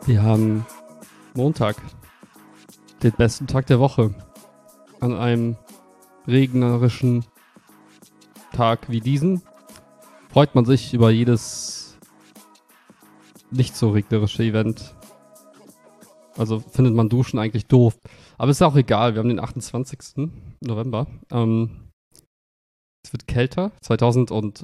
Wir haben Montag, den besten Tag der Woche. An einem regnerischen Tag wie diesen freut man sich über jedes nicht so regnerische Event. Also findet man Duschen eigentlich doof. Aber ist ja auch egal, wir haben den 28. November. Es wird kälter, 2000 und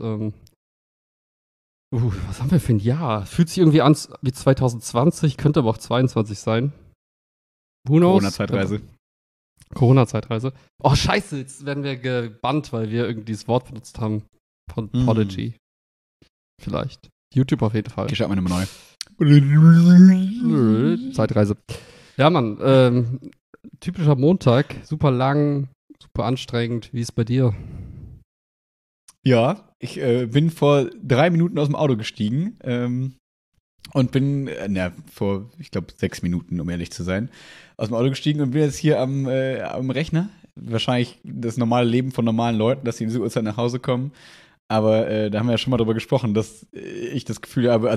was haben wir für ein Jahr? Fühlt sich irgendwie an wie 2020, könnte aber auch 22 sein. Who knows? Corona-Zeitreise. Oh, scheiße, jetzt werden wir gebannt, weil wir irgendwie das Wort benutzt haben von Podigy. Vielleicht. YouTube auf jeden Fall. Ich schau mal nochmal neu. Zeitreise. Ja, Mann, typischer Montag, super lang, super anstrengend. Wie ist bei dir? Ja, ich bin vor 3 Minuten aus dem Auto gestiegen und bin, vor, ich glaube, 6 Minuten, um ehrlich zu sein, aus dem Auto gestiegen und bin jetzt hier am Rechner. Wahrscheinlich das normale Leben von normalen Leuten, dass sie in dieser Uhrzeit nach Hause kommen. Aber da haben wir ja schon mal drüber gesprochen, dass ich das Gefühl habe,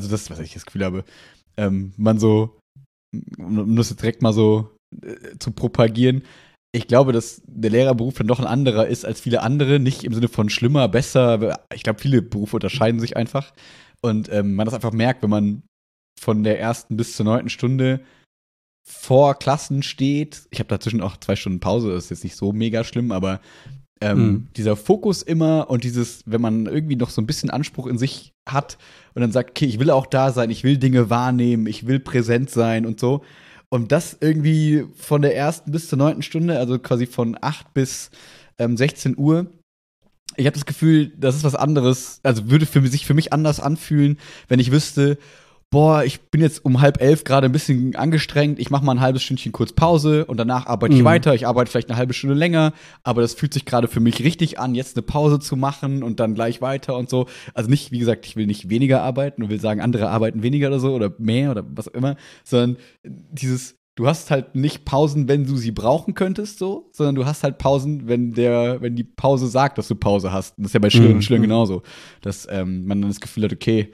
man so, um das jetzt direkt mal so zu propagieren, ich glaube, dass der Lehrerberuf dann doch ein anderer ist als viele andere. Nicht im Sinne von schlimmer, besser. Aber ich glaube, viele Berufe unterscheiden sich einfach. Und man das einfach merkt, wenn man von der 1. bis zur 9. Stunde vor Klassen steht. Ich habe dazwischen auch 2 Stunden Pause. Das ist jetzt nicht so mega schlimm, aber dieser Fokus immer und dieses, wenn man irgendwie noch so ein bisschen Anspruch in sich hat und dann sagt, okay, ich will auch da sein, ich will Dinge wahrnehmen, ich will präsent sein und so. Und das irgendwie von der 1. bis zur 9. Stunde, also quasi von 8 bis 16 Uhr. Ich habe das Gefühl, das ist was anderes, also würde sich für mich anders anfühlen, wenn ich wüsste, boah, ich bin jetzt um 10:30 gerade ein bisschen angestrengt, ich mache mal ein halbes Stündchen kurz Pause und danach arbeite ich weiter. Ich arbeite vielleicht eine halbe Stunde länger, aber das fühlt sich gerade für mich richtig an, jetzt eine Pause zu machen und dann gleich weiter und so. Also nicht, wie gesagt, ich will nicht weniger arbeiten und will sagen, andere arbeiten weniger oder so oder mehr oder was auch immer, sondern du hast halt nicht Pausen, wenn du sie brauchen könntest, so, sondern du hast halt Pausen, wenn die Pause sagt, dass du Pause hast. Und das ist ja bei Schülerinnen und Schülern genauso, dass man dann das Gefühl hat, okay,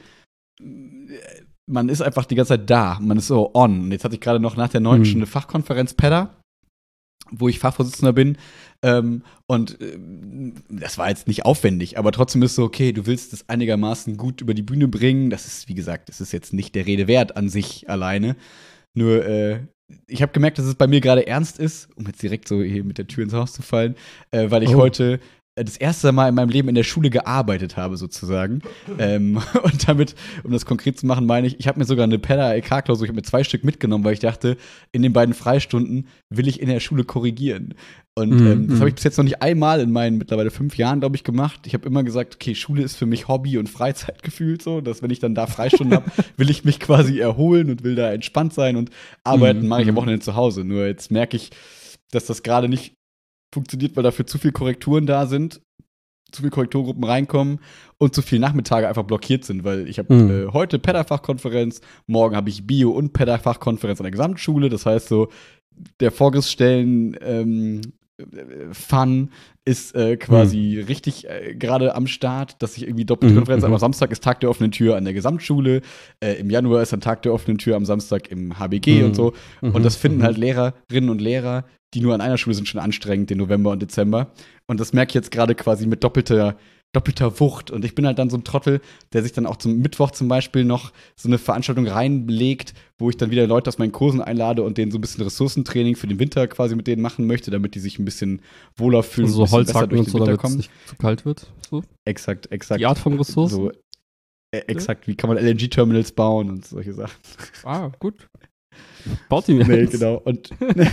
man ist einfach die ganze Zeit da, man ist so on. Und jetzt hatte ich gerade noch nach der 9. Stunde Fachkonferenz PEDA, wo ich Fachvorsitzender bin. Und das war jetzt nicht aufwendig, aber trotzdem ist so, okay, du willst das einigermaßen gut über die Bühne bringen. Das ist, wie gesagt, das ist jetzt nicht der Rede wert an sich alleine. Nur, ich habe gemerkt, dass es bei mir gerade ernst ist, um jetzt direkt so hier mit der Tür ins Haus zu fallen, weil ich heute das erste Mal in meinem Leben in der Schule gearbeitet habe, sozusagen. Und damit, um das konkret zu machen, meine ich habe mir sogar eine PEDA-LK-Klausur, ich habe mir 2 Stück mitgenommen, weil ich dachte, in den beiden Freistunden will ich in der Schule korrigieren. Und das habe ich bis jetzt noch nicht einmal in meinen mittlerweile 5 Jahren, glaube ich, gemacht. Ich habe immer gesagt, okay, Schule ist für mich Hobby und Freizeit gefühlt so, dass wenn ich dann da Freistunden habe, will ich mich quasi erholen und will da entspannt sein und arbeiten mache ich am Wochenende zu Hause. Nur jetzt merke ich, dass das gerade nicht funktioniert, weil dafür zu viele Korrekturen da sind, zu viele Korrekturgruppen reinkommen und zu viele Nachmittage einfach blockiert sind, weil ich habe heute PEDA-Fachkonferenz, morgen habe ich Bio- und PEDA-Fachkonferenz an der Gesamtschule, das heißt so, der Vorgriffsstellen Fun ist quasi richtig gerade am Start, dass ich irgendwie doppelte Konferenz habe. Am Samstag ist Tag der offenen Tür an der Gesamtschule, im Januar ist dann Tag der offenen Tür am Samstag im HBG und so. Und das finden halt Lehrerinnen und Lehrer, die nur an einer Schule sind, schon anstrengend, den November und Dezember. Und das merke ich jetzt gerade quasi mit doppelter Wucht. Und ich bin halt dann so ein Trottel, der sich dann auch zum Mittwoch zum Beispiel noch so eine Veranstaltung reinlegt, wo ich dann wieder Leute aus meinen Kursen einlade und denen so ein bisschen Ressourcentraining für den Winter quasi mit denen machen möchte, damit die sich ein bisschen wohler fühlen. Also so Holzhacken und so, damit es nicht zu kalt wird. So. Exakt. Die Art von Ressourcen? So, exakt. Wie kann man LNG-Terminals bauen und solche Sachen. Ah, gut. Baut die mir Nee, genau. Und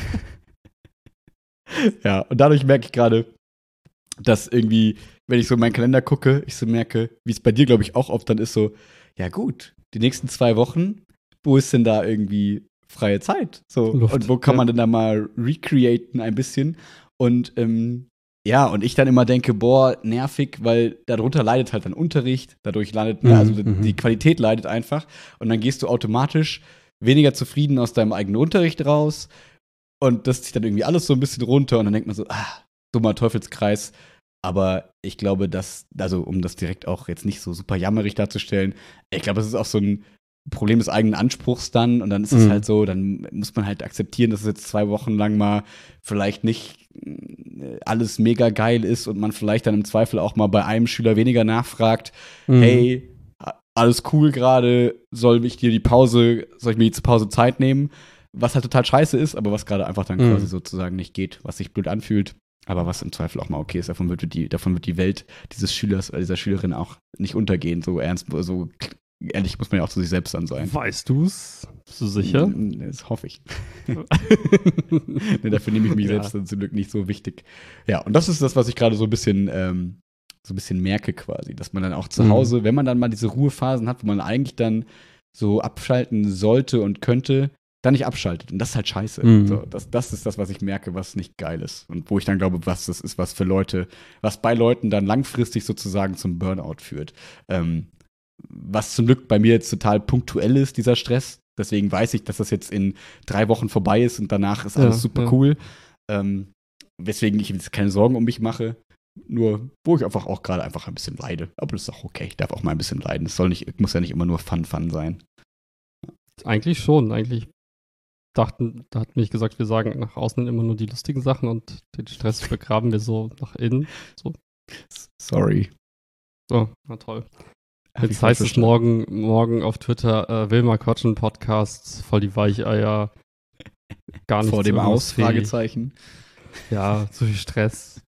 ja, und dadurch merke ich gerade, dass irgendwie, wenn ich so in meinen Kalender gucke, ich so merke, wie es bei dir, glaube ich, auch oft dann ist, so, ja gut, die nächsten 2 Wochen, wo ist denn da irgendwie freie Zeit? So, Luft, und wo kann man denn da mal recreaten ein bisschen? Und ja, und ich dann immer denke, boah, nervig, weil darunter leidet halt dann Unterricht, dadurch leidet, die Qualität leidet einfach und dann gehst du automatisch weniger zufrieden aus deinem eigenen Unterricht raus und das zieht dann irgendwie alles so ein bisschen runter und dann denkt man so, dummer Teufelskreis. Aber ich glaube, dass, also um das direkt auch jetzt nicht so super jammerig darzustellen, ich glaube, das ist auch so ein Problem des eigenen Anspruchs dann und dann ist es halt so, dann muss man halt akzeptieren, dass es jetzt 2 Wochen lang mal vielleicht nicht alles mega geil ist und man vielleicht dann im Zweifel auch mal bei einem Schüler weniger nachfragt, hey, alles cool gerade, soll ich mir die Pause Zeit nehmen, was halt total scheiße ist, aber was gerade einfach dann quasi sozusagen nicht geht, was sich blöd anfühlt, aber was im Zweifel auch mal okay ist, davon wird die Welt dieses Schülers oder dieser Schülerin auch nicht untergehen, so ernst, so ehrlich muss man ja auch zu sich selbst dann sein. Weißt du's? Bist du sicher? Das hoffe ich. Dafür nehme ich mich selbst dann zum Glück nicht so wichtig. Ja, und das ist das, was ich gerade so ein bisschen merke quasi, dass man dann auch zu Hause, wenn man dann mal diese Ruhephasen hat, wo man eigentlich dann so abschalten sollte und könnte, dann nicht abschaltet. Und das ist halt scheiße. So, das ist das, was ich merke, was nicht geil ist. Und wo ich dann glaube, was das ist, was bei Leuten dann langfristig sozusagen zum Burnout führt. Was zum Glück bei mir jetzt total punktuell ist, dieser Stress. Deswegen weiß ich, dass das jetzt in 3 Wochen vorbei ist und danach ist alles super cool. Weswegen ich jetzt keine Sorgen um mich mache. Nur, wo ich einfach auch gerade einfach ein bisschen leide. Aber das ist auch okay. Ich darf auch mal ein bisschen leiden. Muss ja nicht immer nur Fun sein. Eigentlich schon. Eigentlich da hat mich gesagt, wir sagen nach außen immer nur die lustigen Sachen und den Stress begraben wir so nach innen. So. Sorry. So, na toll. Jetzt heißt es morgen auf Twitter, Wilma Quatschen Podcast, voll die Weicheier. Gar nicht vor dem Aus, Fragezeichen. Ja, zu viel Stress.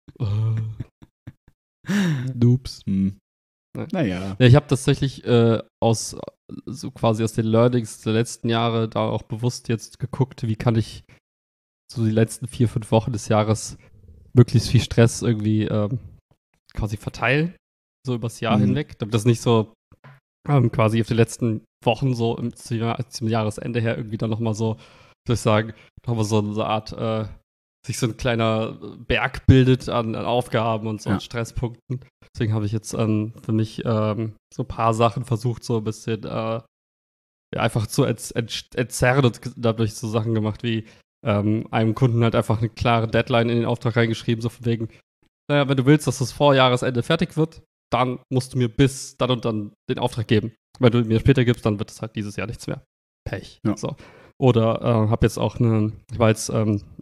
Doops. Naja. Ja, ich habe tatsächlich aus den Learnings der letzten Jahre da auch bewusst jetzt geguckt, wie kann ich so die letzten 4-5 Wochen des Jahres möglichst viel Stress irgendwie quasi verteilen. So übers Jahr hinweg, damit das nicht so quasi auf die letzten Wochen so zum Jahresende her irgendwie dann nochmal so, soll ich sagen, nochmal so eine Art, sich so ein kleiner Berg bildet an Aufgaben und so an Stresspunkten. Deswegen habe ich jetzt für mich so ein paar Sachen versucht, so ein bisschen einfach zu entzerren und dadurch so Sachen gemacht, wie einem Kunden halt einfach eine klare Deadline in den Auftrag reingeschrieben, so von wegen, naja, wenn du willst, dass das vor Jahresende fertig wird, dann musst du mir bis dann und dann den Auftrag geben. Wenn du mir später gibst, dann wird es halt dieses Jahr nichts mehr. Pech. Ja. So. Oder habe jetzt auch ich war jetzt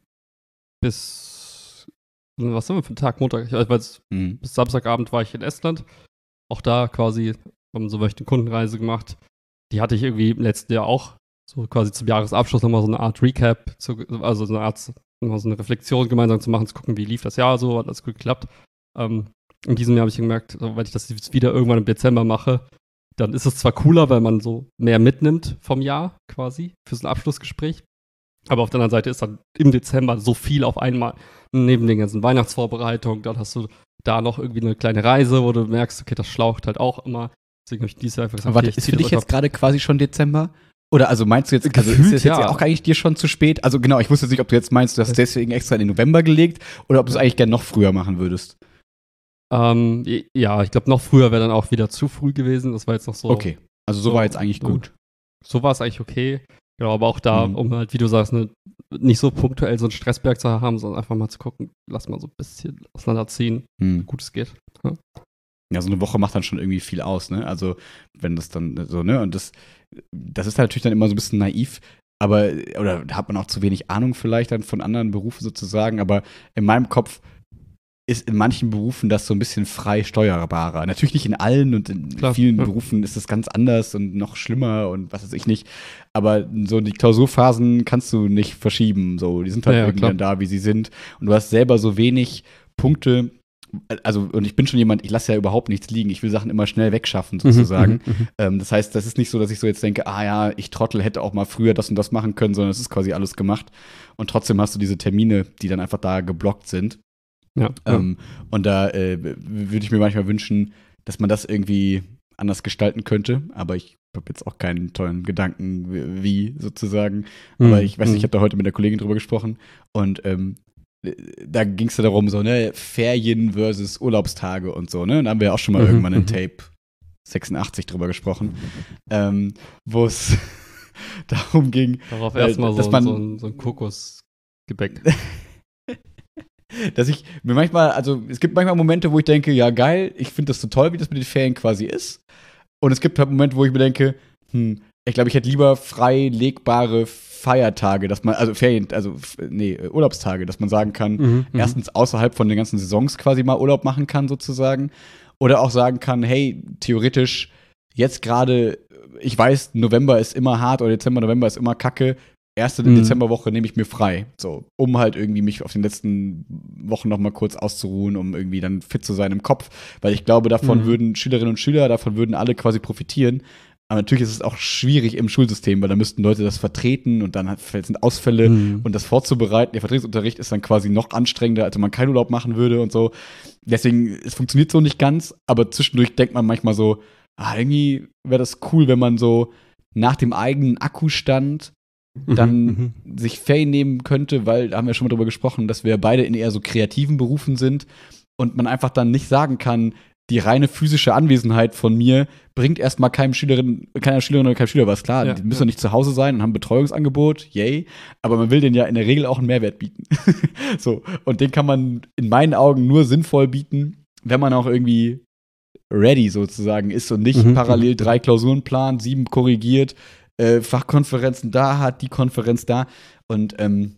bis, was haben wir für einen Tag? Montag? Ich weiß, bis Samstagabend war ich in Estland. Auch da quasi, so möchte eine Kundenreise gemacht. Die hatte ich irgendwie im letzten Jahr auch, so quasi zum Jahresabschluss nochmal so eine Art Recap, also so eine Art, nochmal so eine Reflexion gemeinsam zu machen, zu gucken, wie lief das Jahr so, hat alles gut geklappt. In diesem Jahr habe ich gemerkt, wenn ich das jetzt wieder irgendwann im Dezember mache, dann ist es zwar cooler, weil man so mehr mitnimmt vom Jahr quasi für so ein Abschlussgespräch, aber auf der anderen Seite ist dann im Dezember so viel auf einmal, neben den ganzen Weihnachtsvorbereitungen, dann hast du da noch irgendwie eine kleine Reise, wo du merkst, okay, das schlaucht halt auch immer. Deswegen habe ich dieses Jahr einfach gesagt, aber ist für dich jetzt gerade quasi schon Dezember? Oder also meinst du jetzt, also ist das jetzt auch eigentlich dir schon zu spät? Also genau, ich wusste jetzt nicht, ob du jetzt meinst, du hast deswegen extra in den November gelegt oder ob du es eigentlich gerne noch früher machen würdest. Ja, ich glaube, noch früher wäre dann auch wieder zu früh gewesen. Das war jetzt noch so. Okay, also so war jetzt eigentlich gut. So war es eigentlich okay. Genau, aber auch da, um halt, wie du sagst, nicht so punktuell so einen Stressberg zu haben, sondern einfach mal zu gucken, lass mal so ein bisschen auseinanderziehen, wie gut es geht. Ja, so eine Woche macht dann schon irgendwie viel aus, ne? Also, wenn das dann so, ne? Und das ist halt natürlich dann immer so ein bisschen naiv, aber, oder hat man auch zu wenig Ahnung vielleicht dann von anderen Berufen sozusagen, aber in meinem Kopf ist in manchen Berufen das so ein bisschen frei steuerbarer. Natürlich nicht in allen und in vielen Berufen ist das ganz anders und noch schlimmer und was weiß ich nicht. Aber so die Klausurphasen kannst du nicht verschieben. So, die sind halt irgendwie dann da, wie sie sind. Und du hast selber so wenig Punkte. Also, und ich bin schon jemand, ich lasse ja überhaupt nichts liegen. Ich will Sachen immer schnell wegschaffen, sozusagen. Das heißt, das ist nicht so, dass ich so jetzt denke, ich Trottel hätte auch mal früher das und das machen können, sondern es ist quasi alles gemacht. Und trotzdem hast du diese Termine, die dann einfach da geblockt sind. Ja. Und da würde ich mir manchmal wünschen, dass man das irgendwie anders gestalten könnte. Aber ich habe jetzt auch keinen tollen Gedanken, wie sozusagen. Aber ich weiß nicht, ich habe da heute mit der Kollegin drüber gesprochen. Und da ging es ja darum, so, ne, Ferien versus Urlaubstage und so, ne? Und da haben wir auch schon mal irgendwann in Tape 86 drüber gesprochen, wo es darum ging. Darauf erstmal so ein Kokosgebäck. Dass ich mir manchmal, also es gibt manchmal Momente, wo ich denke, ja geil, ich finde das so toll, wie das mit den Ferien quasi ist. Und es gibt halt Momente, wo ich mir denke, Ich glaube, ich hätte lieber frei legbare Feiertage, dass man, also Urlaubstage, dass man sagen kann, erstens außerhalb von den ganzen Saisons quasi mal Urlaub machen kann, sozusagen. Oder auch sagen kann, hey, theoretisch, jetzt gerade, ich weiß, November ist immer hart oder Dezember, November ist immer kacke. Erste Dezemberwoche nehme ich mir frei. So, um halt irgendwie mich auf den letzten Wochen noch mal kurz auszuruhen, um irgendwie dann fit zu sein im Kopf. Weil ich glaube, davon würden Schülerinnen und Schüler, davon würden alle quasi profitieren. Aber natürlich ist es auch schwierig im Schulsystem, weil da müssten Leute das vertreten und dann sind Ausfälle und das vorzubereiten. Der Vertretungsunterricht ist dann quasi noch anstrengender, als wenn man keinen Urlaub machen würde und so. Deswegen, es funktioniert so nicht ganz, aber zwischendurch denkt man manchmal so, irgendwie wäre das cool, wenn man so nach dem eigenen Akkustand dann sich Ferien nehmen könnte, weil da haben wir schon mal drüber gesprochen, dass wir beide in eher so kreativen Berufen sind und man einfach dann nicht sagen kann, die reine physische Anwesenheit von mir bringt erstmal keiner Schülerin oder keinem Schüler was. Klar, die müssen ja nicht zu Hause sein und haben ein Betreuungsangebot, yay, aber man will denen ja in der Regel auch einen Mehrwert bieten. So, und den kann man in meinen Augen nur sinnvoll bieten, wenn man auch irgendwie ready sozusagen ist und nicht parallel 3 Klausuren plant, 7 korrigiert, Fachkonferenzen da hat, die Konferenz da. Und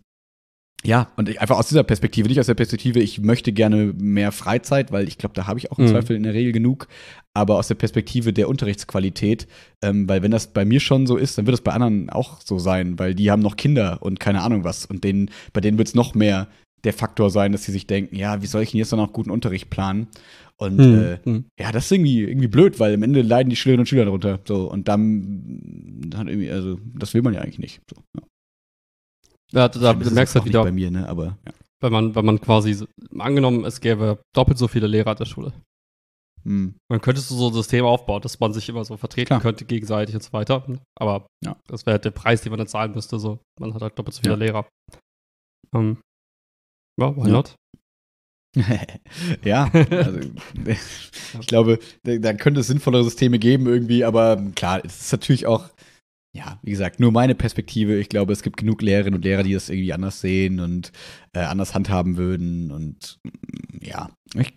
einfach aus dieser Perspektive, nicht aus der Perspektive, ich möchte gerne mehr Freizeit, weil ich glaube, da habe ich auch im Zweifel in der Regel genug, aber aus der Perspektive der Unterrichtsqualität, weil wenn das bei mir schon so ist, dann wird es bei anderen auch so sein, weil die haben noch Kinder und keine Ahnung was und bei denen wird es noch mehr der Faktor sein, dass sie sich denken, ja, wie soll ich denn jetzt noch guten Unterricht planen? Und das ist irgendwie blöd, weil am Ende leiden die Schülerinnen und Schüler darunter. So, und dann irgendwie, also, das will man ja eigentlich nicht. So, ja. Ja, da merkst du halt wieder, bei mir, ne, aber ja. wenn man quasi, angenommen, es gäbe doppelt so viele Lehrer an der Schule. Man könnte so ein System aufbauen, dass man sich immer so vertreten könnte, gegenseitig und so weiter. Aber das wäre halt der Preis, den man dann zahlen müsste. So. Man hat halt doppelt so viele Lehrer. Why not? Ja, also ich glaube, da könnte es sinnvollere Systeme geben irgendwie, aber klar, es ist natürlich auch, ja, wie gesagt, nur meine Perspektive. Ich glaube, es gibt genug Lehrerinnen und Lehrer, die das irgendwie anders sehen und anders handhaben würden und ich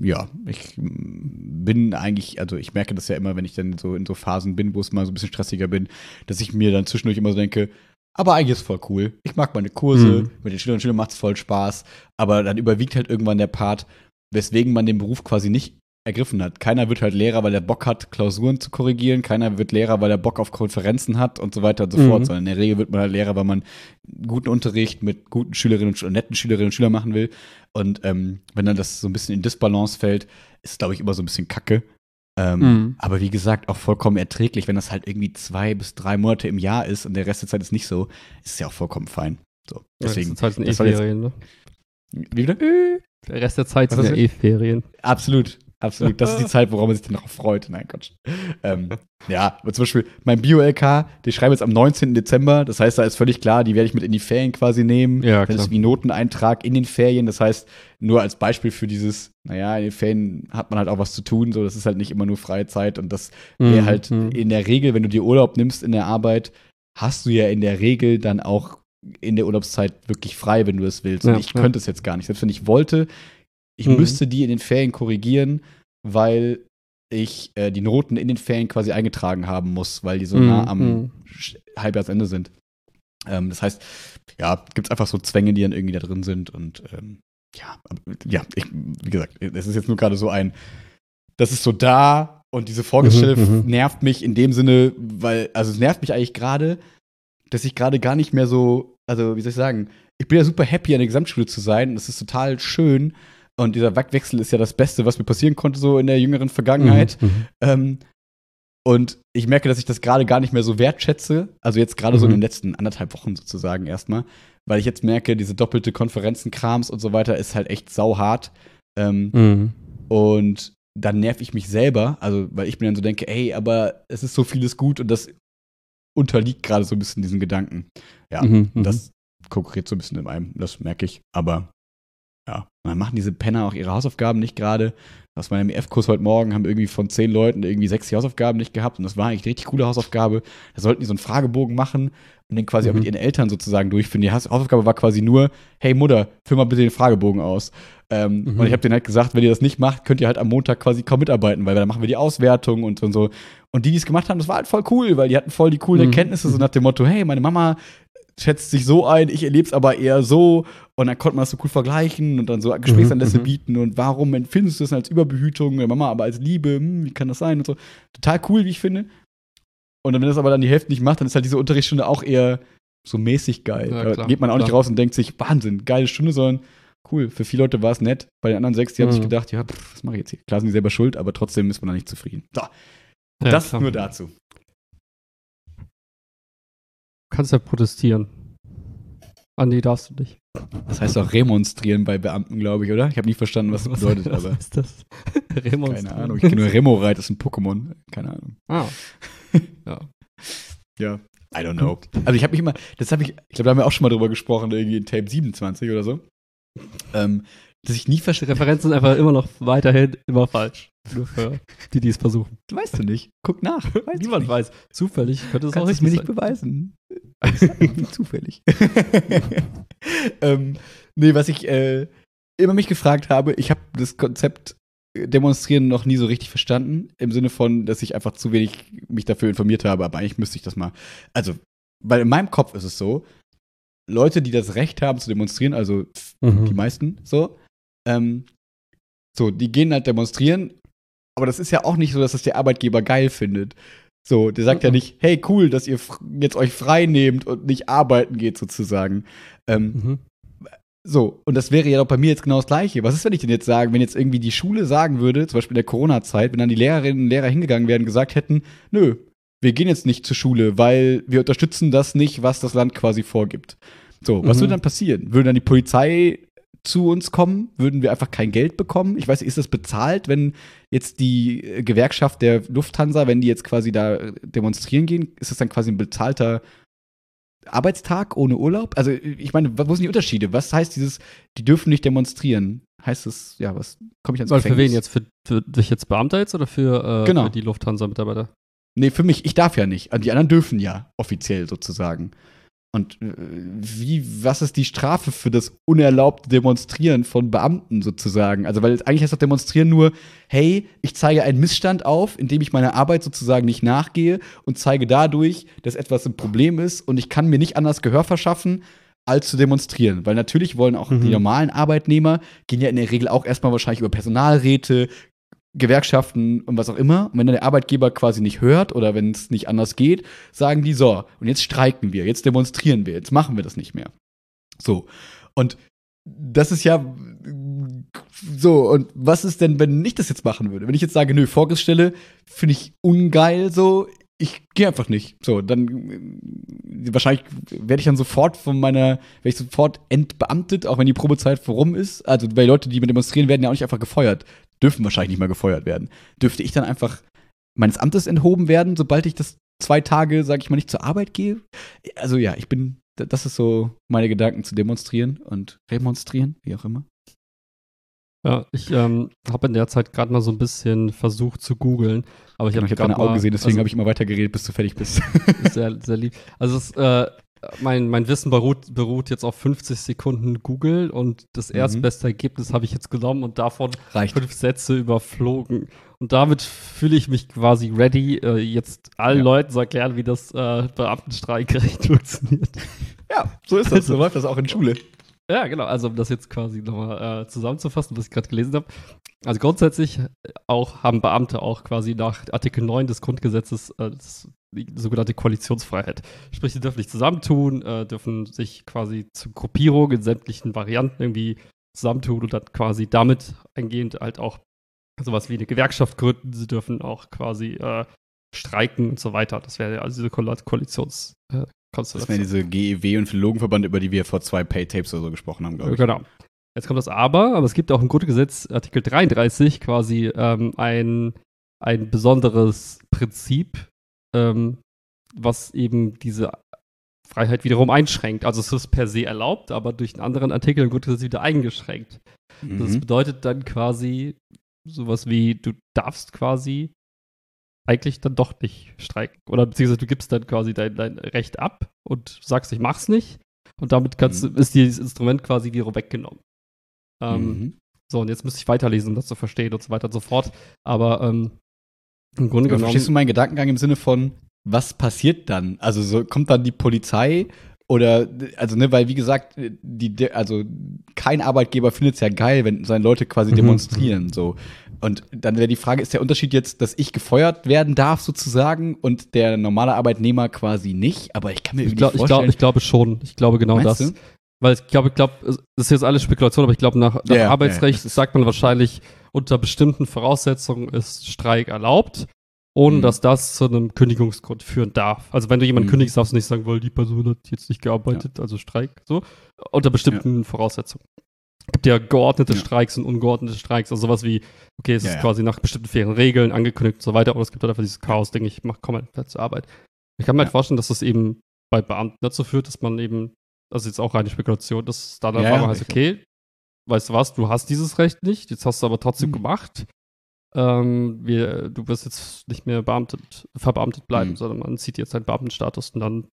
bin eigentlich, also ich merke das ja immer, wenn ich dann so in so Phasen bin, wo es mal so ein bisschen stressiger bin, dass ich mir dann zwischendurch immer so denke, aber eigentlich ist es voll cool. Ich mag meine Kurse, mit den Schülerinnen und Schülern macht es voll Spaß, aber dann überwiegt halt irgendwann der Part, weswegen man den Beruf quasi nicht ergriffen hat. Keiner wird halt Lehrer, weil er Bock hat, Klausuren zu korrigieren, keiner wird Lehrer, weil er Bock auf Konferenzen hat und so weiter und so fort, sondern in der Regel wird man halt Lehrer, weil man guten Unterricht mit guten Schülerinnen und netten Schülerinnen und Schülern machen will. Und wenn dann das so ein bisschen in Disbalance fällt, ist, glaube ich, immer so ein bisschen Kacke. Aber wie gesagt, auch vollkommen erträglich, wenn das halt irgendwie 2 bis 3 Monate im Jahr ist und der Rest der Zeit ist nicht so, ist es ja auch vollkommen fein. So, deswegen. Ja, das sind Ferien, ne? Wie wieder? Der Rest der Zeit sind ja Ferien. Absolut. Das ist die Zeit, worauf man sich dann darauf freut. Nein, Gott. Aber zum Beispiel mein Bio-LK, die schreiben jetzt am 19. Dezember. Das heißt, da ist völlig klar, die werde ich mit in die Ferien quasi nehmen. Ja, das ist wie Noteneintrag in den Ferien. Das heißt, nur als Beispiel für dieses, in den Ferien hat man halt auch was zu tun. So, das ist halt nicht immer nur freie Zeit. Und das wäre halt in der Regel, wenn du dir Urlaub nimmst in der Arbeit, hast du ja in der Regel dann auch in der Urlaubszeit wirklich frei, wenn du es willst. Und ich könnte es jetzt gar nicht. Selbst wenn ich wollte, ich müsste die in den Ferien korrigieren, weil ich die Noten in den Ferien quasi eingetragen haben muss, weil die so nah am Halbjahresende sind. Das heißt, gibt es einfach so Zwänge, die dann irgendwie da drin sind. Und wie gesagt, es ist jetzt nur gerade so das ist so da und diese Vorgestellte nervt mich in dem Sinne, es nervt mich eigentlich gerade, dass ich gerade gar nicht mehr so, also wie soll ich sagen, ich bin ja super happy, an der Gesamtschule zu sein und das ist total schön. Und dieser Wegwechsel ist ja das Beste, was mir passieren konnte, so in der jüngeren Vergangenheit. Und ich merke, dass ich das gerade gar nicht mehr so wertschätze. Also jetzt gerade so in den letzten 1,5 Wochen sozusagen erstmal. Weil ich jetzt merke, diese doppelte Konferenzenkrams und so weiter ist halt echt sauhart. Und dann nerv ich mich selber. Also, weil ich mir dann so denke, ey, aber es ist so vieles gut und das unterliegt gerade so ein bisschen diesen Gedanken. Ja, das konkurriert so ein bisschen in einem. Das merke ich. Aber Ja, dann machen diese Penner auch ihre Hausaufgaben nicht gerade. Aus meinem EF-Kurs heute Morgen haben irgendwie von 10 Leuten irgendwie 6 die Hausaufgaben nicht gehabt. Und das war eigentlich eine richtig coole Hausaufgabe. Da sollten die so einen Fragebogen machen und den quasi auch mit ihren Eltern sozusagen durchführen. Die Hausaufgabe war quasi nur, hey Mutter, füll mal bitte den Fragebogen aus. Und ich habe denen halt gesagt, wenn ihr das nicht macht, könnt ihr halt am Montag quasi kaum mitarbeiten, weil dann machen wir die Auswertung und so. Und die es gemacht haben, das war halt voll cool, weil die hatten voll die coolen Erkenntnisse, so nach dem Motto, hey, meine Mama schätzt sich so ein, ich erlebe es aber eher so. Und dann konnte man das so cool vergleichen und dann so Gesprächsanlässe bieten. Und warum empfindest du das als Überbehütung, der Mama aber als Liebe? Wie kann das sein? Und so. Total cool, wie ich finde. Und wenn das aber dann die Hälfte nicht macht, dann ist halt diese Unterrichtsstunde auch eher so mäßig geil. Ja, da geht man auch nicht raus und denkt sich, Wahnsinn, geile Stunde, sondern cool. Für viele Leute war es nett. Bei den anderen 6, die haben sich gedacht, ja, was mache ich jetzt hier? Klar sind die selber schuld, aber trotzdem ist man da nicht zufrieden. So, ja, das nur dazu. Du kannst ja protestieren. Nee, darfst du nicht. Das heißt auch remonstrieren bei Beamten, glaube ich, oder? Ich habe nie verstanden, was das bedeutet. Was ist das? Remonstrieren? Keine Ahnung. Ich kenne nur Remoraid, das ist ein Pokémon. Keine Ahnung. Ja. Ja, I don't know. Also ich habe mich immer, ich glaube, da haben wir auch schon mal drüber gesprochen, irgendwie in Tape 27 oder so. Dass ich nie verstehe. Referenzen sind einfach immer noch weiterhin immer falsch. Nur für die es versuchen. Weißt du nicht. Guck nach. Niemand weiß. Zufällig könnte es auch richtig mir nicht beweisen. Zufällig. Nee, was ich immer mich gefragt habe, ich habe das Konzept Demonstrieren noch nie so richtig verstanden. Im Sinne von, dass ich einfach zu wenig mich dafür informiert habe. Aber eigentlich müsste ich das mal. Also, weil in meinem Kopf ist es so, Leute, die das Recht haben zu demonstrieren, also die meisten, die gehen halt demonstrieren, aber das ist ja auch nicht so, dass das der Arbeitgeber geil findet. So, der sagt ja nicht, hey, cool, dass ihr jetzt euch frei nehmt und nicht arbeiten geht, sozusagen. So, und das wäre ja doch bei mir jetzt genau das Gleiche. Was ist, wenn ich denn jetzt sage, wenn jetzt irgendwie die Schule sagen würde, zum Beispiel in der Corona-Zeit, wenn dann die Lehrerinnen und Lehrer hingegangen wären und gesagt hätten, nö, wir gehen jetzt nicht zur Schule, weil wir unterstützen das nicht, was das Land quasi vorgibt. So, was würde dann passieren? Würde dann die Polizei zu uns kommen? Würden wir einfach kein Geld bekommen? Ich weiß nicht, ist das bezahlt, wenn jetzt die Gewerkschaft der Lufthansa, wenn die jetzt quasi da demonstrieren gehen, ist das dann quasi ein bezahlter Arbeitstag ohne Urlaub? Also, ich meine, wo sind die Unterschiede? Was heißt dieses, die dürfen nicht demonstrieren? Heißt das, ja, was komme ich ans Gefängnis? Für wen jetzt? Für dich jetzt Beamter jetzt oder für die Lufthansa-Mitarbeiter? Nee, für mich. Ich darf ja nicht. Die anderen dürfen ja offiziell sozusagen. Und was ist die Strafe für das unerlaubte Demonstrieren von Beamten sozusagen? Also, weil eigentlich heißt das Demonstrieren nur, hey, ich zeige einen Missstand auf, indem ich meiner Arbeit sozusagen nicht nachgehe und zeige dadurch, dass etwas ein Problem ist und ich kann mir nicht anders Gehör verschaffen, als zu demonstrieren. Weil natürlich wollen auch die normalen Arbeitnehmer, gehen ja in der Regel auch erstmal wahrscheinlich über Personalräte, Gewerkschaften und was auch immer. Und wenn dann der Arbeitgeber quasi nicht hört oder wenn es nicht anders geht, sagen die so, und jetzt streiken wir, jetzt demonstrieren wir, jetzt machen wir das nicht mehr. So. Und das ist ja so, und was ist denn, wenn ich das jetzt machen würde? Wenn ich jetzt sage, nö, Vorgriffsstelle finde ich ungeil, so, ich gehe einfach nicht. So, dann wahrscheinlich werde ich dann sofort werde ich sofort entbeamtet, auch wenn die Probezeit vorum ist. Also, weil Leute, die mit demonstrieren, werden ja auch nicht einfach gefeuert. Dürfen wahrscheinlich nicht mal gefeuert werden. Dürfte ich dann einfach meines Amtes enthoben werden, sobald ich das 2 Tage, sage ich mal, nicht zur Arbeit gehe? Also ja, das ist so meine Gedanken zu demonstrieren und remonstrieren, wie auch immer. Ja, ich habe in der Zeit gerade mal so ein bisschen versucht zu googeln, aber ich habe deine Augen gesehen, deswegen habe ich immer weiter geredet, bis du fertig bist. Sehr, sehr lieb. Also mein Wissen beruht jetzt auf 50 Sekunden Google und das erstbeste Ergebnis habe ich jetzt genommen und davon 5 Sätze überflogen. Und damit fühle ich mich quasi ready, jetzt allen Leuten zu erklären, wie das Beamtenstreikrecht funktioniert. Ja, so ist das. So läuft das auch in Schule. Ja, genau. Also, um das jetzt quasi nochmal zusammenzufassen, was ich gerade gelesen habe. Also, grundsätzlich haben Beamte auch quasi nach Artikel 9 des Grundgesetzes die sogenannte Koalitionsfreiheit. Sprich, sie dürfen sich zusammentun, dürfen sich quasi zu Gruppierungen in sämtlichen Varianten irgendwie zusammentun und dann quasi damit eingehend halt auch sowas wie eine Gewerkschaft gründen. Sie dürfen auch quasi streiken und so weiter. Das wäre ja also diese Koalitions Das wäre diese GEW und Philologenverband, über die wir vor 2 Pay-Tapes oder so gesprochen haben, glaube ich. Genau. Jetzt kommt das aber es gibt auch im Grundgesetz, Artikel 33, quasi ein besonderes Prinzip, was eben diese Freiheit wiederum einschränkt. Also es ist per se erlaubt, aber durch einen anderen Artikel wird es wieder eingeschränkt. Das bedeutet dann quasi sowas wie, du darfst quasi eigentlich dann doch nicht streiken. Oder beziehungsweise du gibst dann quasi dein Recht ab und sagst, ich mach's nicht. Und damit ist dieses Instrument quasi wiederum weggenommen. So, und jetzt müsste ich weiterlesen, um das zu verstehen und so weiter und so fort. Aber im Grunde genommen. Verstehst du meinen Gedankengang im Sinne von, was passiert dann? Also so, kommt dann die Polizei oder, also ne, weil wie gesagt, also kein Arbeitgeber findet es ja geil, wenn seine Leute quasi demonstrieren, so. Und dann wäre die Frage, ist der Unterschied jetzt, dass ich gefeuert werden darf sozusagen und der normale Arbeitnehmer quasi nicht? Aber ich kann mir irgendwie vorstellen. Ich glaube schon. Ich glaube genau das. Du? Weil ich glaube, das ist jetzt alles Spekulation, aber ich glaube, nach Arbeitsrecht sagt man wahrscheinlich, unter bestimmten Voraussetzungen ist Streik erlaubt, ohne dass das zu einem Kündigungsgrund führen darf. Also wenn du jemanden kündigst, darfst du nicht sagen, weil die Person hat jetzt nicht gearbeitet, also Streik, so. Unter bestimmten Voraussetzungen. Es gibt ja geordnete Streiks und ungeordnete Streiks, also sowas wie, okay, es ist quasi nach bestimmten fairen Regeln angekündigt und so weiter, aber es gibt halt einfach dieses Chaos-Ding, ich komme halt zur Arbeit. Ich kann mir halt vorstellen, dass das eben bei Beamten dazu führt, dass man eben, das ist jetzt auch reine Spekulation, dass dann einfach heißt, okay, weißt du was, du hast dieses Recht nicht, jetzt hast du aber trotzdem gemacht. Du wirst jetzt nicht mehr verbeamtet bleiben, sondern man zieht jetzt seinen Beamtenstatus und dann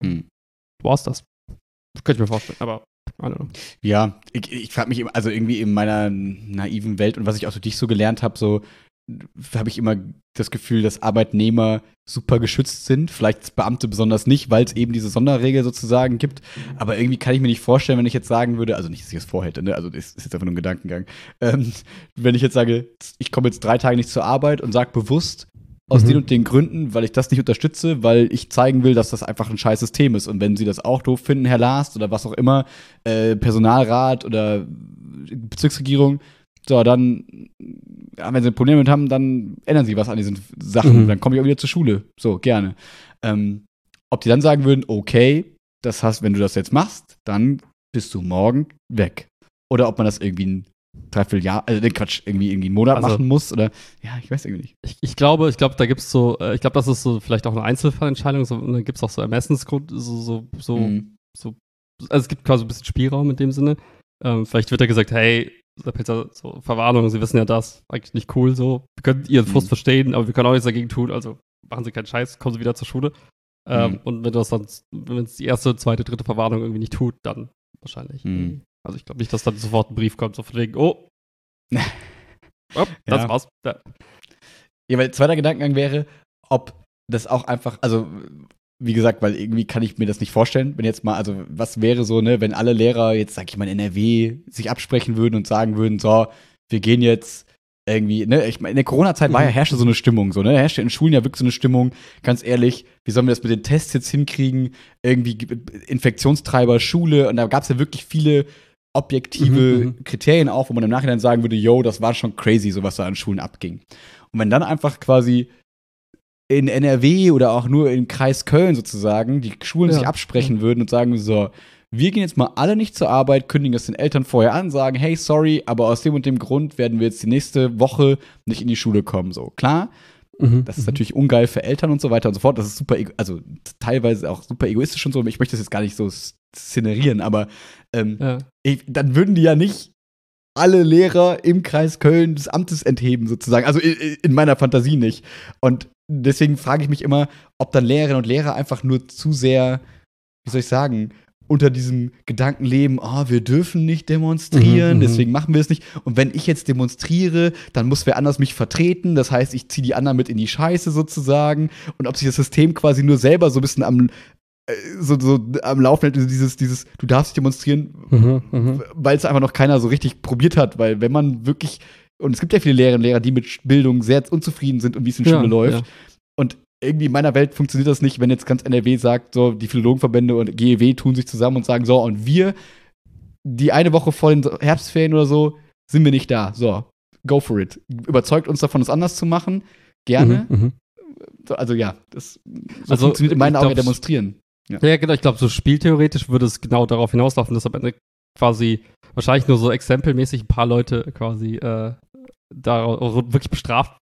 war's das. Könnte ich mir vorstellen, aber I don't know. Ja, ich frage mich immer, also irgendwie in meiner naiven Welt und was ich auch durch dich so gelernt habe, so habe ich immer das Gefühl, dass Arbeitnehmer super geschützt sind. Vielleicht Beamte besonders nicht, weil es eben diese Sonderregel sozusagen gibt. Aber irgendwie kann ich mir nicht vorstellen, wenn ich jetzt sagen würde, also nicht, dass ich es vorhätte, ne? Also das ist jetzt einfach nur ein Gedankengang. Wenn ich jetzt sage, ich komme jetzt 3 Tage nicht zur Arbeit und sage bewusst, aus den und den Gründen, weil ich das nicht unterstütze, weil ich zeigen will, dass das einfach ein scheiß System ist. Und wenn Sie das auch doof finden, Herr Last, oder was auch immer, Personalrat oder Bezirksregierung, so, dann, wenn Sie ein Problem mit haben, dann ändern Sie was an diesen Sachen. Dann komme ich auch wieder zur Schule. So, gerne. Ob die dann sagen würden, okay, das heißt, wenn du das jetzt machst, dann bist du morgen weg. Oder ob man das irgendwie ein Dreivierteljahr, irgendwie einen Monat machen muss, oder, ja, ich weiß irgendwie nicht. Ich glaube, da gibt es so, ich glaube, das ist so vielleicht auch eine Einzelfallentscheidung, so, und dann gibt es auch so Ermessensgrund, also es gibt quasi ein bisschen Spielraum in dem Sinne. Vielleicht wird da gesagt, hey, so Verwarnung, Sie wissen ja das, eigentlich nicht cool, so, wir können Ihren Frust verstehen, aber wir können auch nichts dagegen tun, also machen Sie keinen Scheiß, kommen Sie wieder zur Schule. Und wenn es die erste, zweite, dritte Verwarnung irgendwie nicht tut, dann wahrscheinlich. Also ich glaube nicht, dass dann sofort ein Brief kommt, so von wegen, das war's. Ja, weil zweiter Gedankengang wäre, ob das auch einfach, also wie gesagt, weil irgendwie kann ich mir das nicht vorstellen, wenn jetzt mal, also was wäre so, ne, wenn alle Lehrer jetzt, sag ich mal, in NRW sich absprechen würden und sagen würden, so, wir gehen jetzt irgendwie, ne, ich meine, in der Corona-Zeit herrschte so eine Stimmung, so, ne, herrschte in Schulen ja wirklich so eine Stimmung, ganz ehrlich, wie sollen wir das mit den Tests jetzt hinkriegen, irgendwie Infektionstreiber, Schule, und da gab es ja wirklich viele objektive Kriterien auch, wo man im Nachhinein sagen würde, yo, das war schon crazy, so was da an Schulen abging. Und wenn dann einfach quasi in NRW oder auch nur im Kreis Köln sozusagen die Schulen sich absprechen würden und sagen so, wir gehen jetzt mal alle nicht zur Arbeit, kündigen das den Eltern vorher an, sagen, hey, sorry, aber aus dem und dem Grund werden wir jetzt die nächste Woche nicht in die Schule kommen. So, klar, das ist natürlich ungeil für Eltern und so weiter und so fort. Das ist super, also teilweise auch super egoistisch und so. Ich möchte das jetzt gar nicht so szenerieren, aber dann würden die ja nicht alle Lehrer im Kreis Köln des Amtes entheben, sozusagen. Also in meiner Fantasie nicht. Und deswegen frage ich mich immer, ob dann Lehrerinnen und Lehrer einfach nur zu sehr, wie soll ich sagen, unter diesem Gedanken leben, wir dürfen nicht demonstrieren, deswegen machen wir es nicht. Und wenn ich jetzt demonstriere, dann muss wer anders mich vertreten. Das heißt, ich ziehe die anderen mit in die Scheiße sozusagen. Und ob sich das System quasi nur selber so ein bisschen am Laufen hält, dieses, du darfst nicht demonstrieren, weil es einfach noch keiner so richtig probiert hat. Weil wenn man wirklich, und es gibt ja viele Lehrerinnen und Lehrer, die mit Bildung sehr unzufrieden sind und wie es in Schule läuft. Und irgendwie in meiner Welt funktioniert das nicht, wenn jetzt ganz NRW sagt, so, die Philologenverbände und GEW tun sich zusammen und sagen, so, und wir, die eine Woche vor den Herbstferien oder so, sind wir nicht da. So, go for it. Überzeugt uns davon, es anders zu machen. Gerne. Also ja, das funktioniert in meinen Augen demonstrieren. Ja, genau, ich glaube, so spieltheoretisch würde es genau darauf hinauslaufen, dass am Ende quasi wahrscheinlich nur so exempelmäßig ein paar Leute quasi da wirklich bestraft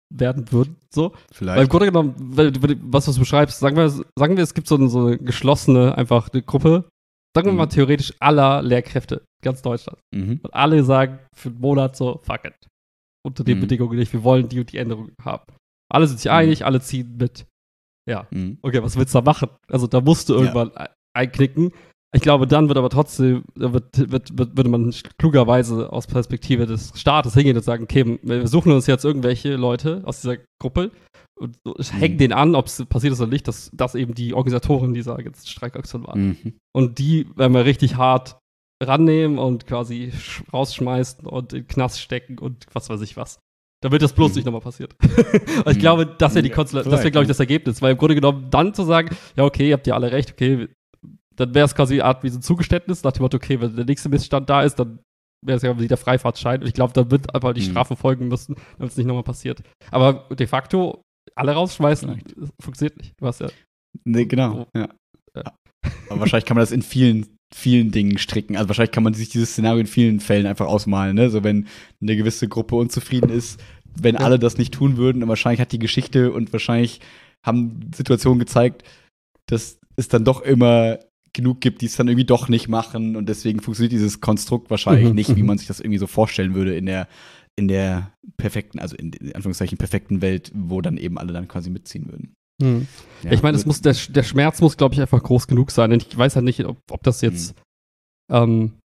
werden würden, so. Vielleicht. Weil im Grunde genommen, was du beschreibst, sagen wir, es gibt so eine geschlossene, einfach eine Gruppe, sagen wir mal theoretisch aller Lehrkräfte, ganz Deutschland. Mhm. Und alle sagen für einen Monat so, fuck it. Unter den Bedingungen nicht, wir wollen die und die Änderung haben. Alle sind sich einig, alle ziehen mit. Ja. Okay, was willst du da machen? Also da musst du irgendwann einknicken. Ich glaube, dann wird aber trotzdem, würde man klugerweise aus Perspektive des Staates hingehen und sagen, okay, wir suchen uns jetzt irgendwelche Leute aus dieser Gruppe und hängen denen an, ob es passiert ist oder nicht, dass eben die Organisatoren dieser Streikaktion waren. Und die werden wir richtig hart rannehmen und quasi rausschmeißen und in den Knast stecken und was weiß ich was. Damit das bloß nicht nochmal passiert. Ich glaube, das wäre glaube ich, das Ergebnis. Weil im Grunde genommen dann zu sagen, ja, okay, ihr habt ja alle recht, okay, dann wäre es quasi eine Art wie so ein Zugeständnis, nach dem Motto, okay, wenn der nächste Missstand da ist, dann wäre es ja wieder Freifahrtschein. Und ich glaube, dann wird einfach die Strafe folgen müssen, damit es nicht nochmal passiert. Aber de facto, alle rausschmeißen, funktioniert nicht. Du hast ja. Nee, genau. Ja. Aber wahrscheinlich kann man das in vielen Dingen stricken. Also wahrscheinlich kann man sich dieses Szenario in vielen Fällen einfach ausmalen, ne? So wenn eine gewisse Gruppe unzufrieden ist, wenn alle das nicht tun würden, und wahrscheinlich hat die Geschichte und wahrscheinlich haben Situationen gezeigt, dass es dann doch immer genug gibt, die es dann irgendwie doch nicht machen, und deswegen funktioniert dieses Konstrukt wahrscheinlich nicht, wie man sich das irgendwie so vorstellen würde in der perfekten, also in Anführungszeichen perfekten Welt, wo dann eben alle dann quasi mitziehen würden. Ja, ich meine, der Schmerz muss, glaube ich, einfach groß genug sein. Und ich weiß halt nicht, ob das jetzt so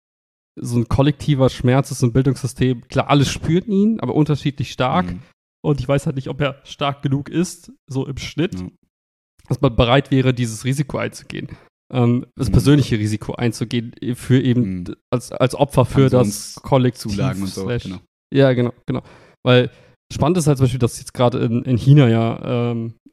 ein kollektiver Schmerz ist im Bildungssystem. Klar, alle spüren ihn, aber unterschiedlich stark. Und ich weiß halt nicht, ob er stark genug ist, so im Schnitt, dass man bereit wäre, dieses Risiko einzugehen. Das persönliche Risiko einzugehen, für eben als Opfer für das Kollektiv. Zulagen und so, genau. Ja, genau. Weil spannend ist halt zum Beispiel, dass jetzt gerade in China ja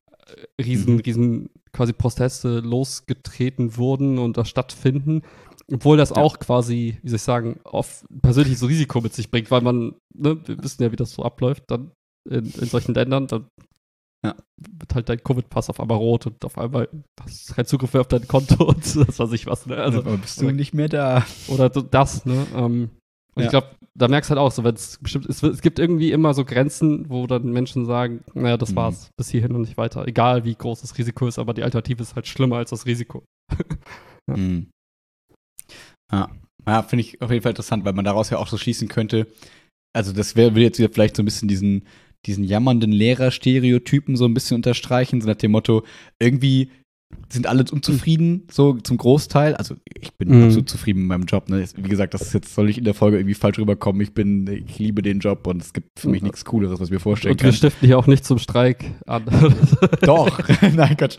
riesen quasi Proteste losgetreten wurden und da stattfinden, obwohl das auch quasi, wie soll ich sagen, auf persönliches Risiko mit sich bringt, weil man, ne, wir wissen ja, wie das so abläuft, dann in solchen Ländern, dann wird halt dein Covid-Pass auf einmal rot und auf einmal hast du keinen Zugriff mehr auf dein Konto und das weiß ich was, ne? Also, aber bist du nicht mehr da. Oder das, ne? Und ich glaube, da merkst du halt auch so, wenn es bestimmt ist, es gibt irgendwie immer so Grenzen, wo dann Menschen sagen, naja, das war's, bis hierhin und nicht weiter. Egal wie groß das Risiko ist, aber die Alternative ist halt schlimmer als das Risiko. Ja, finde ich auf jeden Fall interessant, weil man daraus ja auch so schließen könnte, also das will jetzt wieder vielleicht so ein bisschen diesen jammernden Lehrer-Stereotypen so ein bisschen unterstreichen, so nach dem Motto, irgendwie sind alle unzufrieden, so zum Großteil. Also ich bin absolut zufrieden mit meinem Job. Ne? Wie gesagt, das ist jetzt, soll ich in der Folge irgendwie falsch rüberkommen. Ich liebe den Job und es gibt für mich nichts Cooleres, was ich mir vorstellen kann. Und wir stiften hier auch nicht zum Streik an. Doch, nein Gott.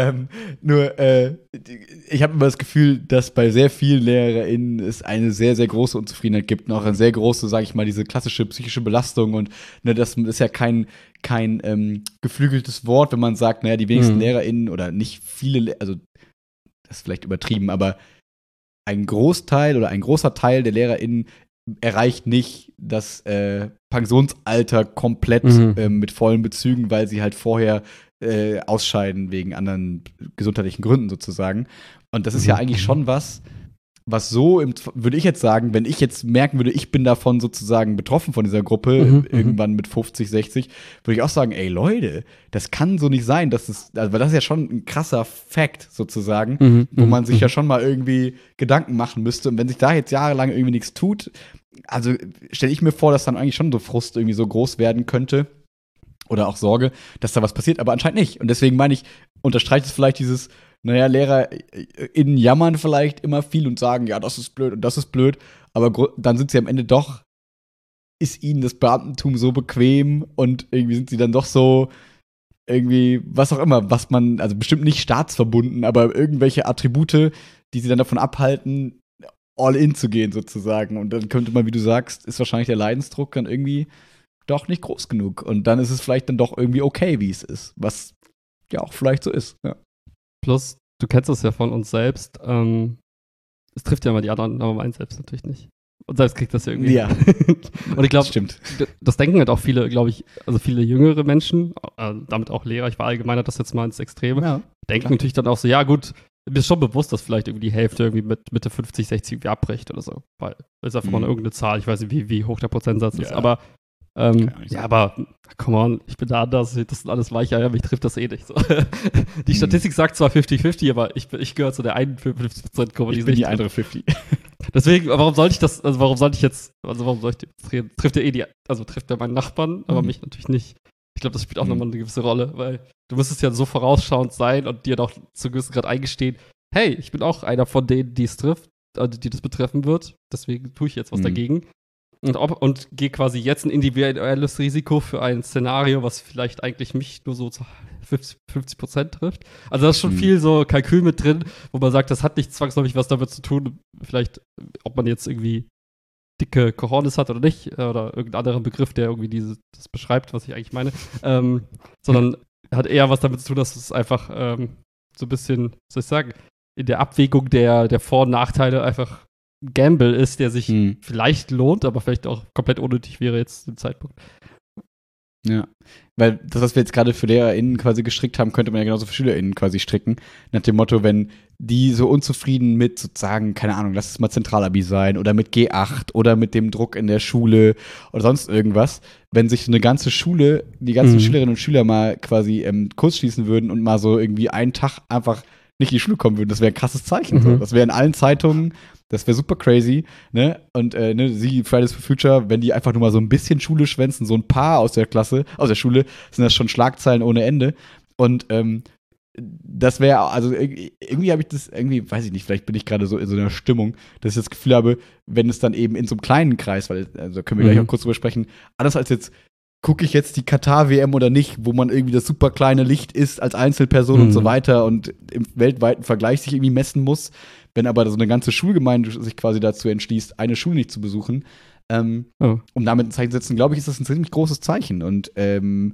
Ich habe immer das Gefühl, dass bei sehr vielen LehrerInnen es eine sehr, sehr große Unzufriedenheit gibt. Und auch eine sehr große, sage ich mal, diese klassische psychische Belastung. Und ne, das ist ja kein geflügeltes Wort, wenn man sagt, naja, die wenigsten LehrerInnen oder nicht viele, also das ist vielleicht übertrieben, aber ein Großteil oder ein großer Teil der LehrerInnen erreicht nicht das Pensionsalter komplett mit vollen Bezügen, weil sie halt vorher ausscheiden wegen anderen gesundheitlichen Gründen sozusagen. Und das ist ja eigentlich schon was so, würde ich jetzt sagen, wenn ich jetzt merken würde, ich bin davon sozusagen betroffen von dieser Gruppe, irgendwann mit 50, 60, würde ich auch sagen, ey Leute, das kann so nicht sein, weil das ist ja schon ein krasser Fact sozusagen, wo man sich ja schon mal irgendwie Gedanken machen müsste. Und wenn sich da jetzt jahrelang irgendwie nichts tut, also stelle ich mir vor, dass dann eigentlich schon so Frust irgendwie so groß werden könnte oder auch Sorge, dass da was passiert, aber anscheinend nicht. Und deswegen meine ich, unterstreicht es vielleicht dieses, naja, LehrerInnen jammern vielleicht immer viel und sagen, ja, das ist blöd und das ist blöd, aber dann sind sie am Ende doch, ist ihnen das Beamtentum so bequem und irgendwie sind sie dann doch so irgendwie, was auch immer, was man, also bestimmt nicht staatsverbunden, aber irgendwelche Attribute, die sie dann davon abhalten, all in zu gehen sozusagen. Und dann könnte man, wie du sagst, ist wahrscheinlich der Leidensdruck dann irgendwie doch nicht groß genug. Und dann ist es vielleicht dann doch irgendwie okay, wie es ist, was ja auch vielleicht so ist, ja. Plus, du kennst das ja von uns selbst, es trifft ja immer die anderen, aber meinen selbst natürlich nicht. Und selbst kriegt das ja irgendwie. Ja. Und ich glaube, stimmt. Das denken halt auch viele, glaube ich, also viele jüngere Menschen, damit auch Lehrer, ich verallgemeine das jetzt mal ins Extreme, denken natürlich dann auch so, ja gut, mir ist schon bewusst, dass vielleicht irgendwie die Hälfte irgendwie mit Mitte 50, 60 irgendwie abbricht oder so. Weil es ist einfach mal irgendeine Zahl, ich weiß nicht, wie hoch der Prozentsatz ist, aber Ja, aber come on, ich bin da anders, das sind alles Weicheier, mich trifft das eh nicht so. Die Statistik sagt zwar 50-50, aber ich gehöre zu der 51%-Gruppe, die ich bin die andere 50. Deswegen, warum sollte trifft ja eh trifft ja meinen Nachbarn, aber mich natürlich nicht. Ich glaube, das spielt auch nochmal eine gewisse Rolle, weil du müsstest ja so vorausschauend sein und dir doch zu gewissen Grad eingestehen, hey, ich bin auch einer von denen, die es trifft, die das betreffen wird, deswegen tue ich jetzt was dagegen. Und gehe quasi jetzt ein individuelles Risiko für ein Szenario, was vielleicht eigentlich mich nur so zu 50% trifft. Also da ist schon viel so Kalkül mit drin, wo man sagt, das hat nicht zwangsläufig was damit zu tun, vielleicht, ob man jetzt irgendwie dicke Cojones hat oder nicht, oder irgendein anderer Begriff, der irgendwie das beschreibt, was ich eigentlich meine, sondern hat eher was damit zu tun, dass es einfach so ein bisschen, was soll ich sagen, in der Abwägung der Vor- und Nachteile einfach Gamble ist, der sich vielleicht lohnt, aber vielleicht auch komplett unnötig wäre jetzt zum Zeitpunkt. Ja, weil das, was wir jetzt gerade für LehrerInnen quasi gestrickt haben, könnte man ja genauso für SchülerInnen quasi stricken. Nach dem Motto, wenn die so unzufrieden mit sozusagen, keine Ahnung, lass es mal Zentralabi sein oder mit G8 oder mit dem Druck in der Schule oder sonst irgendwas, wenn sich so eine ganze Schule, die ganzen Schülerinnen und Schüler mal quasi Kurs schließen würden und mal so irgendwie einen Tag einfach nicht in die Schule kommen würden, das wäre ein krasses Zeichen. So. Das wäre in allen Zeitungen, das wäre super crazy, ne? Und sie, Fridays for Future, wenn die einfach nur mal so ein bisschen Schule schwänzen, so ein paar aus der Schule, sind das schon Schlagzeilen ohne Ende. Und das wäre, also irgendwie habe ich das, irgendwie, weiß ich nicht, vielleicht bin ich gerade so in so einer Stimmung, dass ich das Gefühl habe, wenn es dann eben in so einem kleinen Kreis, weil, also können wir gleich auch kurz drüber sprechen, anders als jetzt, gucke ich jetzt die Katar-WM oder nicht, wo man irgendwie das super kleine Licht ist als Einzelperson und so weiter und im weltweiten Vergleich sich irgendwie messen muss. Wenn aber so eine ganze Schulgemeinde sich quasi dazu entschließt, eine Schule nicht zu besuchen, um damit ein Zeichen zu setzen, glaube ich, ist das ein ziemlich großes Zeichen. Und wenn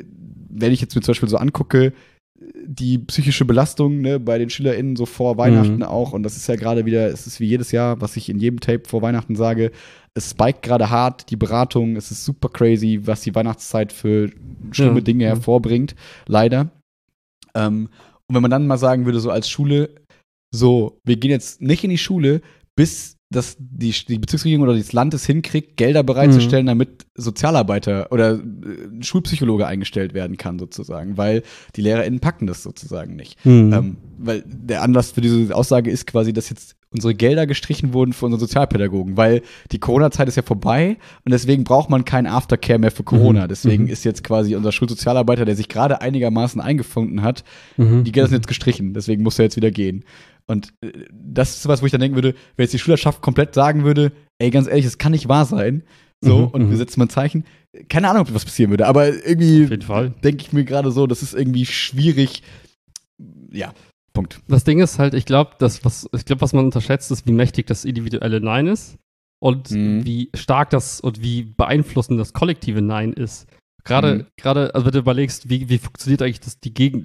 ich jetzt mir zum Beispiel so angucke, die psychische Belastung, ne, bei den SchülerInnen so vor Weihnachten auch, und das ist ja gerade wieder, es ist wie jedes Jahr, was ich in jedem Tape vor Weihnachten sage, es spiked gerade hart, die Beratung, es ist super crazy, was die Weihnachtszeit für schlimme Dinge hervorbringt, leider. Und wenn man dann mal sagen würde, so als Schule, so, wir gehen jetzt nicht in die Schule, bis die Bezirksregierung oder das Land es hinkriegt, Gelder bereitzustellen, damit Sozialarbeiter oder Schulpsychologe eingestellt werden kann, sozusagen, weil die LehrerInnen packen das sozusagen nicht. Weil der Anlass für diese Aussage ist quasi, dass jetzt unsere Gelder gestrichen wurden für unsere Sozialpädagogen, weil die Corona-Zeit ist ja vorbei und deswegen braucht man keinen Aftercare mehr für Corona. Deswegen ist jetzt quasi unser Schulsozialarbeiter, der sich gerade einigermaßen eingefunden hat, die Gelder sind jetzt gestrichen, deswegen muss er jetzt wieder gehen. Und das ist was, wo ich dann denken würde, wenn jetzt die Schülerschaft komplett sagen würde, ey, ganz ehrlich, das kann nicht wahr sein, so, und wir setzen mal ein Zeichen, keine Ahnung, was passieren würde, aber irgendwie denke ich mir gerade so, das ist irgendwie schwierig, ja, Punkt. Das Ding ist halt, ich glaube, was man unterschätzt, ist, wie mächtig das individuelle Nein ist und wie stark das und wie beeinflussend das kollektive Nein ist. Gerade, also wenn du überlegst, wie funktioniert eigentlich gegen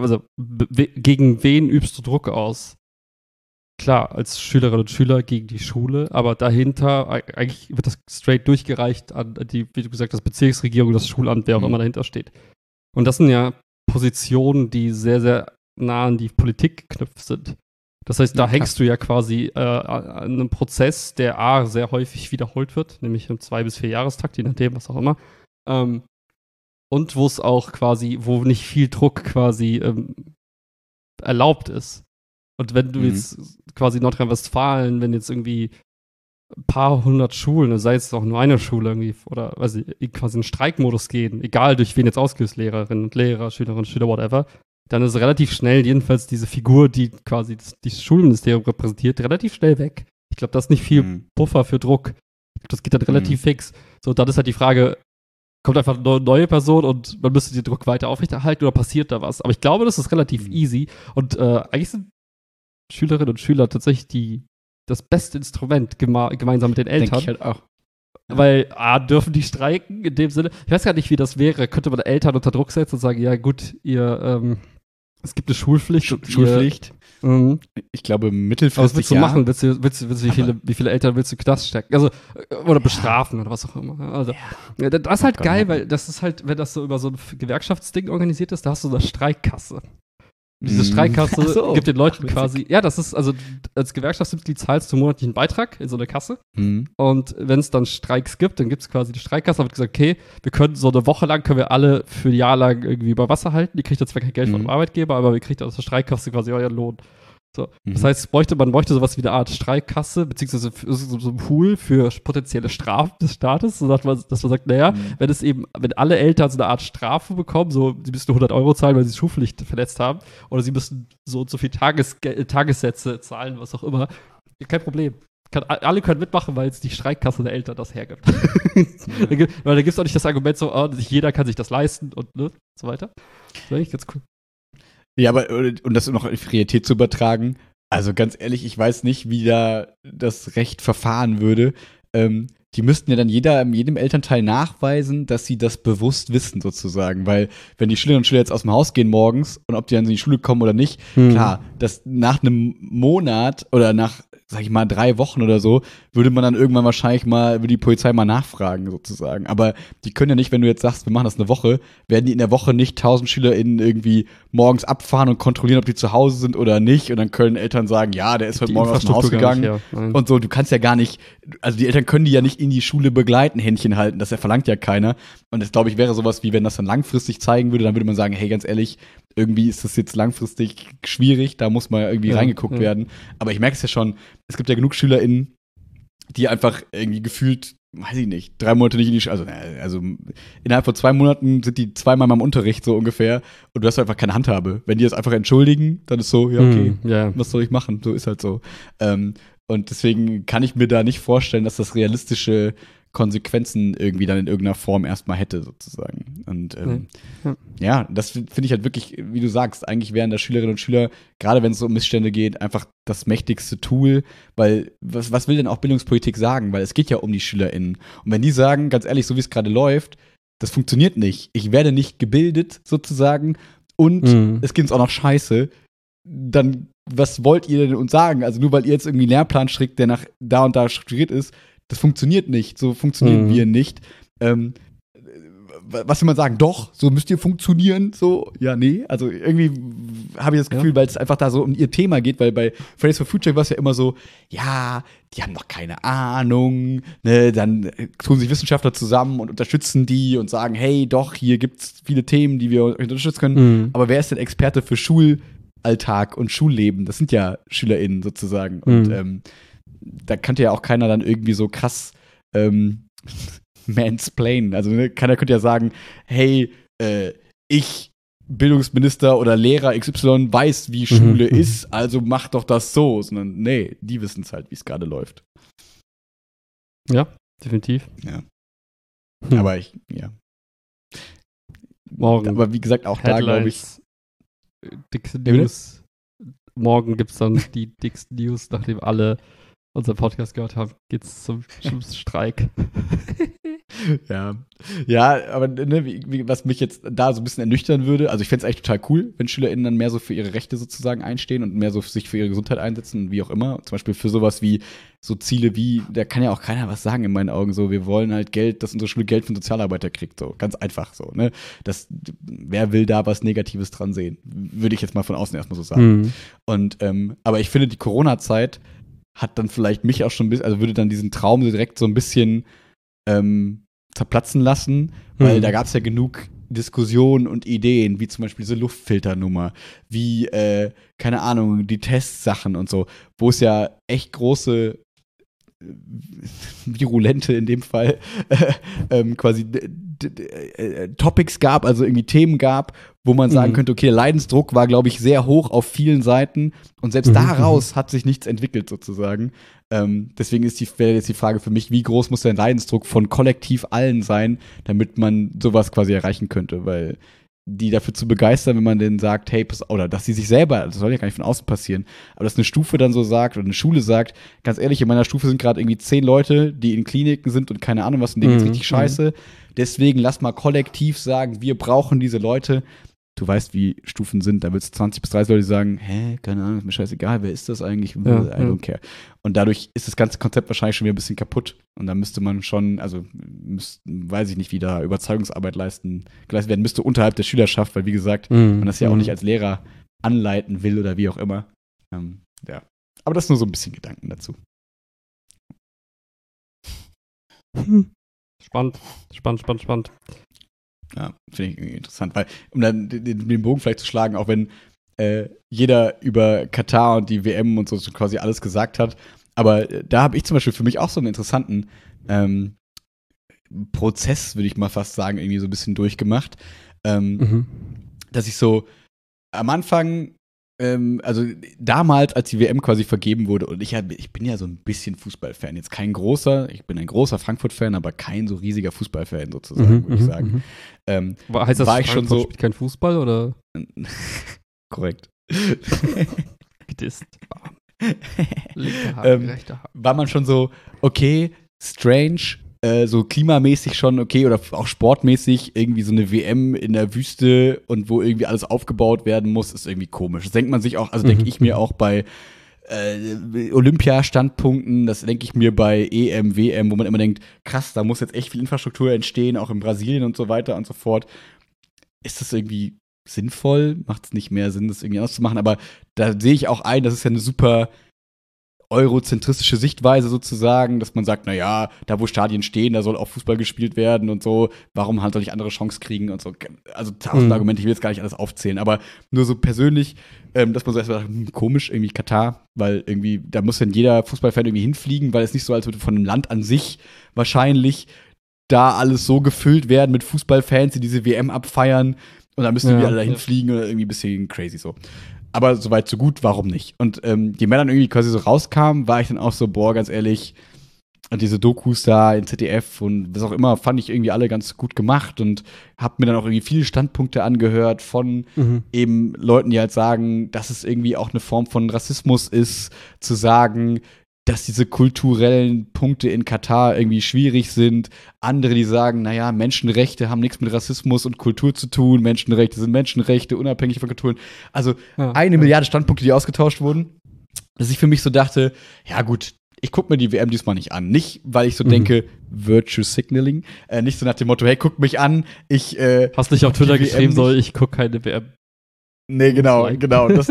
wen übst du Druck aus? Klar, als Schülerinnen und Schüler gegen die Schule, aber dahinter, eigentlich wird das straight durchgereicht an die, wie du gesagt hast, Bezirksregierung, das Schulamt, wer auch immer dahinter steht. Und das sind ja Positionen, die sehr, sehr nah an die Politik geknüpft sind. Das heißt, da hängst du ja quasi an einem Prozess, der A, sehr häufig wiederholt wird, nämlich im 2- bis 4-Jahrestakt, je nachdem, was auch immer. Und wo es auch quasi, wo nicht viel Druck quasi erlaubt ist. Und wenn du jetzt quasi Nordrhein-Westfalen, wenn jetzt irgendwie ein paar hundert Schulen, sei es auch nur eine Schule irgendwie, oder weiß ich, quasi in Streikmodus gehen, egal durch wen jetzt ausgelöst, Lehrerinnen und Lehrer, Schülerinnen und Schüler, whatever, dann ist relativ schnell jedenfalls diese Figur, die quasi das Schulministerium repräsentiert, relativ schnell weg. Ich glaube, da ist nicht viel Puffer für Druck. Das geht dann relativ fix. So, dann ist halt die Frage, kommt einfach eine neue Person und man müsste den Druck weiter aufrechterhalten oder passiert da was? Aber ich glaube, das ist relativ easy und eigentlich sind Schülerinnen und Schüler tatsächlich das beste Instrument gemeinsam mit den Eltern. Denke ich halt auch. Ja. Weil, dürfen die streiken in dem Sinne? Ich weiß gar nicht, wie das wäre. Könnte man Eltern unter Druck setzen und sagen, ja gut, es gibt eine Schulpflicht. Schulpflicht. Ich glaube, mittelfristig. Was willst du machen? Wie viele Eltern willst du in den Knast stecken? Also, oder bestrafen oder was auch immer. Also, das ist halt geil, weil das ist halt, wenn das so über so ein Gewerkschaftsding organisiert ist, da hast du eine Streikkasse. Diese Streikkasse So. gibt den Leuten Witzig. quasi, ja, das ist, also als Gewerkschaftsmitglied zahlst du monatlichen Beitrag in so eine Kasse. Und wenn es dann Streiks gibt, dann gibt es quasi die Streikkasse, da wird gesagt, okay, wir können so eine Woche lang, können wir alle für ein Jahr lang irgendwie über Wasser halten. Die kriegt dann zwar kein Geld von dem Arbeitgeber, aber wir kriegt aus der Streikkasse quasi euren Lohn. So. Das heißt, man bräuchte sowas wie eine Art Streikkasse, beziehungsweise so ein Pool für potenzielle Strafen des Staates, so dass man sagt, naja, wenn alle Eltern so eine Art Strafe bekommen, so, sie müssen 100 Euro zahlen, weil sie die Schulpflicht verletzt haben, oder sie müssen so und so viel Tagessätze zahlen, was auch immer, kein Problem. Alle können mitmachen, weil es die Streikkasse der Eltern das hergibt. Weil da gibt es auch nicht das Argument so, nicht jeder kann sich das leisten und ne, so weiter. Das ist eigentlich ganz cool. Ja, aber und das noch in die Realität zu übertragen, also ganz ehrlich, ich weiß nicht, wie da das Recht verfahren würde. Die müssten ja dann jedem Elternteil nachweisen, dass sie das bewusst wissen, sozusagen. Weil, wenn die Schülerinnen und Schüler jetzt aus dem Haus gehen morgens und ob die dann in die Schule kommen oder nicht, klar, das nach einem Monat oder nach, sag ich mal, 3 Wochen oder so, würde man dann irgendwann wahrscheinlich würde die Polizei mal nachfragen, sozusagen. Aber die können ja nicht, wenn du jetzt sagst, wir machen das eine Woche, werden die in der Woche nicht 1000 SchülerInnen irgendwie morgens abfahren und kontrollieren, ob die zu Hause sind oder nicht. Und dann können Eltern sagen, ja, der ist heute Morgen aus dem Haus gegangen. Und so, du kannst ja gar nicht, also die Eltern können die ja nicht in die Schule begleiten, Händchen halten, das verlangt ja keiner. Und das, glaube ich, wäre sowas wie, wenn das dann langfristig zeigen würde, dann würde man sagen, hey, ganz ehrlich, irgendwie ist das jetzt langfristig schwierig, da muss mal irgendwie reingeguckt werden. Aber ich merke es ja schon, es gibt ja genug SchülerInnen, die einfach irgendwie gefühlt, weiß ich nicht, 3 Monate nicht in die Schule, also innerhalb von 2 Monaten sind die 2-mal mal im Unterricht so ungefähr und du hast einfach keine Handhabe. Wenn die das einfach entschuldigen, dann ist so, ja, okay, was soll ich machen? So ist halt so. Und deswegen kann ich mir da nicht vorstellen, dass das realistische Konsequenzen irgendwie dann in irgendeiner Form erstmal hätte, sozusagen. Und ja, das finde ich halt wirklich, wie du sagst, eigentlich wären da Schülerinnen und Schüler, gerade wenn es um Missstände geht, einfach das mächtigste Tool, weil was will denn auch Bildungspolitik sagen? Weil es geht ja um die SchülerInnen. Und wenn die sagen, ganz ehrlich, so wie es gerade läuft, das funktioniert nicht. Ich werde nicht gebildet, sozusagen, und es geht uns auch noch scheiße, dann was wollt ihr denn uns sagen? Also nur weil ihr jetzt irgendwie einen Lehrplan strickt, der nach da und da strukturiert ist, das funktioniert nicht. So funktionieren wir nicht. Was will man sagen? Doch, so müsst ihr funktionieren. So, ja, nee. Also irgendwie habe ich das Gefühl, weil es einfach da so um ihr Thema geht, weil bei Fridays for Future war es ja immer so, ja, die haben noch keine Ahnung, ne, dann tun sich Wissenschaftler zusammen und unterstützen die und sagen, hey, doch, hier gibt's viele Themen, die wir unterstützen können. Aber wer ist denn Experte für Schulalltag und Schulleben? Das sind ja SchülerInnen sozusagen. Und da könnte ja auch keiner dann irgendwie so krass mansplainen. Also keiner könnte ja sagen, hey, ich, Bildungsminister oder Lehrer XY, weiß, wie Schule ist, also mach doch das so. Sondern nee, die wissen es halt, wie es gerade läuft. Ja, definitiv. Ja. Aber Morgen. Aber wie gesagt, auch Headlines, da, glaube ich. Dickste News. Morgen gibt es dann die dicksten News, nachdem alle unseren Podcast gehört haben, geht's zum Streik. Ja, aber ne, was mich jetzt da so ein bisschen ernüchtern würde, also ich fände es eigentlich total cool, wenn SchülerInnen dann mehr so für ihre Rechte sozusagen einstehen und mehr so sich für ihre Gesundheit einsetzen, wie auch immer. Zum Beispiel für sowas wie so Ziele wie, da kann ja auch keiner was sagen in meinen Augen, so, wir wollen halt Geld, dass unsere Schule Geld von Sozialarbeiter kriegt, so, ganz einfach so, ne. Wer will da was Negatives dran sehen? Würde ich jetzt mal von außen erstmal so sagen. Und, aber ich finde, die Corona-Zeit hat dann vielleicht mich auch schon ein bisschen, also würde dann diesen Traum direkt so ein bisschen zerplatzen lassen, weil da gab es ja genug Diskussionen und Ideen, wie zum Beispiel diese Luftfilternummer, wie, keine Ahnung, die Testsachen und so, wo es ja echt große virulente in dem Fall quasi Topics gab, also irgendwie Themen gab, wo man sagen könnte, okay, der Leidensdruck war, glaube ich, sehr hoch auf vielen Seiten und selbst daraus hat sich nichts entwickelt sozusagen. Deswegen wäre jetzt die Frage für mich, wie groß muss der Leidensdruck von kollektiv allen sein, damit man sowas quasi erreichen könnte, weil die dafür zu begeistern, wenn man denen sagt, hey, oder dass sie sich selber, das soll ja gar nicht von außen passieren, aber dass eine Stufe dann so sagt oder eine Schule sagt, ganz ehrlich, in meiner Stufe sind gerade irgendwie 10 Leute, die in Kliniken sind und keine Ahnung was, und denen geht's richtig scheiße. Deswegen lass mal kollektiv sagen, wir brauchen diese Leute. Du weißt, wie Stufen sind, da wird es 20 bis 30 Leute, die sagen, keine Ahnung, ist mir scheißegal, wer ist das eigentlich? I don't care. Und dadurch ist das ganze Konzept wahrscheinlich schon wieder ein bisschen kaputt. Und da müsste man schon, also weiß ich nicht, wie da Überzeugungsarbeit geleistet werden müsste unterhalb der Schülerschaft, weil wie gesagt, man das ja auch nicht als Lehrer anleiten will oder wie auch immer. Ja. Aber das nur so ein bisschen Gedanken dazu. Spannend. Ja, finde ich irgendwie interessant, weil, um dann den Bogen vielleicht zu schlagen, auch wenn jeder über Katar und die WM und so quasi alles gesagt hat, aber da habe ich zum Beispiel für mich auch so einen interessanten Prozess, würde ich mal fast sagen, irgendwie so ein bisschen durchgemacht, dass ich so am Anfang, also damals, als die WM quasi vergeben wurde, und ich bin ja so ein bisschen Fußballfan, jetzt kein großer, ich bin ein großer Frankfurt-Fan, aber kein so riesiger Fußballfan sozusagen, würde ich sagen. Heißt das, war ich Frankfurt schon so spielt kein Fußball, oder? korrekt. Gedisst. Linker Haken, rechter Haken. War man schon so, okay, strange, so klimamäßig schon okay oder auch sportmäßig irgendwie so eine WM in der Wüste und wo irgendwie alles aufgebaut werden muss, ist irgendwie komisch. Das denkt man sich auch, also denke ich mir auch bei Olympiastandpunkten, das denke ich mir bei EM, WM, wo man immer denkt, krass, da muss jetzt echt viel Infrastruktur entstehen, auch in Brasilien und so weiter und so fort. Ist das irgendwie sinnvoll? Macht es nicht mehr Sinn, das irgendwie anders zu machen? Aber da sehe ich auch ein, das ist ja eine super eurozentristische Sichtweise sozusagen, dass man sagt, naja, da wo Stadien stehen, da soll auch Fußball gespielt werden und so, warum halt soll ich andere Chance kriegen und so. Also 1000 Argumente, ich will jetzt gar nicht alles aufzählen, aber nur so persönlich, dass man so erstmal sagt, komisch, irgendwie Katar, weil irgendwie, da muss dann jeder Fußballfan irgendwie hinfliegen, weil es nicht so, als würde von dem Land an sich wahrscheinlich da alles so gefüllt werden mit Fußballfans, die diese WM abfeiern und dann müssen wir alle dahin fliegen oder irgendwie ein bisschen crazy so. Aber soweit so gut, warum nicht? Und je mehr dann irgendwie quasi so rauskam, war ich dann auch so, boah, ganz ehrlich, diese Dokus da in ZDF und was auch immer, fand ich irgendwie alle ganz gut gemacht und hab mir dann auch irgendwie viele Standpunkte angehört von eben Leuten, die halt sagen, dass es irgendwie auch eine Form von Rassismus ist, zu sagen, dass diese kulturellen Punkte in Katar irgendwie schwierig sind. Andere, die sagen, naja, Menschenrechte haben nichts mit Rassismus und Kultur zu tun. Menschenrechte sind Menschenrechte, unabhängig von Kulturen. Also eine Milliarde Standpunkte, die ausgetauscht wurden. Dass ich für mich so dachte, ja gut, ich gucke mir die WM diesmal nicht an. Nicht, weil ich so denke, Virtue Signaling. Nicht so nach dem Motto, hey, guck mich an. Hast nicht auf Twitter geschrieben, soll ich gucke keine WM. Nee, genau. Genau,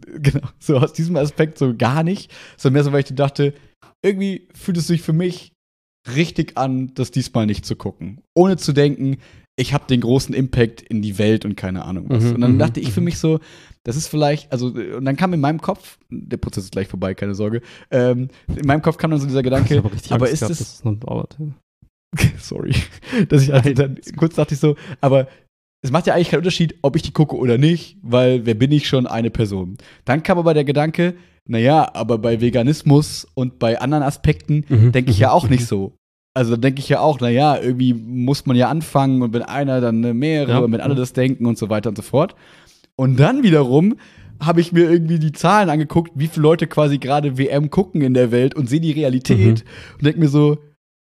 so aus diesem Aspekt so gar nicht. Sondern mehr so, weil ich dachte, irgendwie fühlt es sich für mich richtig an, das diesmal nicht zu gucken. Ohne zu denken, ich habe den großen Impact in die Welt und keine Ahnung was. Und dann dachte ich für mich so, das ist vielleicht, also, und dann kam in meinem Kopf, der Prozess ist gleich vorbei, keine Sorge, in meinem Kopf kam dann so dieser Gedanke, aber ist das dass es noch dauert, ja. Sorry, dass ich also dann kurz dachte ich so, aber es macht ja eigentlich keinen Unterschied, ob ich die gucke oder nicht, weil wer bin ich schon? Eine Person. Dann kam aber der Gedanke, naja, aber bei Veganismus und bei anderen Aspekten denke ich ja auch nicht so. Also dann denke ich ja auch, naja, irgendwie muss man ja anfangen und wenn einer, dann mehrere und wenn alle das denken und so weiter und so fort. Und dann wiederum habe ich mir irgendwie die Zahlen angeguckt, wie viele Leute quasi gerade WM gucken in der Welt und sehe die Realität und denke mir so,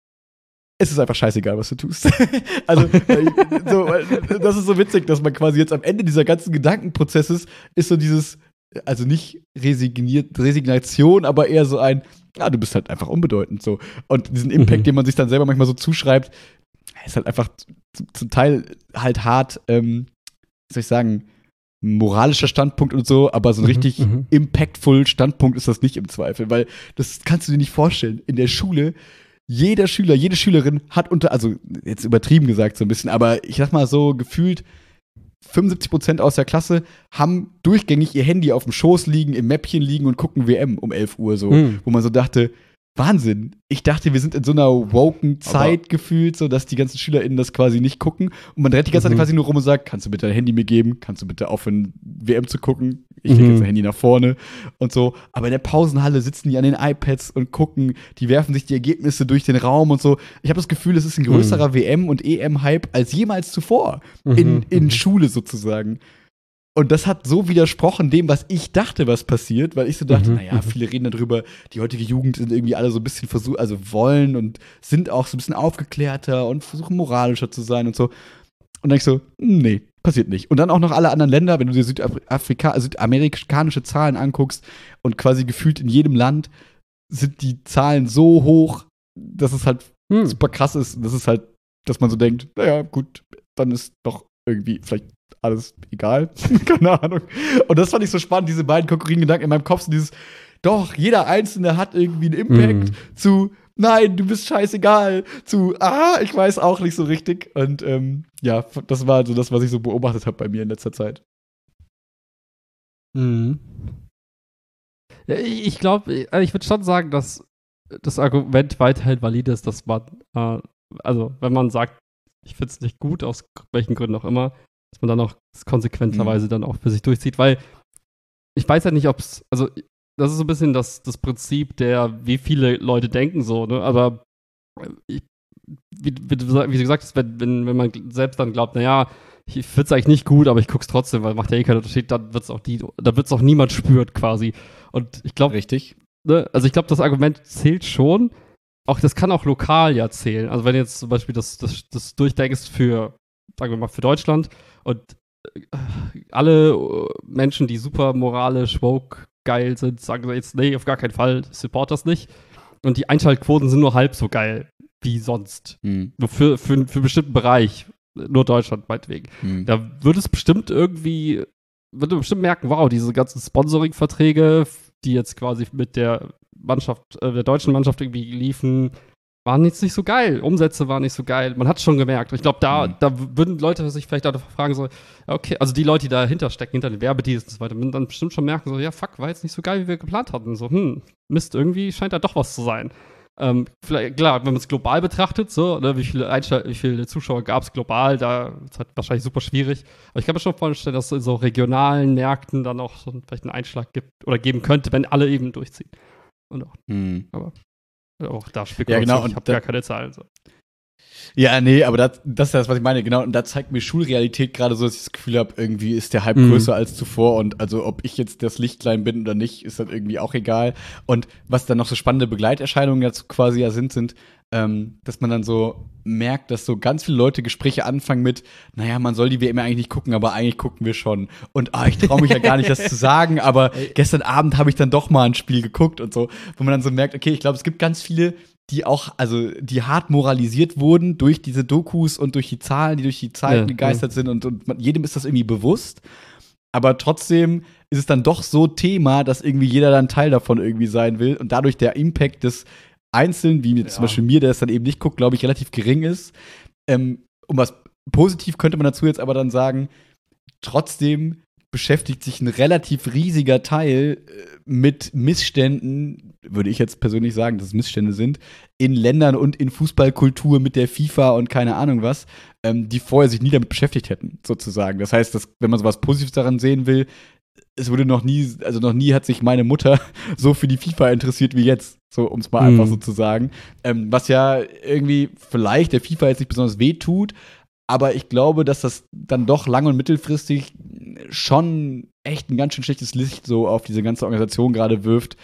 es ist einfach scheißegal, was du tust. Also, so, das ist so witzig, dass man quasi jetzt am Ende dieser ganzen Gedankenprozesses ist so dieses, also nicht Resignation, aber eher so ein, ja, du bist halt einfach unbedeutend so. Und diesen Impact, den man sich dann selber manchmal so zuschreibt, ist halt einfach zum Teil halt hart, wie soll ich sagen, moralischer Standpunkt und so, aber so ein richtig impactful Standpunkt ist das nicht im Zweifel, weil das kannst du dir nicht vorstellen. In der Schule jeder Schüler, jede Schülerin hat also jetzt übertrieben gesagt so ein bisschen, aber ich sag mal so gefühlt 75% aus der Klasse haben durchgängig ihr Handy auf dem Schoß liegen, im Mäppchen liegen und gucken WM um 11 Uhr so, wo man so dachte, Wahnsinn. Ich dachte, wir sind in so einer woken Zeit gefühlt, so dass die ganzen SchülerInnen das quasi nicht gucken. Und man dreht die ganze Zeit quasi nur rum und sagt, kannst du bitte dein Handy mir geben? Kannst du bitte aufhören, WM zu gucken? Ich lege jetzt dein Handy nach vorne und so. Aber in der Pausenhalle sitzen die an den iPads und gucken, die werfen sich die Ergebnisse durch den Raum und so. Ich habe das Gefühl, es ist ein größerer WM- und EM-Hype als jemals zuvor in Schule sozusagen. Und das hat so widersprochen dem, was ich dachte, was passiert, weil ich so dachte, naja, viele reden darüber, die heutige Jugend sind irgendwie alle so ein bisschen wollen und sind auch so ein bisschen aufgeklärter und versuchen moralischer zu sein und so. Und dann ich so, nee, passiert nicht. Und dann auch noch alle anderen Länder, wenn du dir südamerikanische Zahlen anguckst und quasi gefühlt in jedem Land sind die Zahlen so hoch, dass es halt super krass ist. Das ist halt, dass man so denkt, naja, gut, dann ist doch irgendwie vielleicht alles egal. Keine Ahnung. Und das fand ich so spannend, diese beiden konkurrierenden Gedanken in meinem Kopf, so dieses, doch, jeder Einzelne hat irgendwie einen Impact zu, nein, du bist scheißegal, zu, ich weiß auch nicht so richtig. Und ja, das war so das, was ich so beobachtet habe bei mir in letzter Zeit. Mhm. Ja, ich glaube, ich würde schon sagen, dass das Argument weiterhin valide ist, dass man, also wenn man sagt, ich finde es nicht gut, aus welchen Gründen auch immer, dass man dann auch konsequenterweise dann auch für sich durchzieht, weil ich weiß ja nicht, ob es, also das ist so ein bisschen das Prinzip wie viele Leute denken so, ne, aber wie du gesagt hast, wenn man selbst dann glaubt, naja, ich finde es eigentlich nicht gut, aber ich gucke es trotzdem, weil macht ja eh keinen Unterschied, dann wird es auch niemand spürt quasi. Und ich glaube, richtig. Ne, also ich glaube, das Argument zählt schon. Auch das kann auch lokal ja zählen. Also wenn du jetzt zum Beispiel das durchdenkst für, sagen wir mal, für Deutschland und alle Menschen, die super moralisch, woke, geil sind, sagen jetzt, nee, auf gar keinen Fall, ich support das nicht. Und die Einschaltquoten sind nur halb so geil wie sonst. Nur für einen bestimmten Bereich. Nur Deutschland, meinetwegen. Da würde es bestimmt merken, wow, diese ganzen Sponsoring-Verträge, die jetzt quasi mit der Mannschaft, der deutschen Mannschaft irgendwie liefen, waren jetzt nicht so geil. Umsätze waren nicht so geil. Man hat es schon gemerkt. Ich glaube, da würden Leute sich vielleicht auch fragen, so, okay, also die Leute, die dahinter stecken, hinter den Werbediensten und so weiter, würden dann bestimmt schon merken, so, ja, fuck, war jetzt nicht so geil, wie wir geplant hatten. So, Mist, irgendwie scheint da doch was zu sein. Vielleicht, klar, wenn man es global betrachtet, so, ne, wie viele Zuschauer gab es global, da ist halt wahrscheinlich super schwierig. Aber ich kann mir schon vorstellen, dass es in so regionalen Märkten dann auch so vielleicht einen Einschlag gibt oder geben könnte, wenn alle eben durchziehen. Und auch, aber auch da spekuliert, ja, genau, ich habe gar keine Zahlen. So. Ja, nee, aber das ist das, was ich meine, genau. Und da zeigt mir Schulrealität gerade so, dass ich das Gefühl habe, irgendwie ist der Hype größer als zuvor. Und also, ob ich jetzt das Lichtlein bin oder nicht, ist dann irgendwie auch egal. Und was dann noch so spannende Begleiterscheinungen dazu quasi ja sind, dass man dann so merkt, dass so ganz viele Leute Gespräche anfangen mit, naja, man soll die WM eigentlich nicht gucken, aber eigentlich gucken wir schon. Und ich traue mich ja gar nicht, das zu sagen, aber gestern Abend habe ich dann doch mal ein Spiel geguckt und so, wo man dann so merkt, okay, ich glaube, es gibt ganz viele, die auch, also die hart moralisiert wurden durch diese Dokus und durch die Zahlen, die durch die Zeiten gegeistert sind und jedem ist das irgendwie bewusst. Aber trotzdem ist es dann doch so Thema, dass irgendwie jeder dann Teil davon irgendwie sein will und dadurch der Impact des Einzelnen, wie zum Beispiel mir, der es dann eben nicht guckt, glaube ich, relativ gering ist. Was positiv könnte man dazu jetzt aber dann sagen, trotzdem beschäftigt sich ein relativ riesiger Teil mit Missständen, würde ich jetzt persönlich sagen, dass es Missstände sind, in Ländern und in Fußballkultur mit der FIFA und keine Ahnung was, die vorher sich nie damit beschäftigt hätten, sozusagen. Das heißt, dass, wenn man sowas Positives daran sehen will, es wurde noch nie hat sich meine Mutter so für die FIFA interessiert wie jetzt, so um es mal einfach so zu sagen. Was ja irgendwie vielleicht der FIFA jetzt nicht besonders wehtut, aber ich glaube, dass das dann doch lang- und mittelfristig schon echt ein ganz schön schlechtes Licht so auf diese ganze Organisation gerade wirft,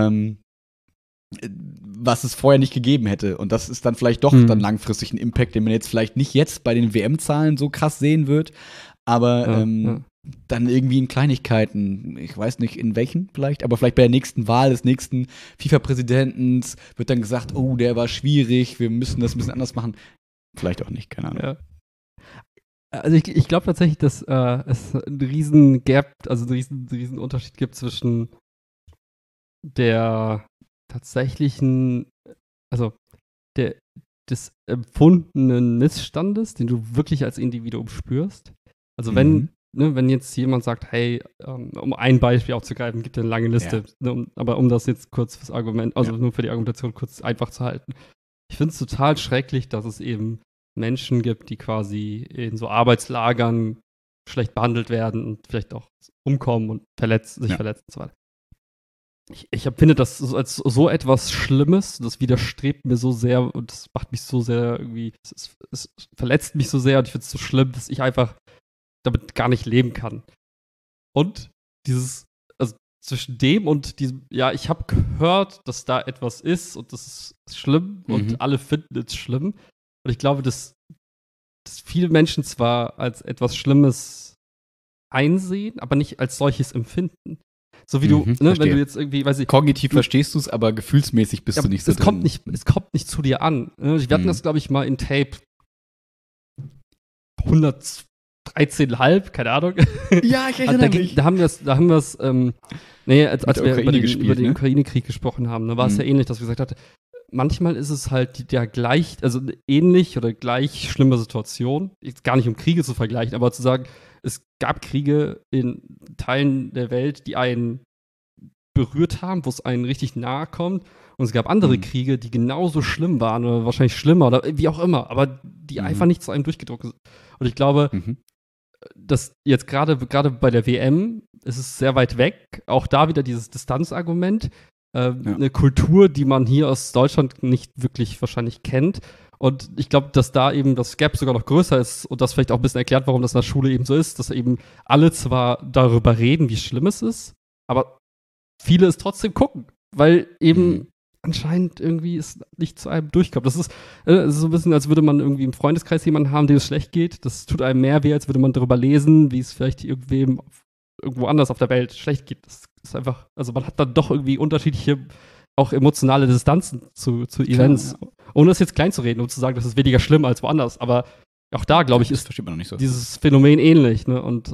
was es vorher nicht gegeben hätte. Und das ist dann vielleicht doch dann langfristig ein Impact, den man jetzt vielleicht nicht jetzt bei den WM-Zahlen so krass sehen wird, aber dann irgendwie in Kleinigkeiten, ich weiß nicht in welchen vielleicht, aber vielleicht bei der nächsten Wahl des nächsten FIFA-Präsidenten wird dann gesagt, oh, der war schwierig, wir müssen das ein bisschen anders machen. Vielleicht auch nicht, keine Ahnung. Ja. Also ich glaube tatsächlich, dass es einen riesen Gap, also einen riesen Unterschied gibt zwischen der tatsächlichen, also des empfundenen Missstandes, den du wirklich als Individuum spürst. Also wenn jetzt jemand sagt, hey, um ein Beispiel aufzugreifen, gibt es eine lange Liste, aber um das jetzt kurz fürs Argument, also nur für die Argumentation kurz einfach zu halten. Ich finde es total schrecklich, dass es eben Menschen gibt, die quasi in so Arbeitslagern schlecht behandelt werden und vielleicht auch umkommen und sich verletzen und so weiter. Ich empfinde das als so etwas Schlimmes, das widerstrebt mir so sehr und das macht mich so sehr irgendwie, es verletzt mich so sehr und ich finde es so schlimm, dass ich einfach damit gar nicht leben kann. Und also zwischen dem und diesem, ja, ich habe gehört, dass da etwas ist und das ist schlimm und alle finden es schlimm. Und ich glaube, dass viele Menschen zwar als etwas Schlimmes einsehen, aber nicht als solches empfinden. So wie du, wenn du jetzt irgendwie, weiß ich. Kognitiv verstehst du es, aber gefühlsmäßig bist du nicht so drin. Es kommt nicht zu dir an. Wir hatten das, glaube ich, mal in Tape 100 13,5, keine Ahnung. Ja, ich erinnere mich. Da haben wir es, als wir über den ne? Ukraine-Krieg gesprochen haben, da war es ja ähnlich, dass wir gesagt hatten, manchmal ist es halt also ähnlich oder gleich schlimme Situation, jetzt gar nicht um Kriege zu vergleichen, aber zu sagen, es gab Kriege in Teilen der Welt, die einen berührt haben, wo es einen richtig nahe kommt. Und es gab andere Kriege, die genauso schlimm waren oder wahrscheinlich schlimmer oder wie auch immer, aber die einfach nicht zu einem durchgedrungen sind. Und ich glaube, dass jetzt gerade bei der WM ist es sehr weit weg. Auch da wieder dieses Distanzargument. Eine Kultur, die man hier aus Deutschland nicht wirklich wahrscheinlich kennt. Und ich glaube, dass da eben das Gap sogar noch größer ist und das vielleicht auch ein bisschen erklärt, warum das in der Schule eben so ist, dass eben alle zwar darüber reden, wie schlimm es ist, aber viele es trotzdem gucken, weil eben anscheinend irgendwie es nicht zu einem durchkommt. Das ist so ein bisschen, als würde man irgendwie im Freundeskreis jemanden haben, dem es schlecht geht. Das tut einem mehr weh, als würde man darüber lesen, wie es vielleicht irgendwem irgendwo anders auf der Welt schlecht geht. Das ist einfach, also man hat dann doch irgendwie unterschiedliche, auch emotionale Distanzen zu Events. Ja. Ohne es jetzt klein zu reden, um zu sagen, das ist weniger schlimm als woanders. Aber auch da, glaube ich, ist dieses Phänomen ähnlich. Ne? Und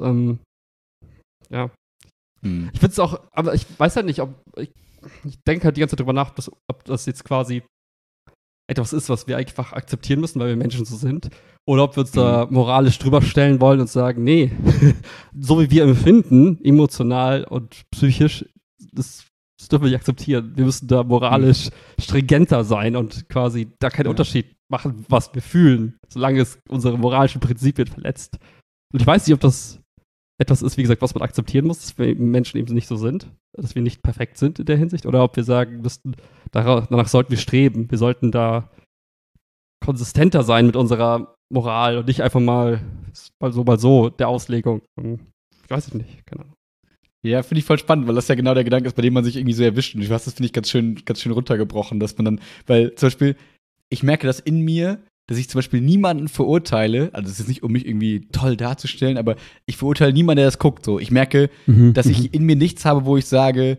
ja. Ich finde es auch, aber ich weiß halt nicht, ich denke halt die ganze Zeit drüber nach, ob das jetzt quasi etwas ist, was wir einfach akzeptieren müssen, weil wir Menschen so sind. Oder ob wir uns da moralisch drüber stellen wollen und sagen, nee, so wie wir empfinden, emotional und psychisch, das dürfen wir nicht akzeptieren. Wir müssen da moralisch stringenter sein und quasi da keinen Unterschied machen, was wir fühlen, solange es unsere moralischen Prinzipien verletzt. Und ich weiß nicht, ob das etwas ist, wie gesagt, was man akzeptieren muss, dass wir Menschen eben nicht so sind, dass wir nicht perfekt sind in der Hinsicht, oder ob wir sagen müssten, danach sollten wir streben. Wir sollten da konsistenter sein mit unserer Moral und nicht einfach mal so der Auslegung. Ich weiß es nicht, keine Ahnung. Ja, finde ich voll spannend, weil das ja genau der Gedanke ist, bei dem man sich irgendwie so erwischt. Und ich weiß, das finde ich ganz schön runtergebrochen, dass man dann, weil zum Beispiel, ich merke das in mir, dass ich zum Beispiel niemanden verurteile, also es ist nicht, um mich irgendwie toll darzustellen, aber ich verurteile niemanden, der das guckt. So. Ich merke, dass ich in mir nichts habe, wo ich sage,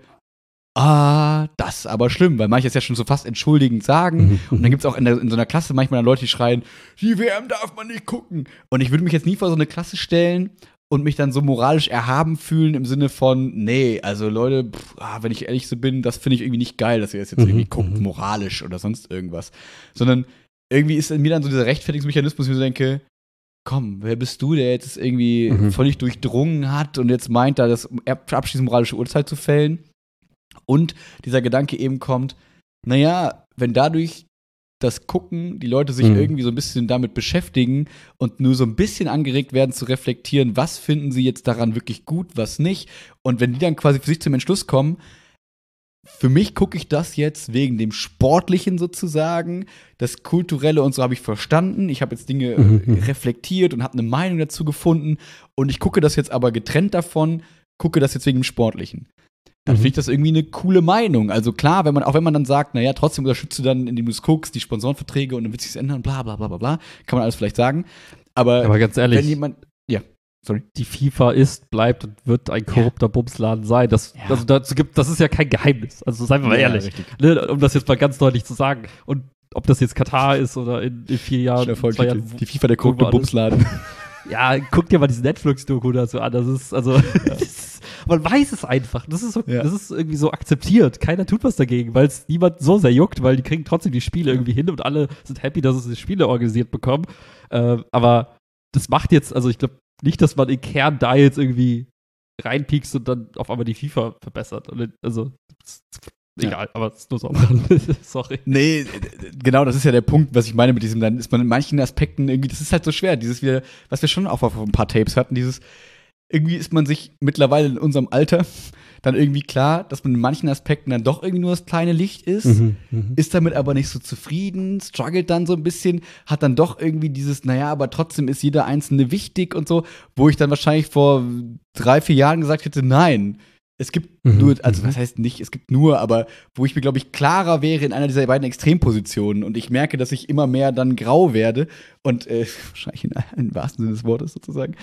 das ist aber schlimm, weil manche es ja schon so fast entschuldigend sagen. Und dann gibt es auch in so einer Klasse manchmal dann Leute, die schreien, die WM darf man nicht gucken. Und ich würde mich jetzt nie vor so eine Klasse stellen und mich dann so moralisch erhaben fühlen im Sinne von, nee, also Leute, wenn ich ehrlich so bin, das finde ich irgendwie nicht geil, dass ihr das jetzt irgendwie guckt, moralisch oder sonst irgendwas. Sondern irgendwie ist in mir dann so dieser Rechtfertigungsmechanismus, wo ich so denke, komm, wer bist du, der jetzt irgendwie völlig durchdrungen hat und jetzt meint, da das abschließend moralische Urteil zu fällen? Und dieser Gedanke eben kommt, naja, wenn dadurch das Gucken, die Leute sich irgendwie so ein bisschen damit beschäftigen und nur so ein bisschen angeregt werden zu reflektieren, was finden sie jetzt daran wirklich gut, was nicht. Und wenn die dann quasi für sich zum Entschluss kommen, für mich gucke ich das jetzt wegen dem Sportlichen sozusagen, das Kulturelle und so habe ich verstanden. Ich habe jetzt Dinge reflektiert und habe eine Meinung dazu gefunden und ich gucke das jetzt aber getrennt davon, gucke das jetzt wegen dem Sportlichen. Dann finde ich das irgendwie eine coole Meinung. Also klar, wenn man dann sagt, naja, trotzdem unterstützt du dann, indem du es guckst, die Sponsorenverträge und dann wird sich's ändern, bla bla bla bla bla, kann man alles vielleicht sagen. Aber ganz ehrlich, wenn jemand, sorry. Die FIFA bleibt und wird ein korrupter Bumsladen sein. Das ist ja kein Geheimnis. Also seien wir mal ehrlich. Ne, um das jetzt mal ganz deutlich zu sagen. Und ob das jetzt Katar ist oder in 4 Jahren, 2 Jahren. Die FIFA der korrupte Bumsladen. Ja, guck dir mal diese Netflix-Doku dazu an. Das ist, also, man weiß es einfach. Das ist irgendwie so akzeptiert. Keiner tut was dagegen, weil es niemand so sehr juckt, weil die kriegen trotzdem die Spiele irgendwie hin und alle sind happy, dass sie die Spiele organisiert bekommen. Aber das macht jetzt, also ich glaube nicht, dass man im Kern da jetzt irgendwie reinpiekst und dann auf einmal die FIFA verbessert. Also, egal, aber es ist nur so. Sorry. Nee, genau, das ist ja der Punkt, was ich meine mit diesem, dann ist man in manchen Aspekten irgendwie, das ist halt so schwer, dieses wieder, was wir schon auch auf ein paar Tapes hatten, dieses, irgendwie ist man sich mittlerweile in unserem Alter dann irgendwie klar, dass man in manchen Aspekten dann doch irgendwie nur das kleine Licht ist, ist damit aber nicht so zufrieden, struggelt dann so ein bisschen, hat dann doch irgendwie dieses, naja, aber trotzdem ist jeder Einzelne wichtig und so, wo ich dann wahrscheinlich vor 3-4 Jahren gesagt hätte, nein, es gibt nur, also was heißt nicht, es gibt nur, aber wo ich mir, glaube ich, klarer wäre in einer dieser beiden Extrempositionen und ich merke, dass ich immer mehr dann grau werde und wahrscheinlich im wahrsten Sinne des Wortes sozusagen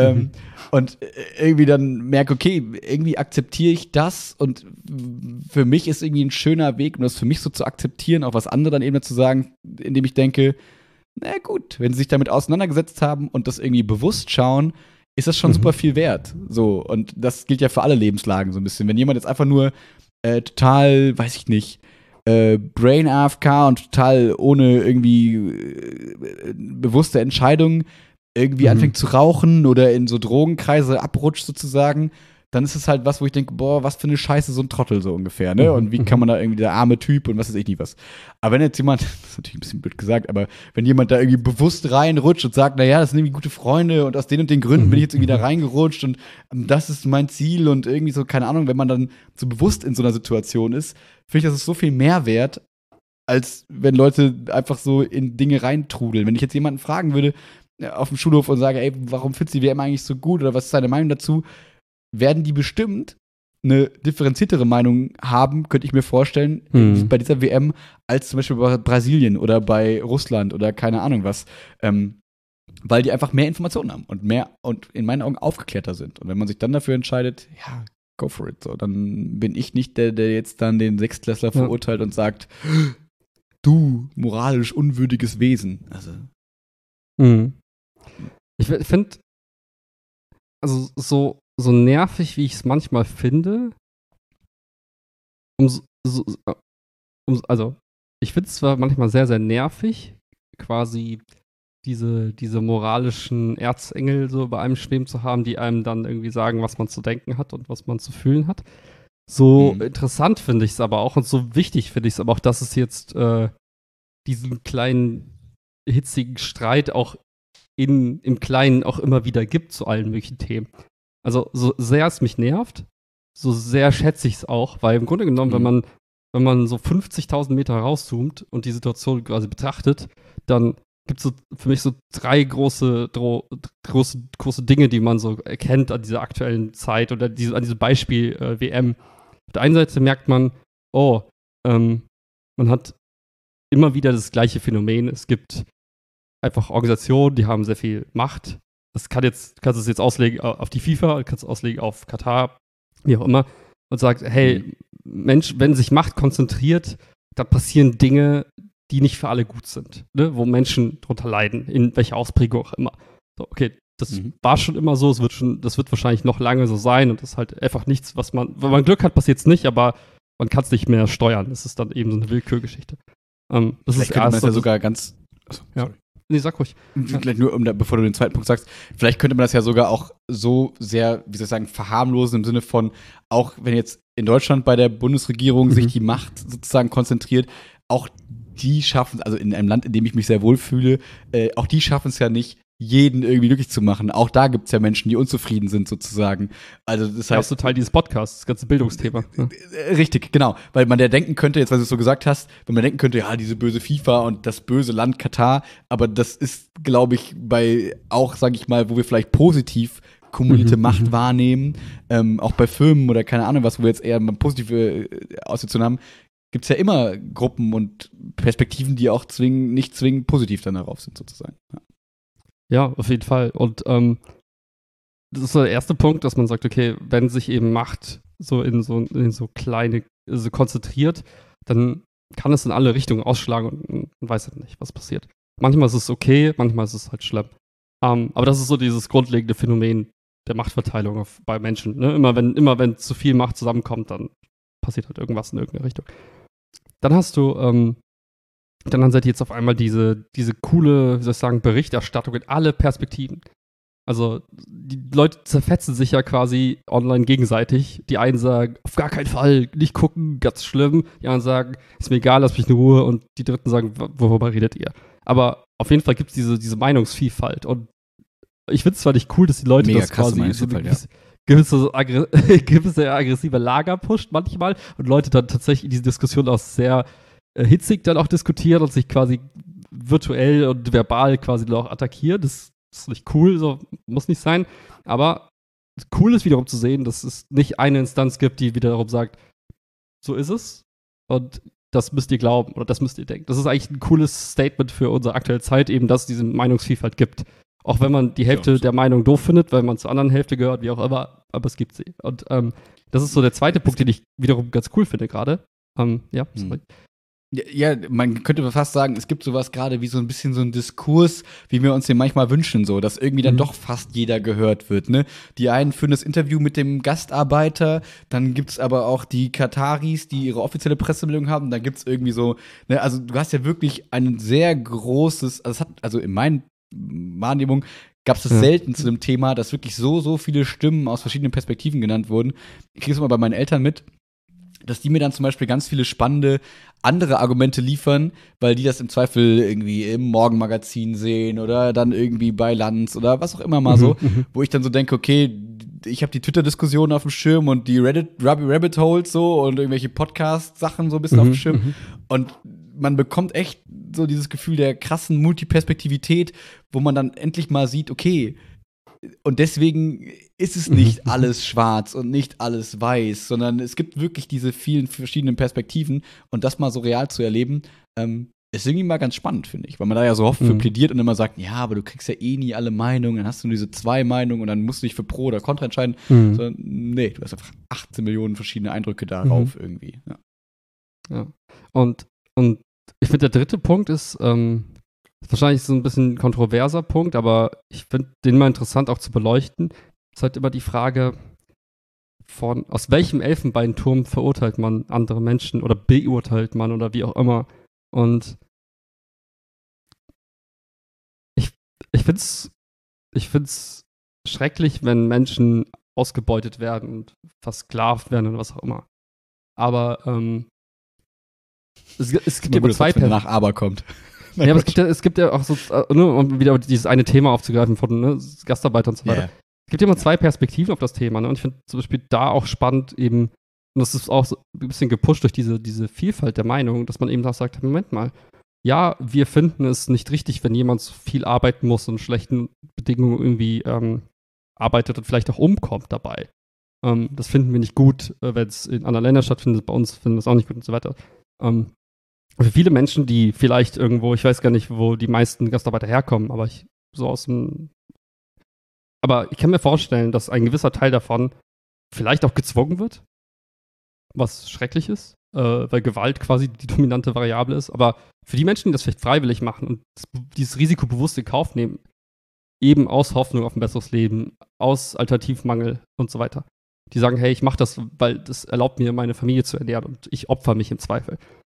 und irgendwie dann merke, okay, irgendwie akzeptiere ich das und für mich ist irgendwie ein schöner Weg, um das für mich so zu akzeptieren, auch was andere dann eben dazu sagen, indem ich denke, na gut, wenn sie sich damit auseinandergesetzt haben und das irgendwie bewusst schauen, ist das schon super viel wert. So, und das gilt ja für alle Lebenslagen so ein bisschen. Wenn jemand jetzt einfach nur total, weiß ich nicht, Brain AFK und total ohne irgendwie bewusste Entscheidungen irgendwie anfängt zu rauchen oder in so Drogenkreise abrutscht sozusagen, dann ist es halt was, wo ich denke, boah, was für eine Scheiße, so ein Trottel so ungefähr, ne? Und wie kann man da irgendwie der arme Typ und was weiß ich nicht was. Aber wenn jetzt jemand, das ist natürlich ein bisschen blöd gesagt, aber wenn jemand da irgendwie bewusst reinrutscht und sagt, naja, das sind irgendwie gute Freunde und aus den und den Gründen bin ich jetzt irgendwie da reingerutscht und das ist mein Ziel und irgendwie so, keine Ahnung, wenn man dann so bewusst in so einer Situation ist, finde ich, das ist so viel mehr wert, als wenn Leute einfach so in Dinge reintrudeln. Wenn ich jetzt jemanden fragen würde auf dem Schulhof und sage, ey, warum findest du die WM eigentlich so gut oder was ist deine Meinung dazu, werden die bestimmt eine differenziertere Meinung haben, könnte ich mir vorstellen, bei dieser WM, als zum Beispiel bei Brasilien oder bei Russland oder keine Ahnung was. Weil die einfach mehr Informationen haben und mehr und in meinen Augen aufgeklärter sind. Und wenn man sich dann dafür entscheidet, ja, go for it. So, dann bin ich nicht der jetzt dann den Sechstklässler verurteilt und sagt, du moralisch unwürdiges Wesen. Also. Ich finde, also so nervig, wie ich es manchmal finde, also ich finde es zwar manchmal sehr, sehr nervig, quasi diese moralischen Erzengel so bei einem schweben zu haben, die einem dann irgendwie sagen, was man zu denken hat und was man zu fühlen hat. So interessant finde ich es aber auch und so wichtig finde ich es aber auch, dass es jetzt diesen kleinen hitzigen Streit auch im Kleinen auch immer wieder gibt zu allen möglichen Themen. Also so sehr es mich nervt, so sehr schätze ich es auch, weil im Grunde genommen, wenn man so 50.000 Meter rauszoomt und die Situation quasi betrachtet, dann gibt es so für mich so drei große Dinge, die man so erkennt an dieser aktuellen Zeit oder an diesem Beispiel WM. Auf der einen Seite merkt man, man hat immer wieder das gleiche Phänomen. Es gibt einfach Organisationen, die haben sehr viel Macht. Das kannst du es jetzt auslegen auf die FIFA, kannst du auslegen auf Katar, wie auch immer, und sagt, hey, Mensch, wenn sich Macht konzentriert, dann passieren Dinge, die nicht für alle gut sind, ne? Wo Menschen drunter leiden, in welcher Ausprägung auch immer. So, okay, das war schon immer so, das wird wahrscheinlich noch lange so sein und das ist halt einfach nichts, was wenn man Glück hat, passiert es nicht, aber man kann es nicht mehr steuern. Das ist dann eben so eine Willkürgeschichte. Das Vielleicht ist könnte man das ja sogar ganz. Achso, ja. Nee, sag ruhig. Vielleicht nur, bevor du den zweiten Punkt sagst, vielleicht könnte man das ja sogar auch so sehr, wie soll ich sagen, verharmlosen im Sinne von, auch wenn jetzt in Deutschland bei der Bundesregierung sich die Macht sozusagen konzentriert, auch die schaffen es, also in einem Land, in dem ich mich sehr wohl fühle, auch die schaffen es ja nicht, jeden irgendwie glücklich zu machen. Auch da gibt es ja Menschen, die unzufrieden sind sozusagen. Also das heißt, das ist Teil dieses Podcasts, das ganze Bildungsthema. Richtig, genau. Weil man ja denken könnte, jetzt weil du es so gesagt hast, wenn man denken könnte, ja, diese böse FIFA und das böse Land Katar, aber das ist, glaube ich, bei auch, sage ich mal, wo wir vielleicht positiv kumulierte Macht wahrnehmen, auch bei Firmen oder keine Ahnung was, wo wir jetzt eher mal positive Auswirkungen haben, gibt es ja immer Gruppen und Perspektiven, die auch nicht zwingend positiv dann darauf sind, sozusagen. Ja, auf jeden Fall. Und das ist so der erste Punkt, dass man sagt, okay, wenn sich eben Macht so in so kleine, so konzentriert, dann kann es in alle Richtungen ausschlagen und man weiß halt nicht, was passiert. Manchmal ist es okay, manchmal ist es halt schlimm. Aber das ist so dieses grundlegende Phänomen der Machtverteilung bei Menschen. Ne? Immer wenn zu viel Macht zusammenkommt, dann passiert halt irgendwas in irgendeine Richtung. Dann hast du dann seid ihr jetzt auf einmal diese coole, wie soll ich sagen, Berichterstattung in alle Perspektiven. Also die Leute zerfetzen sich ja quasi online gegenseitig. Die einen sagen, auf gar keinen Fall, nicht gucken, ganz schlimm. Die anderen sagen, ist mir egal, lass mich in Ruhe. Und die Dritten sagen, worüber redet ihr? Aber auf jeden Fall gibt es diese Meinungsvielfalt. Und ich finde es zwar nicht cool, dass die Leute mega das quasi so ja. gewisse aggressive Lager pusht manchmal und Leute dann tatsächlich in diese Diskussion auch sehr hitzig dann auch diskutieren und sich quasi virtuell und verbal quasi auch attackieren. Das ist nicht cool, so muss nicht sein. Aber cool ist wiederum zu sehen, dass es nicht eine Instanz gibt, die wiederum sagt, so ist es und das müsst ihr glauben oder das müsst ihr denken. Das ist eigentlich ein cooles Statement für unsere aktuelle Zeit, eben, dass es diese Meinungsvielfalt gibt. Auch wenn man die Hälfte der Meinung doof findet, weil man zur anderen Hälfte gehört, wie auch immer, aber es gibt sie. Und das ist so der zweite Punkt, den ich wiederum ganz cool finde gerade. Sorry. Ja, man könnte fast sagen, es gibt sowas gerade wie so ein bisschen so ein Diskurs, wie wir uns den manchmal wünschen, so, dass irgendwie dann doch fast jeder gehört wird, ne? Die einen führen das Interview mit dem Gastarbeiter, dann gibt's aber auch die Kataris, die ihre offizielle Pressemeldung haben, dann gibt's irgendwie so, ne, also du hast ja wirklich ein sehr großes, also in meinen Wahrnehmung gab es das selten zu dem Thema, dass wirklich so viele Stimmen aus verschiedenen Perspektiven genannt wurden. Ich kriege es immer bei meinen Eltern mit, dass die mir dann zum Beispiel ganz viele spannende andere Argumente liefern, weil die das im Zweifel irgendwie im Morgenmagazin sehen oder dann irgendwie bei Lanz oder was auch immer mal so, wo ich dann so denke, okay, ich habe die Twitter-Diskussion auf dem Schirm und die Rabbit Holes so und irgendwelche Podcast-Sachen so ein bisschen auf dem Schirm und man bekommt echt so dieses Gefühl der krassen Multiperspektivität, wo man dann endlich mal sieht, okay, und deswegen ist es nicht alles schwarz und nicht alles weiß, sondern es gibt wirklich diese vielen verschiedenen Perspektiven und das mal so real zu erleben, ist irgendwie mal ganz spannend, finde ich, weil man da ja so oft für plädiert und immer sagt, ja, aber du kriegst ja eh nie alle Meinungen, dann hast du nur diese 2 Meinungen und dann musst du dich für Pro oder Contra entscheiden. Sondern, nee, du hast einfach 18 Millionen verschiedene Eindrücke darauf irgendwie. Ja. Und ich finde, der dritte Punkt ist wahrscheinlich so ein bisschen kontroverser Punkt, aber ich finde den mal interessant auch zu beleuchten. Es ist halt immer die Frage aus welchem Elfenbeinturm verurteilt man andere Menschen oder beurteilt man oder wie auch immer. Und ich find's schrecklich, wenn Menschen ausgebeutet werden und versklavt werden oder was auch immer. Aber es gibt ja immer zwei Personen. Nach Aber kommt. Ja, aber es gibt ja auch so, um wieder dieses eine Thema aufzugreifen von Gastarbeiter und so weiter. Yeah. Es gibt ja immer 2 Perspektiven auf das Thema, ne? Und ich finde zum Beispiel da auch spannend eben, und das ist auch so ein bisschen gepusht durch diese Vielfalt der Meinung, dass man eben auch sagt, Moment mal, ja, wir finden es nicht richtig, wenn jemand so viel arbeiten muss und schlechten Bedingungen irgendwie arbeitet und vielleicht auch umkommt dabei. Das finden wir nicht gut, wenn es in anderen Ländern stattfindet, bei uns finden wir es auch nicht gut und so weiter. Für viele Menschen, die vielleicht irgendwo, ich weiß gar nicht, wo die meisten Gastarbeiter herkommen, aber ich kann mir vorstellen, dass ein gewisser Teil davon vielleicht auch gezwungen wird, was schrecklich ist, weil Gewalt quasi die dominante Variable ist. Aber für die Menschen, die das vielleicht freiwillig machen und dieses Risiko bewusst in Kauf nehmen, eben aus Hoffnung auf ein besseres Leben, aus Alternativmangel und so weiter, die sagen, hey, ich mache das, weil das erlaubt mir, meine Familie zu ernähren und ich opfer mich im Zweifel.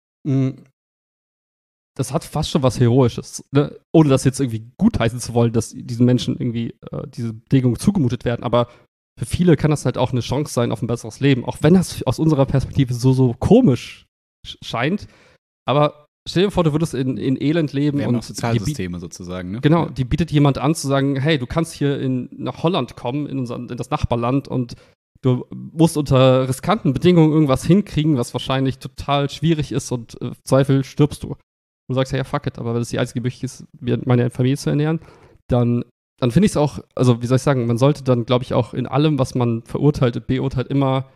Das hat fast schon was Heroisches, ne? Ohne das jetzt irgendwie gutheißen zu wollen, dass diesen Menschen irgendwie diese Bedingungen zugemutet werden. Aber für viele kann das halt auch eine Chance sein auf ein besseres Leben. Auch wenn das aus unserer Perspektive so komisch scheint. Aber stell dir vor, du würdest in Elend leben. Wir haben auch Sozialsysteme sozusagen, ne? Genau, die bietet jemand an zu sagen, hey, du kannst hier nach Holland kommen, in das Nachbarland und du musst unter riskanten Bedingungen irgendwas hinkriegen, was wahrscheinlich total schwierig ist und im Zweifel stirbst du. Du sagst ja, fuck it, aber wenn es die einzige Möglichkeit ist, meine Familie zu ernähren, dann finde ich es auch, also wie soll ich sagen, man sollte dann, glaube ich, auch in allem, was man verurteilt und beurteilt, immer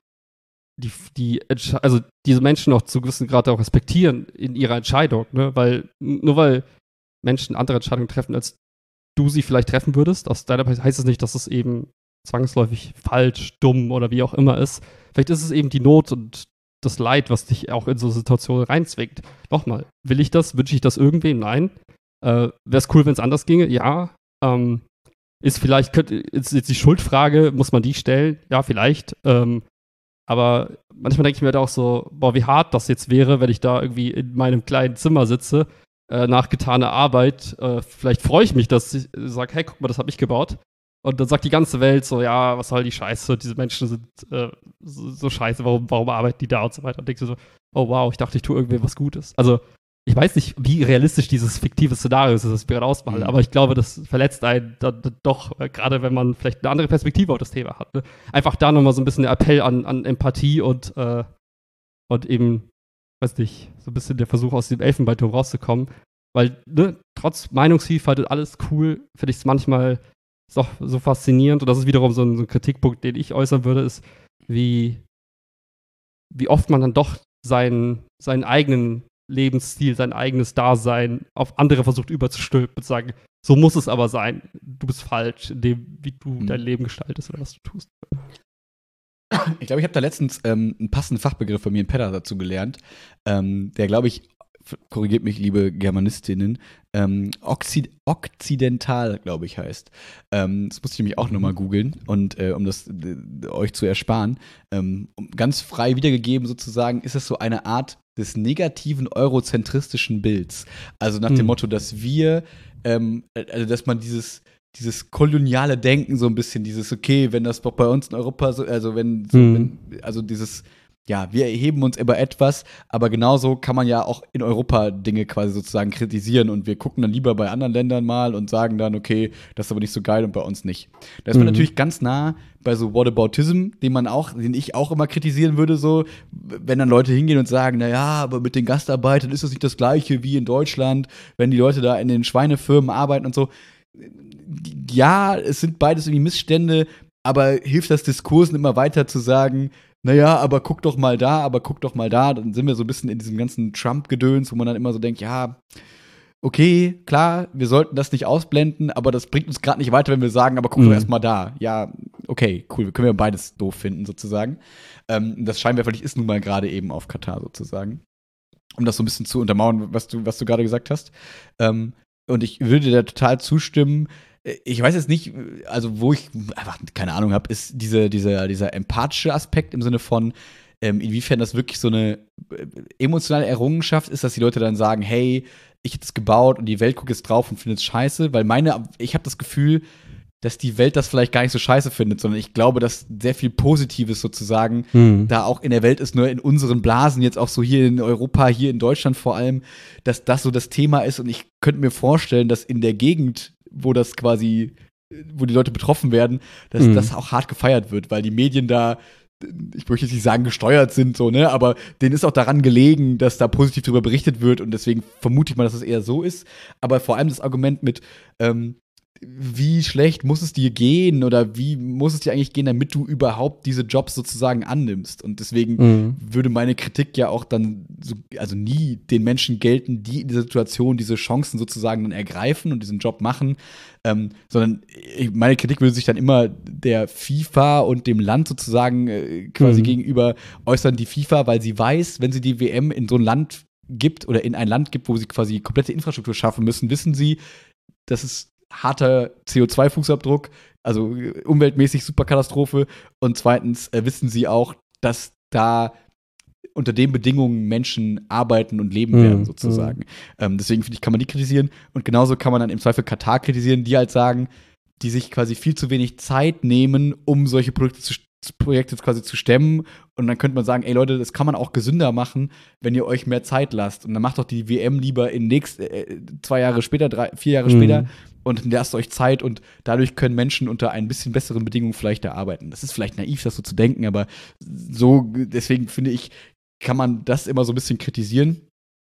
also diese Menschen auch zu gewissen Grad auch respektieren in ihrer Entscheidung, ne? Weil nur weil Menschen andere Entscheidungen treffen, als du sie vielleicht treffen würdest, aus deiner Perspektive heißt es nicht, dass es eben zwangsläufig falsch, dumm oder wie auch immer ist. Vielleicht ist es eben die Not und das Leid, was dich auch in so Situationen reinzwingt. Nochmal, will ich das? Wünsche ich das irgendwem? Nein. Wäre es cool, wenn es anders ginge? Ja. Ist jetzt die Schuldfrage, muss man die stellen? Ja, vielleicht. Aber manchmal denke ich mir da auch so, boah, wie hart das jetzt wäre, wenn ich da irgendwie in meinem kleinen Zimmer sitze, nach getaner Arbeit. Vielleicht freue ich mich, dass ich sage, hey, guck mal, das habe ich gebaut. Und dann sagt die ganze Welt so, ja, was soll die Scheiße, diese Menschen sind so scheiße, warum arbeiten die da und so weiter. Und denkst du so, oh wow, ich dachte, ich tue irgendwem was Gutes. Also, ich weiß nicht, wie realistisch dieses fiktive Szenario ist, das wir gerade ausmalen, aber ich glaube, das verletzt einen dann doch, gerade wenn man vielleicht eine andere Perspektive auf das Thema hat. Ne? Einfach da nochmal so ein bisschen der Appell an Empathie und eben, weiß nicht, so ein bisschen der Versuch, aus dem Elfenbeinturm rauszukommen. Weil, ne, trotz Meinungsvielfalt und alles cool, finde ich es manchmal so faszinierend, und das ist wiederum so ein Kritikpunkt, den ich äußern würde, ist, wie oft man dann doch seinen eigenen Lebensstil, sein eigenes Dasein auf andere versucht überzustülpen und sagen, so muss es aber sein, du bist falsch in dem, wie du dein Leben gestaltest oder was du tust. Ich glaube, ich habe da letztens einen passenden Fachbegriff von mir in Pedder dazu gelernt, der, glaube ich, korrigiert mich, liebe Germanistinnen, Okzidental, glaube ich, heißt. Das musste ich nämlich auch nochmal googeln, und um das euch zu ersparen, ganz frei wiedergegeben sozusagen, ist es so eine Art des negativen eurozentristischen Bilds. Also nach dem Motto, dass wir, also dass man dieses koloniale Denken so ein bisschen, dieses, okay, wenn das doch bei uns in Europa so, also also dieses, ja, wir erheben uns über etwas, aber genauso kann man ja auch in Europa Dinge quasi sozusagen kritisieren, und wir gucken dann lieber bei anderen Ländern mal und sagen dann, okay, das ist aber nicht so geil und bei uns nicht. Da ist man natürlich ganz nah bei so Whataboutism, den ich auch immer kritisieren würde, so, wenn dann Leute hingehen und sagen, naja, aber mit den Gastarbeitern ist das nicht das Gleiche wie in Deutschland, wenn die Leute da in den Schweinefirmen arbeiten und so. Ja, es sind beides irgendwie Missstände, aber hilft das Diskursen immer weiter zu sagen, naja, aber guck doch mal da, dann sind wir so ein bisschen in diesem ganzen Trump-Gedöns, wo man dann immer so denkt, ja, okay, klar, wir sollten das nicht ausblenden, aber das bringt uns gerade nicht weiter, wenn wir sagen, aber guck doch erst mal da. Ja, okay, cool, können wir beides doof finden, sozusagen. Das Scheinwerferlicht ist nun mal gerade eben auf Katar, sozusagen. Um das so ein bisschen zu untermauern, was du gerade gesagt hast. Und ich würde dir da total zustimmen. Ich weiß jetzt nicht, also wo ich einfach keine Ahnung habe, ist dieser empathische Aspekt im Sinne von, inwiefern das wirklich so eine emotionale Errungenschaft ist, dass die Leute dann sagen, hey, ich hätte es gebaut und die Welt guckt jetzt drauf und findet es scheiße, weil ich habe das Gefühl, dass die Welt das vielleicht gar nicht so scheiße findet, sondern ich glaube, dass sehr viel Positives sozusagen da auch in der Welt ist, nur in unseren Blasen, jetzt auch so hier in Europa, hier in Deutschland vor allem, dass das so das Thema ist, und ich könnte mir vorstellen, dass in der Gegend, wo die Leute betroffen werden, dass das auch hart gefeiert wird, weil die Medien da, ich möchte jetzt nicht sagen gesteuert sind, so, ne, aber denen ist auch daran gelegen, dass da positiv darüber berichtet wird, und deswegen vermute ich mal, dass es eher so ist. Aber vor allem das Argument mit, wie schlecht muss es dir gehen oder wie muss es dir eigentlich gehen, damit du überhaupt diese Jobs sozusagen annimmst. Und deswegen würde meine Kritik ja auch dann also nie den Menschen gelten, die in dieser Situation diese Chancen sozusagen dann ergreifen und diesen Job machen, sondern meine Kritik würde sich dann immer der FIFA und dem Land sozusagen quasi gegenüber äußern, die FIFA, weil sie weiß, wenn sie die WM in so ein Land gibt oder in ein Land gibt, wo sie quasi komplette Infrastruktur schaffen müssen, wissen sie, dass es harter CO2-Fußabdruck, also umweltmäßig super Katastrophe. Und zweitens wissen sie auch, dass da unter den Bedingungen Menschen arbeiten und leben werden, sozusagen. Deswegen finde ich, kann man die kritisieren. Und genauso kann man dann im Zweifel Katar kritisieren, die halt sagen, die sich quasi viel zu wenig Zeit nehmen, um solche Projekte quasi zu stemmen. Und dann könnte man sagen, ey Leute, das kann man auch gesünder machen, wenn ihr euch mehr Zeit lasst. Und dann macht doch die WM lieber in 2 Jahre später, 4 Jahre später, und lasst euch Zeit, und dadurch können Menschen unter ein bisschen besseren Bedingungen vielleicht da arbeiten. Das ist vielleicht naiv, das so zu denken, aber so, deswegen finde ich, kann man das immer so ein bisschen kritisieren.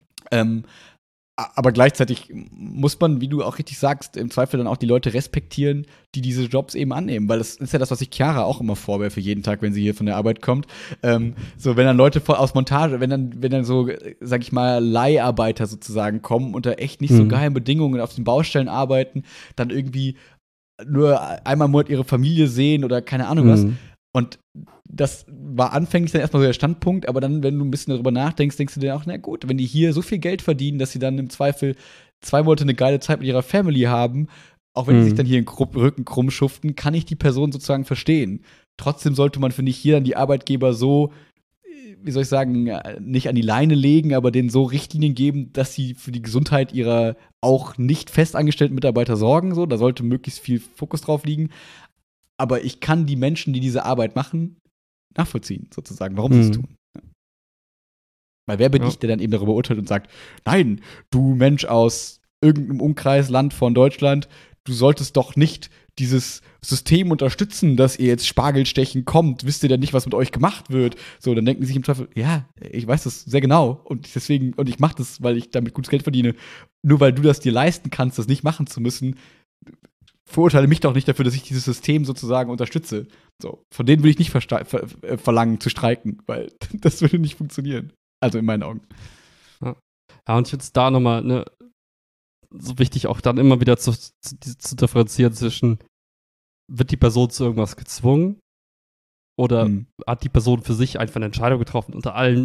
Aber gleichzeitig muss man, wie du auch richtig sagst, im Zweifel dann auch die Leute respektieren, die diese Jobs eben annehmen. Weil das ist ja das, was ich Chiara auch immer vorwerfe, jeden Tag, wenn sie hier von der Arbeit kommt. So, wenn dann Leute aus Montage, wenn dann so, sag ich mal, Leiharbeiter sozusagen kommen, unter echt nicht so geheimen Bedingungen auf den Baustellen arbeiten, dann irgendwie nur einmal im Monat ihre Familie sehen oder keine Ahnung was. Und das war anfänglich dann erstmal so der Standpunkt, aber dann, wenn du ein bisschen darüber nachdenkst, denkst du dir auch, na gut, wenn die hier so viel Geld verdienen, dass sie dann im Zweifel 2 Monate eine geile Zeit mit ihrer Family haben, auch wenn die sich dann hier den Rücken krumm schuften, kann ich die Person sozusagen verstehen. Trotzdem sollte man, finde ich, hier dann die Arbeitgeber so, wie soll ich sagen, nicht an die Leine legen, aber denen so Richtlinien geben, dass sie für die Gesundheit ihrer auch nicht festangestellten Mitarbeiter sorgen. So, da sollte möglichst viel Fokus drauf liegen. Aber ich kann die Menschen, die diese Arbeit machen, nachvollziehen, sozusagen, warum sie es tun. Ja. Weil wer bin ich, der dann eben darüber urteilt und sagt, nein, du Mensch aus irgendeinem Umkreisland von Deutschland, du solltest doch nicht dieses System unterstützen, dass ihr jetzt Spargelstechen kommt, wisst ihr denn nicht, was mit euch gemacht wird? So, dann denken die sich im Zweifel, ja, ich weiß das sehr genau, und ich mache das, weil ich damit gutes Geld verdiene. Nur weil du das dir leisten kannst, das nicht machen zu müssen, verurteile mich doch nicht dafür, dass ich dieses System sozusagen unterstütze. So, von denen will ich nicht verlangen zu streiken, weil das würde nicht funktionieren. Also in meinen Augen. Ja, und ich finde es da nochmal so wichtig, auch dann immer wieder zu differenzieren zwischen, wird die Person zu irgendwas gezwungen oder hat die Person für sich einfach eine Entscheidung getroffen, unter allen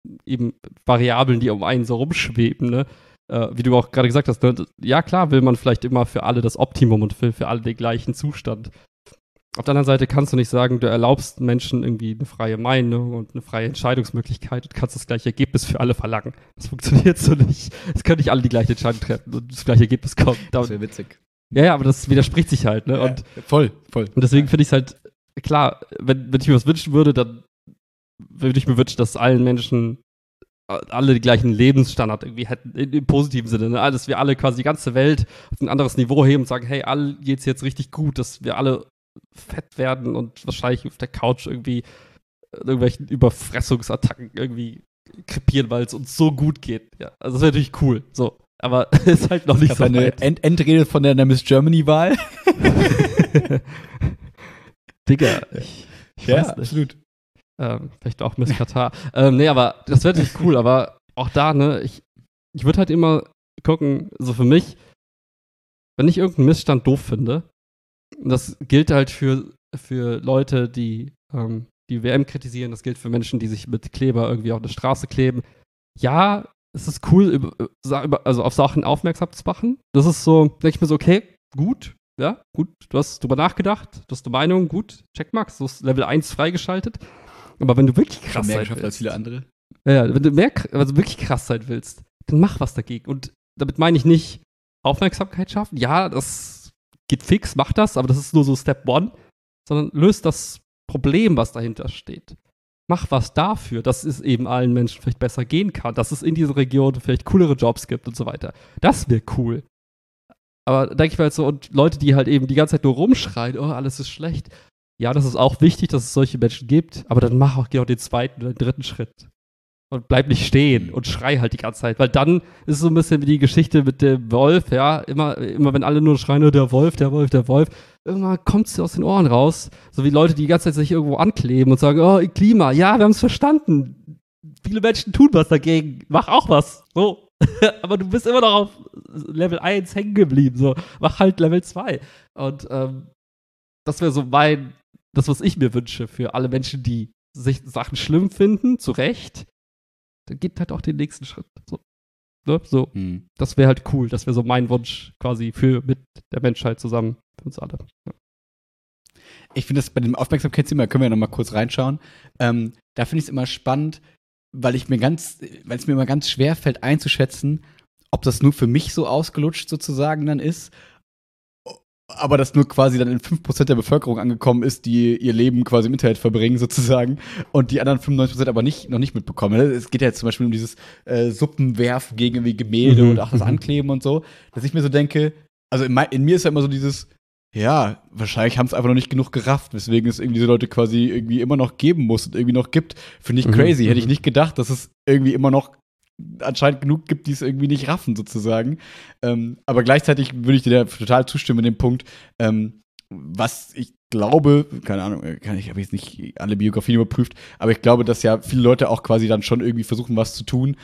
eben Variablen, die um einen so rumschweben, ne? Wie du auch gerade gesagt hast, ne? Ja klar will man vielleicht immer für alle das Optimum und für alle den gleichen Zustand. Auf der anderen Seite kannst du nicht sagen, du erlaubst Menschen irgendwie eine freie Meinung und eine freie Entscheidungsmöglichkeit und kannst das gleiche Ergebnis für alle verlangen. Das funktioniert so nicht. Es können nicht alle die gleiche Entscheidung treffen und das gleiche Ergebnis kommt. Das wäre witzig. Ja, aber das widerspricht sich halt, ne? Ja, voll. Und deswegen finde ich es halt, klar, wenn ich mir was wünschen würde, dann würde ich mir wünschen, dass allen Menschen alle die gleichen Lebensstandard irgendwie hätten, im positiven Sinne, ne? Dass wir alle quasi die ganze Welt auf ein anderes Niveau heben und sagen, hey, allen geht's jetzt richtig gut, dass wir alle fett werden und wahrscheinlich auf der Couch irgendwie irgendwelchen Überfressungsattacken irgendwie krepieren, weil es uns so gut geht. Ja, also das wäre natürlich cool, so. Aber ist halt noch nicht so eine Endrede von der Miss Germany-Wahl. Digga, ich ja, weiß nicht. Absolut. Vielleicht auch Miss Katar. Nee, aber das wäre natürlich cool, aber auch da, ne, ich würde halt immer gucken, so für mich, wenn ich irgendeinen Missstand doof finde, das gilt halt für Leute, die die WM kritisieren, das gilt für Menschen, die sich mit Kleber irgendwie auf der Straße kleben. Ja, es ist cool, also auf Sachen aufmerksam zu machen. Das ist so, denke ich mir so, okay, gut, ja, gut, du hast drüber nachgedacht, du hast eine Meinung, gut, Checkmarks, du hast Level 1 freigeschaltet. Aber wenn du wirklich krass mehr sein geschafft willst, als viele andere. Ja, wenn du wirklich krass sein willst, dann mach was dagegen. Und damit meine ich nicht Aufmerksamkeit schaffen. Ja, das geht fix, mach das, aber das ist nur so Step 1, sondern löst das Problem, was dahinter steht. Mach was dafür, dass es eben allen Menschen vielleicht besser gehen kann, dass es in dieser Region vielleicht coolere Jobs gibt und so weiter. Das wäre cool. Aber denke ich mal jetzt so, und Leute, die halt eben die ganze Zeit nur rumschreien, oh, alles ist schlecht. Ja, das ist auch wichtig, dass es solche Menschen gibt, aber dann mach auch genau den zweiten oder den dritten Schritt. Und bleib nicht stehen und schrei halt die ganze Zeit. Weil dann ist es so ein bisschen wie die Geschichte mit dem Wolf, ja. Immer wenn alle nur schreien, oh, der Wolf, irgendwann kommt es aus den Ohren raus. So wie Leute, die die ganze Zeit sich irgendwo ankleben und sagen, oh, Klima, ja, wir haben es verstanden. Viele Menschen tun was dagegen. Mach auch was. So. Aber du bist immer noch auf Level 1 hängen geblieben. So. Mach halt Level 2. Und das wäre so das, was ich mir wünsche für alle Menschen, die sich Sachen schlimm finden, zu Recht. Dann geht halt auch den nächsten Schritt. So. Ne? So. Das wäre halt cool. Das wäre so mein Wunsch quasi mit der Menschheit zusammen, für uns alle. Ja. Ich finde das bei dem Aufmerksamkeitsthema, können wir ja noch mal kurz reinschauen. Da finde ich es immer spannend, weil es mir immer ganz schwer fällt einzuschätzen, ob das nur für mich so ausgelutscht sozusagen dann ist, aber das nur quasi dann in 5% der Bevölkerung angekommen ist, die ihr Leben quasi im Internet verbringen sozusagen und die anderen 95% aber noch nicht mitbekommen. Es geht ja jetzt zum Beispiel um dieses Suppenwerfen gegen irgendwie Gemälde und auch das Ankleben und so, dass ich mir so denke, also in mir ist ja immer so dieses, ja, wahrscheinlich haben es einfach noch nicht genug gerafft, weswegen es irgendwie diese Leute quasi irgendwie immer noch geben muss und irgendwie noch gibt. Finde ich crazy. Hätte ich nicht gedacht, dass es irgendwie immer noch anscheinend genug gibt, die es irgendwie nicht raffen, sozusagen. Aber gleichzeitig würde ich dir da total zustimmen in dem Punkt, was ich glaube, keine Ahnung, ich habe jetzt nicht alle Biografien überprüft, aber ich glaube, dass ja viele Leute auch quasi dann schon irgendwie versuchen, was zu tun.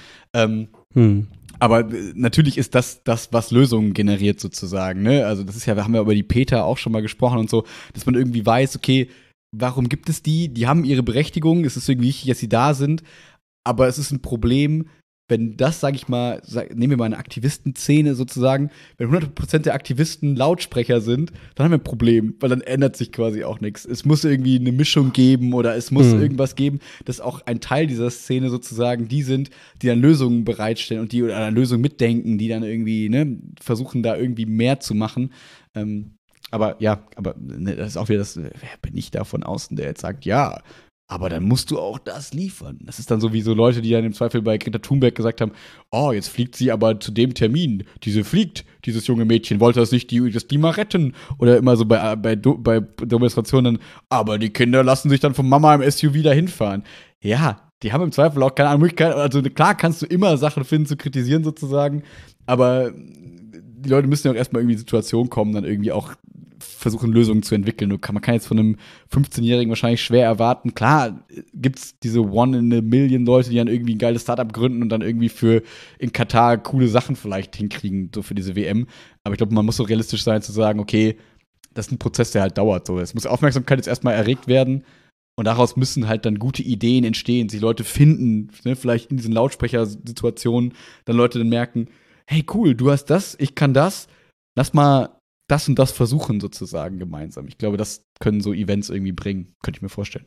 Aber natürlich ist das, was Lösungen generiert, sozusagen, ne? Also das ist ja, wir haben ja über die Peter auch schon mal gesprochen und so, dass man irgendwie weiß, okay, warum gibt es die? Die haben ihre Berechtigung, es ist irgendwie wichtig, dass sie da sind, aber es ist ein Problem, wenn das, sag ich mal, nehmen wir mal eine Aktivistenszene sozusagen, wenn 100% der Aktivisten Lautsprecher sind, dann haben wir ein Problem, weil dann ändert sich quasi auch nichts. Es muss irgendwie eine Mischung geben oder es muss irgendwas geben, dass auch ein Teil dieser Szene sozusagen die sind, die dann Lösungen bereitstellen und die oder an Lösungen mitdenken, die dann irgendwie, ne, versuchen da irgendwie mehr zu machen. Aber ne, das ist auch wieder das, wer bin ich da von außen, der jetzt sagt, ja, aber dann musst du auch das liefern. Das ist dann so wie so Leute, die dann im Zweifel bei Greta Thunberg gesagt haben, oh, jetzt fliegt sie aber zu dem Termin. Dieses junge Mädchen, wollte das nicht das Klima retten? Oder immer so bei Demonstrationen, aber die Kinder lassen sich dann von Mama im SUV dahin fahren. Ja, die haben im Zweifel auch keine andere Möglichkeit. Also klar kannst du immer Sachen finden zu kritisieren sozusagen, aber die Leute müssen ja auch erstmal irgendwie in die Situation kommen, dann irgendwie auch versuchen, Lösungen zu entwickeln. Man kann jetzt von einem 15-Jährigen wahrscheinlich schwer erwarten. Klar gibt's diese One-in-a-Million Leute, die dann irgendwie ein geiles Startup gründen und dann irgendwie in Katar coole Sachen vielleicht hinkriegen, so für diese WM. Aber ich glaube, man muss so realistisch sein, zu sagen, okay, das ist ein Prozess, der halt dauert. So. Es muss Aufmerksamkeit jetzt erstmal erregt werden Und daraus müssen halt dann gute Ideen entstehen, sich Leute finden, ne, vielleicht in diesen Lautsprechersituationen, dann Leute dann merken, hey cool, du hast das, ich kann das, lass mal das und das versuchen sozusagen gemeinsam. Ich glaube, das können so Events irgendwie bringen, könnte ich mir vorstellen.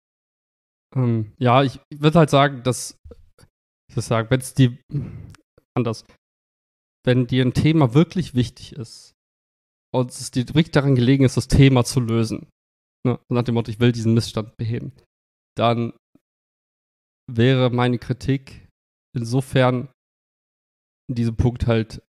Ja, ich würde halt sagen, wenn es dir anders, wenn dir ein Thema wirklich wichtig ist und es dir wirklich daran gelegen ist, das Thema zu lösen, ne, nach dem Motto, ich will diesen Missstand beheben, dann wäre meine Kritik insofern in diesem Punkt halt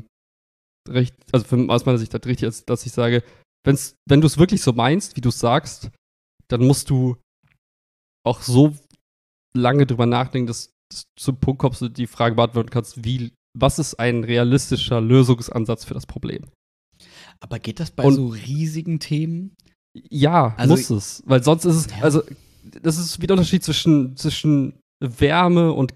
aus meiner Sicht halt richtig ist, dass ich sage, wenn du es wirklich so meinst, wie du es sagst, dann musst du auch so lange drüber nachdenken, dass du zum Punkt kommst und die Frage beantworten kannst, was ist ein realistischer Lösungsansatz für das Problem? Aber geht das bei so riesigen Themen? Ja, also, muss es. Weil sonst ist es, also, das ist wie der Unterschied zwischen Wärme und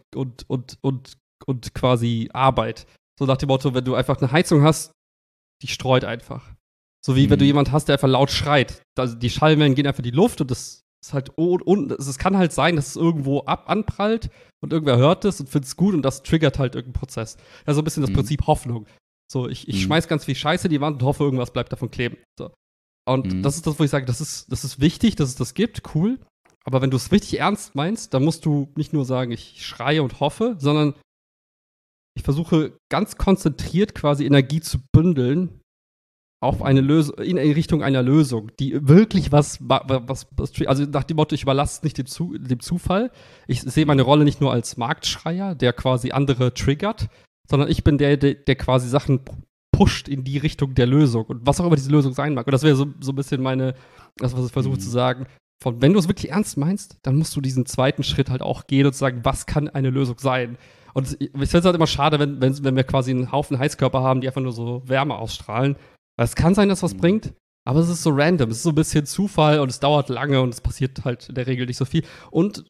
quasi Arbeit. So nach dem Motto, wenn du einfach eine Heizung hast, die streut einfach. So wie wenn du jemanden hast, der einfach laut schreit. Also die Schallwellen gehen einfach in die Luft und das ist halt es kann halt sein, dass es irgendwo anprallt und irgendwer hört es und findet es gut und das triggert halt irgendeinen Prozess. Ja, so ein bisschen das Prinzip Hoffnung. So, ich schmeiß ganz viel Scheiße in die Wand und hoffe, irgendwas bleibt davon kleben. So. Und das ist das, wo ich sage, das ist wichtig, dass es das gibt, cool. Aber wenn du es richtig ernst meinst, dann musst du nicht nur sagen, ich schreie und hoffe, sondern ich versuche ganz konzentriert quasi Energie zu bündeln auf eine Lösung, in Richtung einer Lösung, die wirklich was also nach dem Motto, ich überlasse es nicht dem Zufall. Ich sehe meine Rolle nicht nur als Marktschreier, der quasi andere triggert, sondern ich bin der quasi Sachen pusht in die Richtung der Lösung und was auch immer diese Lösung sein mag. Und das wäre so ein bisschen das, was ich versuche zu sagen. Wenn du es wirklich ernst meinst, dann musst du diesen zweiten Schritt halt auch gehen und sagen, was kann eine Lösung sein? Und ich finde es halt immer schade, wenn wir quasi einen Haufen Heißkörper haben, die einfach nur so Wärme ausstrahlen. Weil es kann sein, dass was bringt, aber es ist so random. Es ist so ein bisschen Zufall und es dauert lange und es passiert halt in der Regel nicht so viel. Und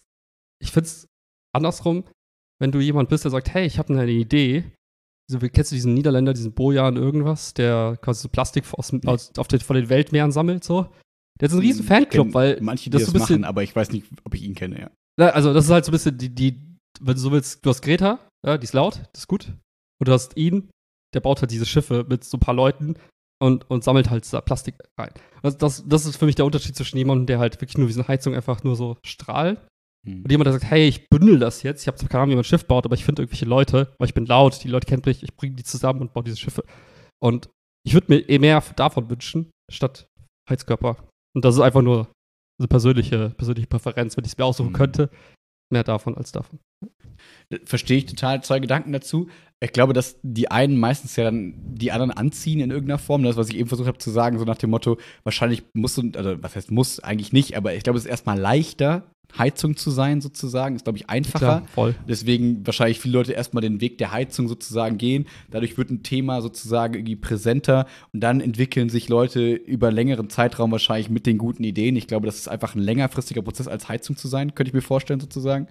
ich finde es andersrum, wenn du jemand bist, der sagt, hey, ich habe eine Idee. Kennst du diesen Niederländer, diesen Bojan irgendwas, der quasi so Plastik von den Weltmeeren sammelt, so? Der ist ein riesen Fanclub, weil manche, die das machen, aber ich weiß nicht, ob ich ihn kenne, ja. Also das ist halt so ein bisschen wenn du so willst, du hast Greta, ja, die ist laut, das ist gut. Und du hast ihn, der baut halt diese Schiffe mit so ein paar Leuten und sammelt halt da Plastik rein. Also das ist für mich der Unterschied zwischen jemandem, der halt wirklich nur wie so eine Heizung einfach nur so strahlt und jemand, der sagt, hey, ich bündel das jetzt, ich habe keine Ahnung, wie man ein Schiff baut, aber ich finde irgendwelche Leute, weil ich bin laut, die Leute kennen mich, ich bringe die zusammen und baue diese Schiffe. Und ich würde mir mehr davon wünschen, statt Heizkörper. Und das ist einfach nur eine persönliche Präferenz, wenn ich es mir aussuchen könnte. Mehr davon als davon. Verstehe ich total, 2 Gedanken dazu. Ich glaube, dass die einen meistens ja dann die anderen anziehen in irgendeiner Form. Das, was ich eben versucht habe zu sagen, so nach dem Motto, wahrscheinlich musst du, also was heißt muss, eigentlich nicht, aber ich glaube, es ist erstmal leichter, Heizung zu sein, sozusagen. Ist, glaube ich, einfacher. Klar, voll. Deswegen wahrscheinlich viele Leute erstmal den Weg der Heizung sozusagen gehen. Dadurch wird ein Thema sozusagen irgendwie präsenter und dann entwickeln sich Leute über längeren Zeitraum wahrscheinlich mit den guten Ideen. Ich glaube, das ist einfach ein längerfristiger Prozess, als Heizung zu sein, könnte ich mir vorstellen, sozusagen.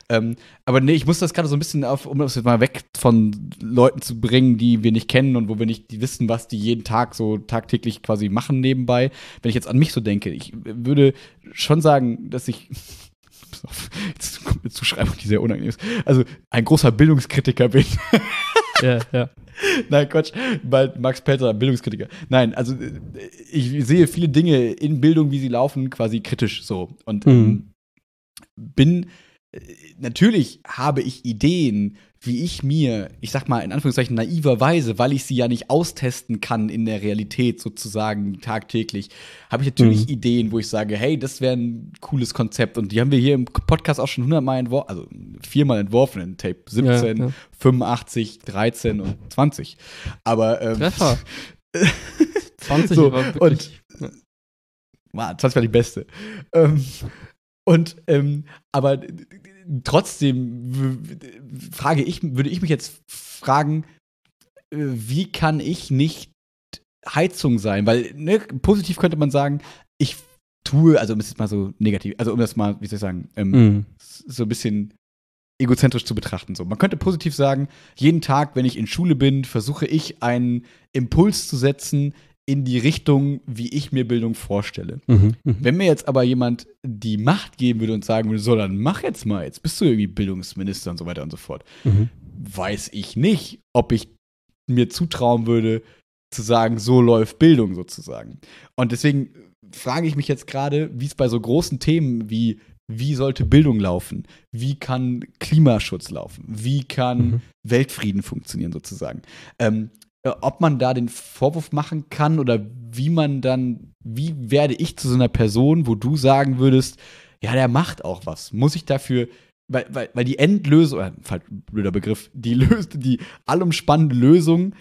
Aber nee, ich muss das gerade so ein bisschen um das jetzt mal weg von Leuten zu bringen, die wir nicht kennen und wo wir nicht die wissen, was die jeden Tag so tagtäglich quasi machen nebenbei. Wenn ich jetzt an mich so denke, ich würde schon sagen, dass ich jetzt kommt eine Zuschreibung, die sehr unangenehm ist. Also ein großer Bildungskritiker bin. Ja. Nein, Quatsch. Bald Max Pelzer, Bildungskritiker. Nein, also ich sehe viele Dinge in Bildung, wie sie laufen, quasi kritisch so. Und natürlich habe ich Ideen, wie ich mir, ich sag mal in Anführungszeichen naiverweise, weil ich sie ja nicht austesten kann in der Realität sozusagen tagtäglich, habe ich natürlich Ideen, wo ich sage, hey, das wäre ein cooles Konzept. Und die haben wir hier im Podcast auch schon 100-mal entworfen, also 4-mal entworfen in Tape 17, 85, 13 und 20. Aber Treffer. 20 so, war wirklich. Und 20 war die beste. Aber trotzdem würde ich mich jetzt fragen, wie kann ich nicht Heizung sein? Weil, ne, positiv könnte man sagen, ich tue, also um es jetzt mal so negativ, also um das mal, wie soll ich sagen, so ein bisschen egozentrisch zu betrachten. So. Man könnte positiv sagen, jeden Tag, wenn ich in Schule bin, versuche ich einen Impuls zu setzen in die Richtung, wie ich mir Bildung vorstelle. Mhm. Wenn mir jetzt aber jemand die Macht geben würde und sagen würde, so, dann mach jetzt mal, jetzt bist du irgendwie Bildungsminister und so weiter und so fort, weiß ich nicht, ob ich mir zutrauen würde, zu sagen, so läuft Bildung sozusagen. Und deswegen frage ich mich jetzt gerade, wie es bei so großen Themen wie sollte Bildung laufen? Wie kann Klimaschutz laufen? Wie kann Weltfrieden funktionieren sozusagen? Ob man da den Vorwurf machen kann oder wie werde ich zu so einer Person, wo du sagen würdest, ja, der macht auch was. Muss ich dafür, weil die Endlösung, blöder Begriff, die allumspannende Lösung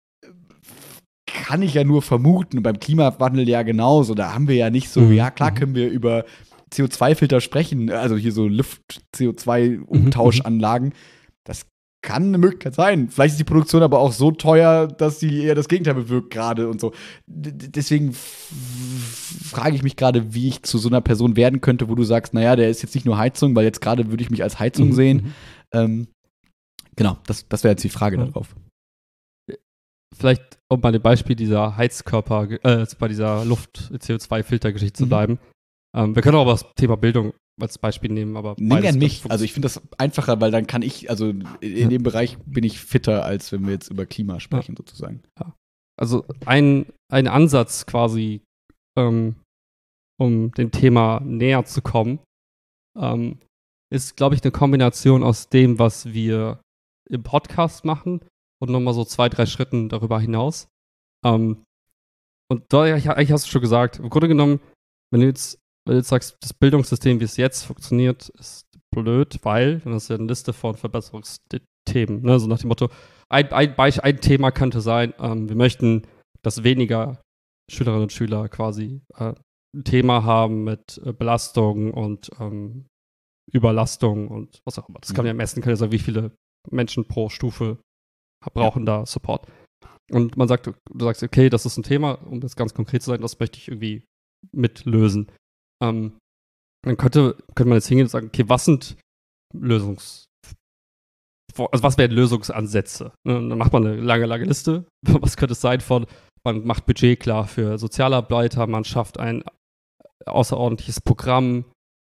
kann ich ja nur vermuten. Und beim Klimawandel ja genauso. Da haben wir ja nicht so, ja klar können wir über CO2-Filter sprechen, also hier so Luft-CO2-Umtauschanlagen. Das kann eine Möglichkeit sein. Vielleicht ist die Produktion aber auch so teuer, dass sie eher das Gegenteil bewirkt gerade und so. Deswegen frage ich mich gerade, wie ich zu so einer Person werden könnte, wo du sagst, naja, der ist jetzt nicht nur Heizung, weil jetzt gerade würde ich mich als Heizung sehen. Genau, das wäre jetzt die Frage darauf. Vielleicht, um bei dem Beispiel dieser Heizkörper, bei dieser Luft-CO2-Filter-Geschichte zu bleiben. Wir können auch das Thema Bildung als Beispiel nehmen, aber nimm gerne mich. Also ich finde das einfacher, weil dann kann ich, also in dem Bereich bin ich fitter, als wenn wir jetzt über Klima sprechen, sozusagen. Ja. Also ein Ansatz quasi, um dem Thema näher zu kommen, ist, glaube ich, eine Kombination aus dem, was wir im Podcast machen und nochmal so 2-3 Schritten darüber hinaus. Und da, eigentlich hast du schon gesagt, im Grunde genommen, wenn du jetzt sagst, das Bildungssystem, wie es jetzt funktioniert, ist blöd, weil, dann hast du ja eine Liste von Verbesserungsthemen, ne? So nach dem Motto, ein Thema könnte sein, wir möchten, dass weniger Schülerinnen und Schüler quasi ein Thema haben mit Belastung und Überlastung und was auch immer. Das kann ja messen, kann ja sagen, wie viele Menschen pro Stufe brauchen da Support. Und du sagst, okay, das ist ein Thema, um das ganz konkret zu sein, das möchte ich irgendwie mitlösen. Dann könnte man jetzt hingehen und sagen, okay, was sind was wären Lösungsansätze? Ne? Dann macht man eine lange Liste. Was könnte es sein man macht Budget klar für Sozialarbeiter, man schafft ein außerordentliches Programm,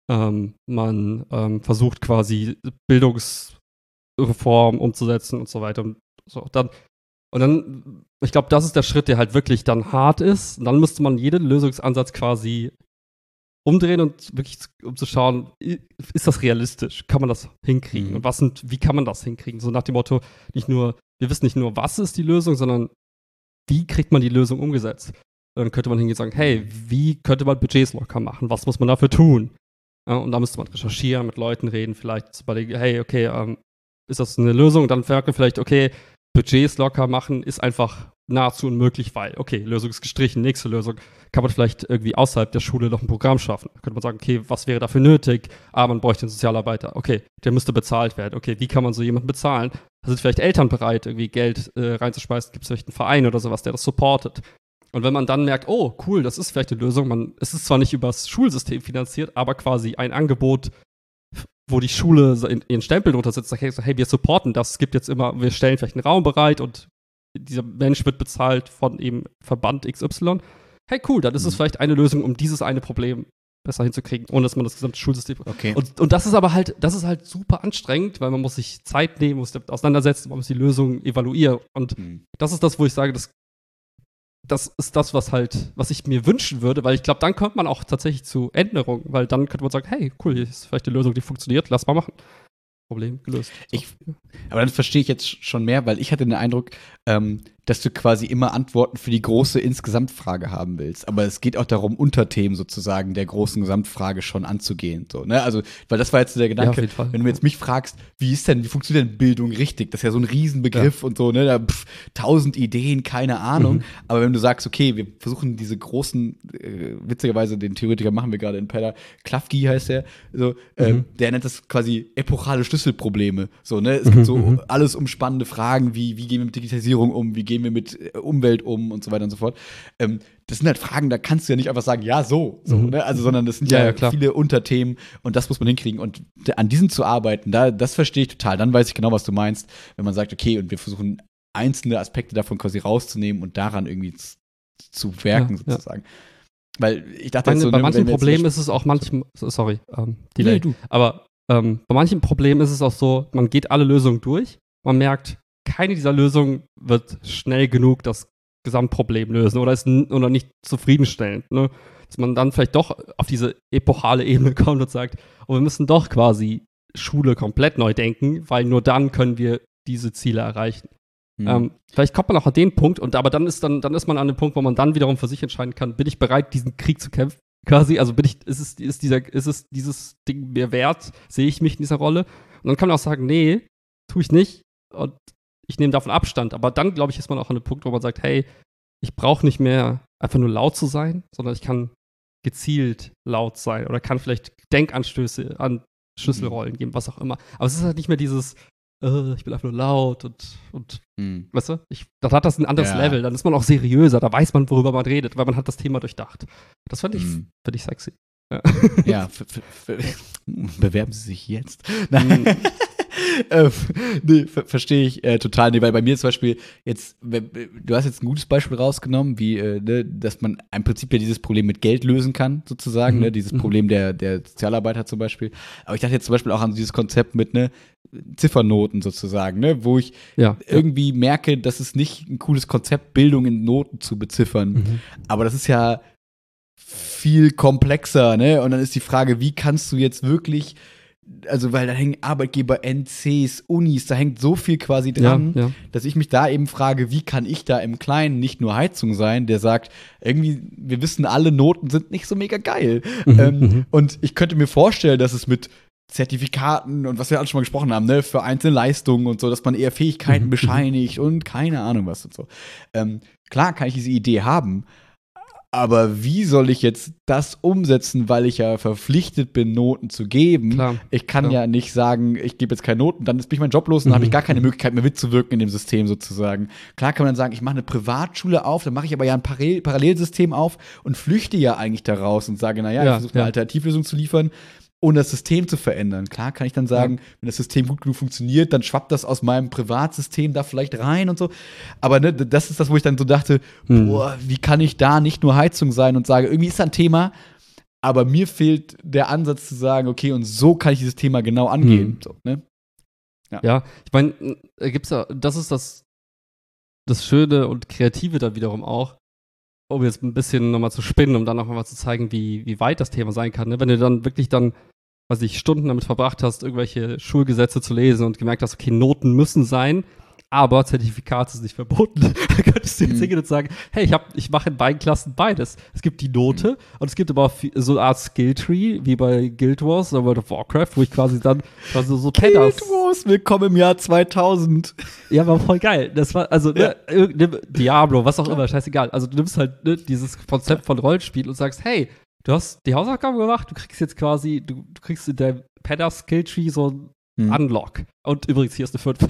man versucht quasi Bildungsreform umzusetzen und so weiter und so. Und dann, ich glaube, das ist der Schritt, der halt wirklich dann hart ist. Und dann müsste man jeden Lösungsansatz quasi umdrehen und wirklich, um zu schauen, ist das realistisch? Kann man das hinkriegen? Und wie kann man das hinkriegen? So nach dem Motto, wir wissen nicht nur, was ist die Lösung, sondern wie kriegt man die Lösung umgesetzt? Und dann könnte man hingehen und sagen, hey, wie könnte man Budgets locker machen? Was muss man dafür tun? Ja, und da müsste man recherchieren, mit Leuten reden, vielleicht überlegen, hey, okay, ist das eine Lösung? Und dann merkt man vielleicht, okay, Budgets locker machen ist einfach nahezu unmöglich, weil, okay, Lösung ist gestrichen, nächste Lösung. Kann man vielleicht irgendwie außerhalb der Schule noch ein Programm schaffen? Da könnte man sagen, okay, was wäre dafür nötig? Man bräuchte einen Sozialarbeiter. Okay, der müsste bezahlt werden. Okay, wie kann man so jemanden bezahlen? Da sind vielleicht Eltern bereit, irgendwie Geld reinzuschmeißen. Gibt es vielleicht einen Verein oder sowas, der das supportet? Und wenn man dann merkt, oh, cool, das ist vielleicht eine Lösung, es ist zwar nicht übers Schulsystem finanziert, aber quasi ein Angebot, wo die Schule ihren Stempel drunter setzt, sagt, hey, wir supporten das, es gibt jetzt immer, wir stellen vielleicht einen Raum bereit und dieser Mensch wird bezahlt von eben Verband XY. Hey, cool, dann ist es vielleicht eine Lösung, um dieses eine Problem besser hinzukriegen, ohne dass man das gesamte Schulsystem. Okay. Und das ist aber halt, super anstrengend, weil man muss sich Zeit nehmen, muss damit auseinandersetzen, man muss die Lösung evaluieren. Und das ist das, wo ich sage, das ist das, was ich mir wünschen würde, weil ich glaube, dann kommt man auch tatsächlich zu Änderungen, weil dann könnte man sagen, hey, cool, hier ist vielleicht eine Lösung, die funktioniert, lass mal machen. Problem gelöst. Aber dann verstehe ich jetzt schon mehr, weil ich hatte den Eindruck, dass du quasi immer Antworten für die große Insgesamtfrage haben willst. Aber es geht auch darum, Unterthemen sozusagen der großen Gesamtfrage schon anzugehen. So, ne? Also, weil das war jetzt so der Gedanke, auf jeden Fall. Wenn du jetzt mich fragst, wie funktioniert denn Bildung richtig? Das ist ja so ein Riesenbegriff und so, ne? Da 1000 Ideen, keine Ahnung. Aber wenn du sagst, okay, wir versuchen diese großen, witzigerweise den Theoretiker machen wir gerade in Peller, Klafki heißt der, so, der nennt das quasi epochale Schlüsselprobleme. So, ne? Es gibt so alles umspannende Fragen, wie gehen wir mit Digitalisierung um, wie gehen wir mit Umwelt um und so weiter und so fort. Das sind halt Fragen, da kannst du ja nicht einfach sagen, ja, so ne? Also, sondern das sind ja viele Unterthemen und das muss man hinkriegen. Und an diesen zu arbeiten, das verstehe ich total. Dann weiß ich genau, was du meinst, wenn man sagt, okay, und wir versuchen einzelne Aspekte davon quasi rauszunehmen und daran irgendwie zu werken, sozusagen. Weil ich dachte jetzt so, bei manchen Problemen ist es auch sorry, Delay. Nee, du. Aber bei manchen Problemen ist es auch so, man geht alle Lösungen durch, man merkt, keine dieser Lösungen wird schnell genug das Gesamtproblem lösen oder ist nicht zufriedenstellend, ne? Dass man dann vielleicht doch auf diese epochale Ebene kommt und sagt, oh, wir müssen doch quasi Schule komplett neu denken, weil nur dann können wir diese Ziele erreichen. Vielleicht kommt man auch an den Punkt, aber dann ist man an dem Punkt, wo man dann wiederum für sich entscheiden kann, bin ich bereit, diesen Krieg zu kämpfen? Quasi, also ist es dieses Ding mir wert? Sehe ich mich in dieser Rolle? Und dann kann man auch sagen, nee, tue ich nicht und ich nehme davon Abstand. Aber dann, glaube ich, ist man auch an dem Punkt, wo man sagt, hey, ich brauche nicht mehr einfach nur laut zu sein, sondern ich kann gezielt laut sein oder kann vielleicht Denkanstöße an Schlüsselrollen geben, was auch immer. Aber es ist halt nicht mehr dieses ich bin einfach nur laut und weißt du, dann hat das ein anderes Level, dann ist man auch seriöser, da weiß man, worüber man redet, weil man hat das Thema durchdacht. Das fand ich sexy. Ja, bewerben Sie sich jetzt. Nee, verstehe ich total. Nee, weil bei mir zum Beispiel jetzt, du hast jetzt ein gutes Beispiel rausgenommen, wie, dass man im Prinzip ja dieses Problem mit Geld lösen kann, sozusagen, dieses Problem der Sozialarbeiter zum Beispiel. Aber ich dachte jetzt zum Beispiel auch an dieses Konzept mit, Ziffernoten sozusagen, wo ich irgendwie merke, dass es nicht ein cooles Konzept, Bildung in Noten zu beziffern. Aber das ist ja viel komplexer, ne? Und dann ist die Frage, wie kannst du jetzt wirklich, also weil da hängen Arbeitgeber, NCs, Unis, da hängt so viel quasi dran, dass ich mich da eben frage, wie kann ich da im Kleinen nicht nur Heizung sein, der sagt, irgendwie, wir wissen alle, Noten sind nicht so mega geil. Und ich könnte mir vorstellen, dass es mit Zertifikaten und was wir alle schon mal gesprochen haben, ne, für einzelne Leistungen und so, dass man eher Fähigkeiten bescheinigt und keine Ahnung was und so. Klar kann ich diese Idee haben, aber wie soll ich jetzt das umsetzen, weil ich ja verpflichtet bin, Noten zu geben? Klar, ich kann ja nicht sagen, ich gebe jetzt keine Noten, dann bin ich mein Job los und dann habe ich gar keine Möglichkeit mehr mitzuwirken in dem System sozusagen. Klar kann man dann sagen, ich mache eine Privatschule auf, dann mache ich aber ja ein Parallelsystem auf und flüchte ja eigentlich daraus und sage, naja, ich versuche eine Alternativlösung zu liefern, ohne das System zu verändern. Klar kann ich dann sagen, wenn das System gut genug funktioniert, dann schwappt das aus meinem Privatsystem da vielleicht rein und so. Aber das ist das, wo ich dann so dachte, boah, wie kann ich da nicht nur Heizung sein und sage, irgendwie ist da ein Thema, aber mir fehlt der Ansatz zu sagen, okay, und so kann ich dieses Thema genau angehen. So, ne? Ja, ich meine, das ist das Schöne und Kreative dann wiederum auch, um jetzt ein bisschen nochmal zu spinnen, um dann noch mal zu zeigen, wie weit das Thema sein kann. Ne? Wenn du dann wirklich weiß ich, Stunden damit verbracht hast, irgendwelche Schulgesetze zu lesen und gemerkt hast, okay, Noten müssen sein, aber Zertifikat ist nicht verboten. Dann könntest du jetzt hingehen und sagen, hey, ich mache in beiden Klassen beides. Es gibt die Note und es gibt aber auch so eine Art Skilltree, wie bei Guild Wars oder World of Warcraft, wo ich quasi dann so Guild Wars, willkommen im Jahr 2000. Ja, war voll geil. Das war, also, Diablo, was auch immer, scheißegal. Also, du nimmst halt dieses Konzept von Rollenspiel und sagst, hey, du hast die Hausaufgaben gemacht, du kriegst jetzt quasi, du kriegst in deinem Padder-Skilltree so ein Unlock. Und übrigens, hier ist eine 5.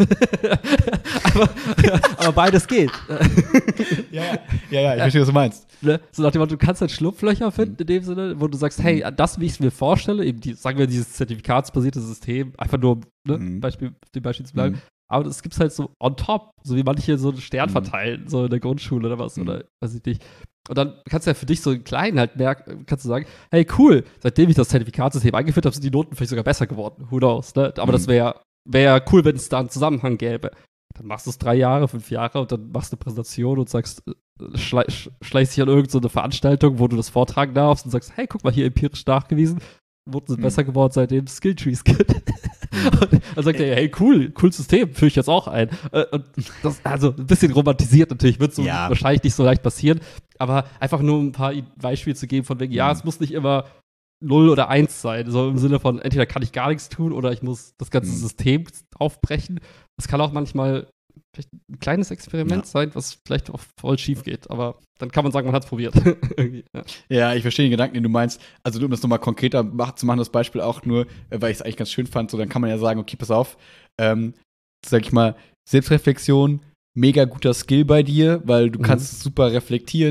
aber beides geht. Ja, ich verstehe, was du meinst. Ne? So nach dem Motto, du kannst halt Schlupflöcher finden, in dem Sinne, wo du sagst, hey, das, wie ich es mir vorstelle, eben sagen wir dieses zertifikatsbasierte System, einfach nur, dem Beispiel zu bleiben, aber das gibt's halt so on top, so wie manche so einen Stern verteilen, so in der Grundschule oder was, oder weiß ich nicht. Und dann kannst du ja für dich so einen kleinen halt merken, kannst du sagen, hey, cool, seitdem ich das Zertifikatssystem eingeführt habe, sind die Noten vielleicht sogar besser geworden. Who knows, ne? Aber das wäre cool, wenn es da einen Zusammenhang gäbe. Dann machst du es 3 Jahre, 5 Jahre und dann machst du eine Präsentation und sagst, schleichst dich an irgendeine Veranstaltung, wo du das vortragen darfst und sagst, hey, guck mal, hier empirisch nachgewiesen, Noten sind besser geworden, seitdem es Skilltrees gibt. Und dann sagt er, hey, cool System, führe ich jetzt auch ein. Und das, also ein bisschen romantisiert natürlich, wird so wahrscheinlich nicht so leicht passieren, aber einfach nur ein paar Beispiele zu geben von wegen, es muss nicht immer 0 oder 1 sein, so im Sinne von, entweder kann ich gar nichts tun oder ich muss das ganze System aufbrechen. Das kann auch manchmal vielleicht ein kleines Experiment sein, was vielleicht auch voll schief geht, aber dann kann man sagen, man hat es probiert. Irgendwie, ja, ich verstehe den Gedanken, den du meinst. Also, um das nochmal konkreter zu machen, das Beispiel auch nur, weil ich es eigentlich ganz schön fand, so dann kann man ja sagen, okay, pass auf, sag ich mal, Selbstreflexion, mega guter Skill bei dir, weil du kannst super reflektieren,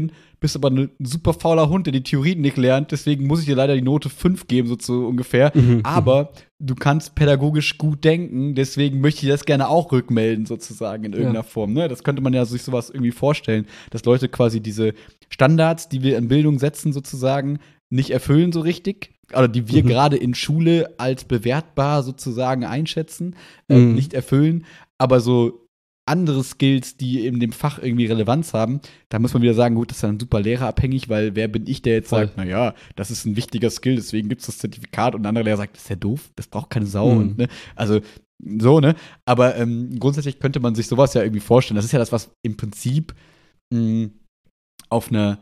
bist aber ein super fauler Hund, der die Theorien nicht lernt, deswegen muss ich dir leider die Note 5 geben, so ungefähr. Aber du kannst pädagogisch gut denken, deswegen möchte ich das gerne auch rückmelden, sozusagen, in irgendeiner Form. Ne? Das könnte man ja sich sowas irgendwie vorstellen, dass Leute quasi diese Standards, die wir in Bildung setzen, sozusagen, nicht erfüllen so richtig. Oder die wir gerade in Schule als bewertbar sozusagen einschätzen, nicht erfüllen, aber so andere Skills, die in dem Fach irgendwie Relevanz haben, da muss man wieder sagen, gut, das ist dann super lehrerabhängig, weil wer bin ich, der jetzt sagt, naja, das ist ein wichtiger Skill, deswegen gibt es das Zertifikat und ein anderer Lehrer sagt, das ist ja doof, das braucht keine Sau. Und, ne? Also so, ne? Aber grundsätzlich könnte man sich sowas ja irgendwie vorstellen. Das ist ja das, was im Prinzip auf einer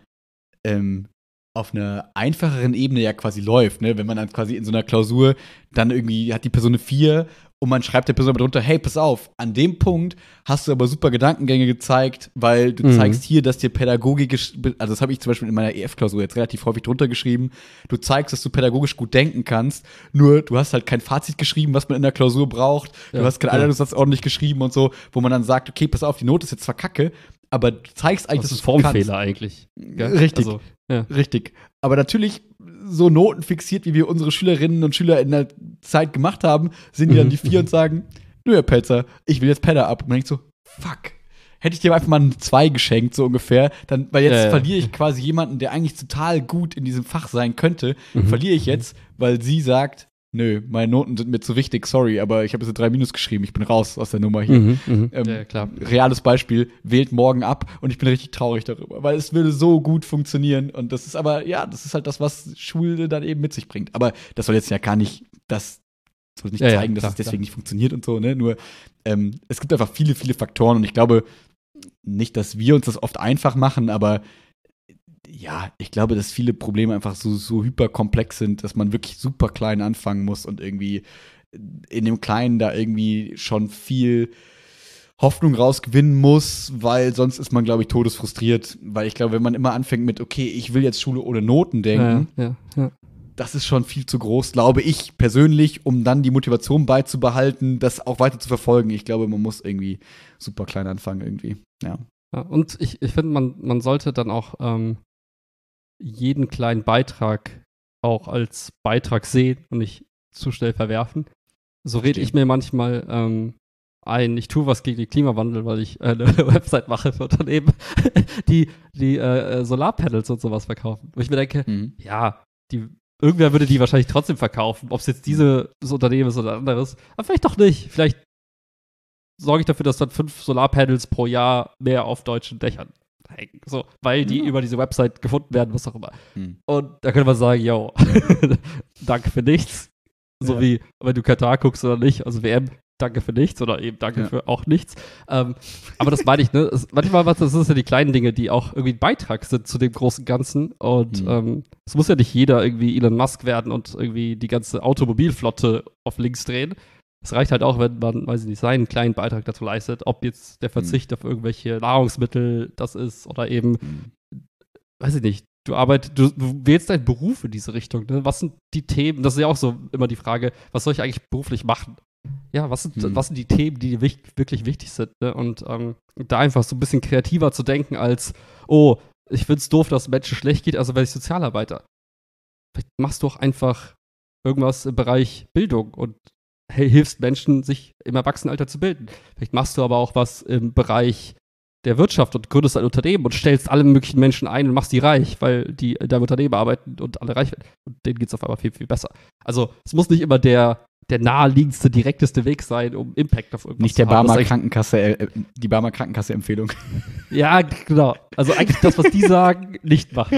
einfacheren Ebene ja quasi läuft, ne? Wenn man dann quasi in so einer Klausur dann irgendwie hat die Person eine 4 und man schreibt der Person aber drunter, hey, pass auf, an dem Punkt hast du aber super Gedankengänge gezeigt, weil du zeigst hier, dass dir pädagogisch, also das habe ich zum Beispiel in meiner EF-Klausur jetzt relativ häufig drunter geschrieben, du zeigst, dass du pädagogisch gut denken kannst, nur du hast halt kein Fazit geschrieben, was man in der Klausur braucht, du hast keinen Einladungssatz ordentlich geschrieben und so, wo man dann sagt, okay, pass auf, die Note ist jetzt zwar kacke, aber du zeigst eigentlich, das ist Formfehler eigentlich. Gell? Richtig, also, richtig. Aber natürlich, so notenfixiert, wie wir unsere Schülerinnen und Schüler in der Zeit gemacht haben, sind die dann die 4 und sagen, nö, Herr Pelzer, ich will jetzt Pedder ab. Und man denkt so, fuck, hätte ich dir einfach mal eine 2 geschenkt, so ungefähr, dann, weil jetzt verliere ich quasi jemanden, der eigentlich total gut in diesem Fach sein könnte, verliere ich jetzt, weil sie sagt, nö, meine Noten sind mir zu wichtig, sorry, aber ich habe jetzt eine 3- geschrieben, ich bin raus aus der Nummer hier. Ja, klar. Reales Beispiel, wählt morgen ab und ich bin richtig traurig darüber, weil es würde so gut funktionieren und das ist aber, ja, das ist halt das, was Schule dann eben mit sich bringt. Aber das soll jetzt ja gar nicht, das soll nicht zeigen, dass es deswegen nicht funktioniert und so, ne, nur es gibt einfach viele, viele Faktoren und ich glaube nicht, dass wir uns das oft einfach machen, aber ja, ich glaube, dass viele Probleme einfach so hyperkomplex sind, dass man wirklich super klein anfangen muss und irgendwie in dem Kleinen da irgendwie schon viel Hoffnung rausgewinnen muss, weil sonst ist man, glaube ich, todesfrustriert. Weil ich glaube, wenn man immer anfängt mit, okay, ich will jetzt Schule ohne Noten denken, das ist schon viel zu groß, glaube ich persönlich, um dann die Motivation beizubehalten, das auch weiter zu verfolgen. Ich glaube, man muss irgendwie super klein anfangen irgendwie, ja. Und ich finde, man sollte dann auch jeden kleinen Beitrag auch als Beitrag sehen und nicht zu schnell verwerfen. So rede ich mir manchmal ich tue was gegen den Klimawandel, weil ich eine Website mache für Unternehmen, die Solarpanels und sowas verkaufen. Wo ich mir denke, irgendwer würde die wahrscheinlich trotzdem verkaufen, ob es jetzt dieses Unternehmen ist oder anderes. Aber vielleicht doch nicht. Vielleicht sorge ich dafür, dass dann 5 Solarpanels pro Jahr mehr auf deutschen Dächern hängen. So, weil die über diese Website gefunden werden, was auch immer. Und da könnte man sagen, yo, danke für nichts. So wie, wenn du Katar guckst oder nicht, also WM, danke für nichts oder eben danke für auch nichts. Aber das meine ich, ne? Manchmal das sind ja die kleinen Dinge, die auch irgendwie ein Beitrag sind zu dem großen Ganzen. Und es muss ja nicht jeder irgendwie Elon Musk werden und irgendwie die ganze Automobilflotte auf links drehen. Es reicht halt auch, wenn man, weiß ich nicht, seinen kleinen Beitrag dazu leistet, ob jetzt der Verzicht auf irgendwelche Nahrungsmittel das ist oder eben, weiß ich nicht, du wählst deinen Beruf in diese Richtung. Ne? Was sind die Themen? Das ist ja auch so immer die Frage, was soll ich eigentlich beruflich machen? Ja, was sind die Themen, die dir wirklich wichtig sind? Ne? Und da einfach so ein bisschen kreativer zu denken als, oh, ich find's doof, dass es Menschen schlecht geht, also werde ich Sozialarbeiter. Vielleicht machst du auch einfach irgendwas im Bereich Bildung und hilfst Menschen, sich im Erwachsenenalter zu bilden. Vielleicht machst du aber auch was im Bereich der Wirtschaft und gründest ein Unternehmen und stellst alle möglichen Menschen ein und machst die reich, weil die in deinem Unternehmen arbeiten und alle reich werden. Und denen geht es auf einmal viel, viel besser. Also es muss nicht immer der naheliegendste, direkteste Weg sein, um Impact auf irgendwas nicht zu haben. Nicht die Barmer Krankenkasse-Empfehlung. Ja, genau. Also eigentlich das, was die sagen, nicht machen.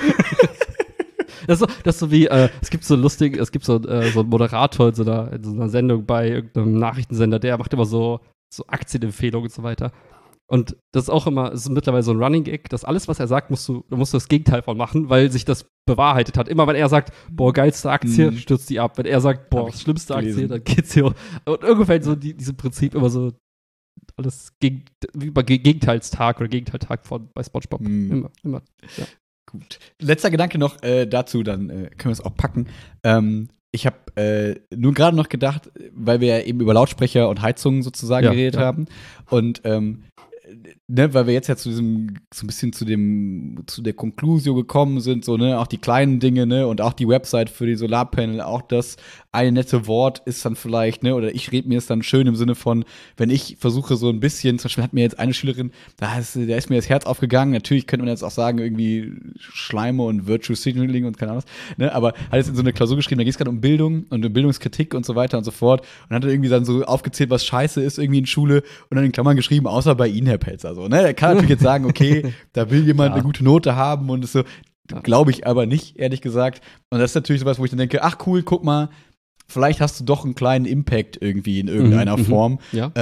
Das ist so wie, es gibt so einen Moderator in so einer Sendung bei irgendeinem Nachrichtensender, der macht immer so Aktienempfehlungen und so weiter. Und das ist auch immer, es ist mittlerweile so ein Running Gag, dass alles, was er sagt, musst du das Gegenteil von machen, weil sich das bewahrheitet hat. Immer wenn er sagt, boah, geilste Aktie, stürzt die ab. Wenn er sagt, boah, schlimmste Aktie, dann geht's hier. Und ungefähr so diesem Prinzip immer so alles über Gegenteilstag oder Gegenteiltag bei SpongeBob. Immer, ja. Gut. Letzter Gedanke noch dazu, dann können wir es auch packen. Ich habe nur gerade noch gedacht, weil wir ja eben über Lautsprecher und Heizungen sozusagen geredet haben. Und ne, weil wir jetzt ja so ein bisschen zu der Conclusio gekommen sind, so, ne, auch die kleinen Dinge, ne, und auch die Website für die Solarpanel, auch das eine nette Wort ist dann vielleicht, ne, oder ich rede mir es dann schön im Sinne von, wenn ich versuche so ein bisschen, zum Beispiel hat mir jetzt eine Schülerin, da ist mir das Herz aufgegangen, natürlich könnte man jetzt auch sagen, irgendwie Schleime und Virtue Signaling und keine Ahnung was, ne, aber hat jetzt in so eine Klausur geschrieben, da geht es gerade um Bildung und um Bildungskritik und so weiter und so fort und hat irgendwie dann so aufgezählt, was scheiße ist irgendwie in Schule und dann in Klammern geschrieben, außer bei Ihnen, Herr Pelzer, so, ne, der kann natürlich jetzt sagen, okay, da will jemand eine gute Note haben und ist so, glaube ich aber nicht, ehrlich gesagt, und das ist natürlich sowas, wo ich dann denke, ach cool, guck mal, vielleicht hast du doch einen kleinen Impact irgendwie in irgendeiner Form. Ja.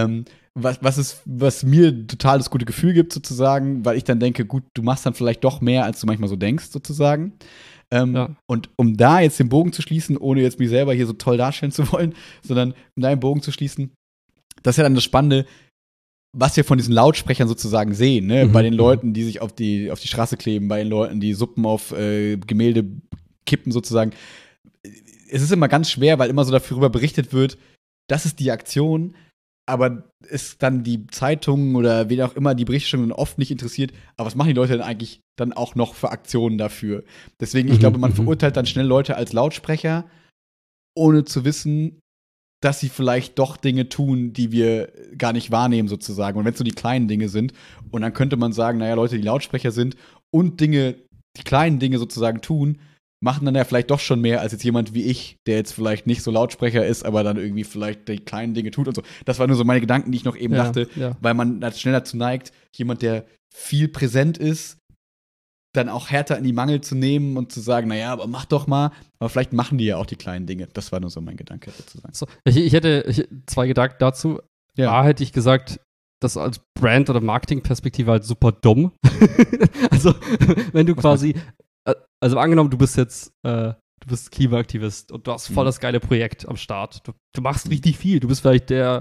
Was mir total das gute Gefühl gibt, sozusagen, weil ich dann denke, gut, du machst dann vielleicht doch mehr, als du manchmal so denkst, sozusagen. Und um da jetzt den Bogen zu schließen, ohne jetzt mich selber hier so toll darstellen zu wollen, sondern um da den Bogen zu schließen, das ist ja dann das Spannende, was wir von diesen Lautsprechern sozusagen sehen, ne? Bei den Leuten, die sich auf die Straße kleben, bei den Leuten, die Suppen auf Gemälde kippen, sozusagen. Es ist immer ganz schwer, weil immer so darüber berichtet wird, das ist die Aktion, aber es dann die Zeitungen oder wen auch immer die Berichterstattung oft nicht interessiert, aber was machen die Leute denn eigentlich dann auch noch für Aktionen dafür? Deswegen, ich glaube, man verurteilt dann schnell Leute als Lautsprecher, ohne zu wissen, dass sie vielleicht doch Dinge tun, die wir gar nicht wahrnehmen, sozusagen. Und wenn es so die kleinen Dinge sind, und dann könnte man sagen, naja, Leute, die Lautsprecher sind und die kleinen Dinge sozusagen tun, machen dann ja vielleicht doch schon mehr als jetzt jemand wie ich, der jetzt vielleicht nicht so Lautsprecher ist, aber dann irgendwie vielleicht die kleinen Dinge tut und so. Das waren nur so meine Gedanken, die ich noch eben dachte, weil man schnell dazu neigt, jemand, der viel präsent ist, dann auch härter in die Mangel zu nehmen und zu sagen, naja, aber mach doch mal. Aber vielleicht machen die ja auch die kleinen Dinge. Das war nur so mein Gedanke sozusagen. So, ich hätte zwei Gedanken dazu. Ja. A, hätte ich gesagt, das als Brand- oder Marketing-Perspektive halt super dumm. Also, wenn du quasi also angenommen, du bist jetzt, du bist Klimaaktivist und du hast voll das geile Projekt am Start. Du machst richtig viel. Du bist vielleicht der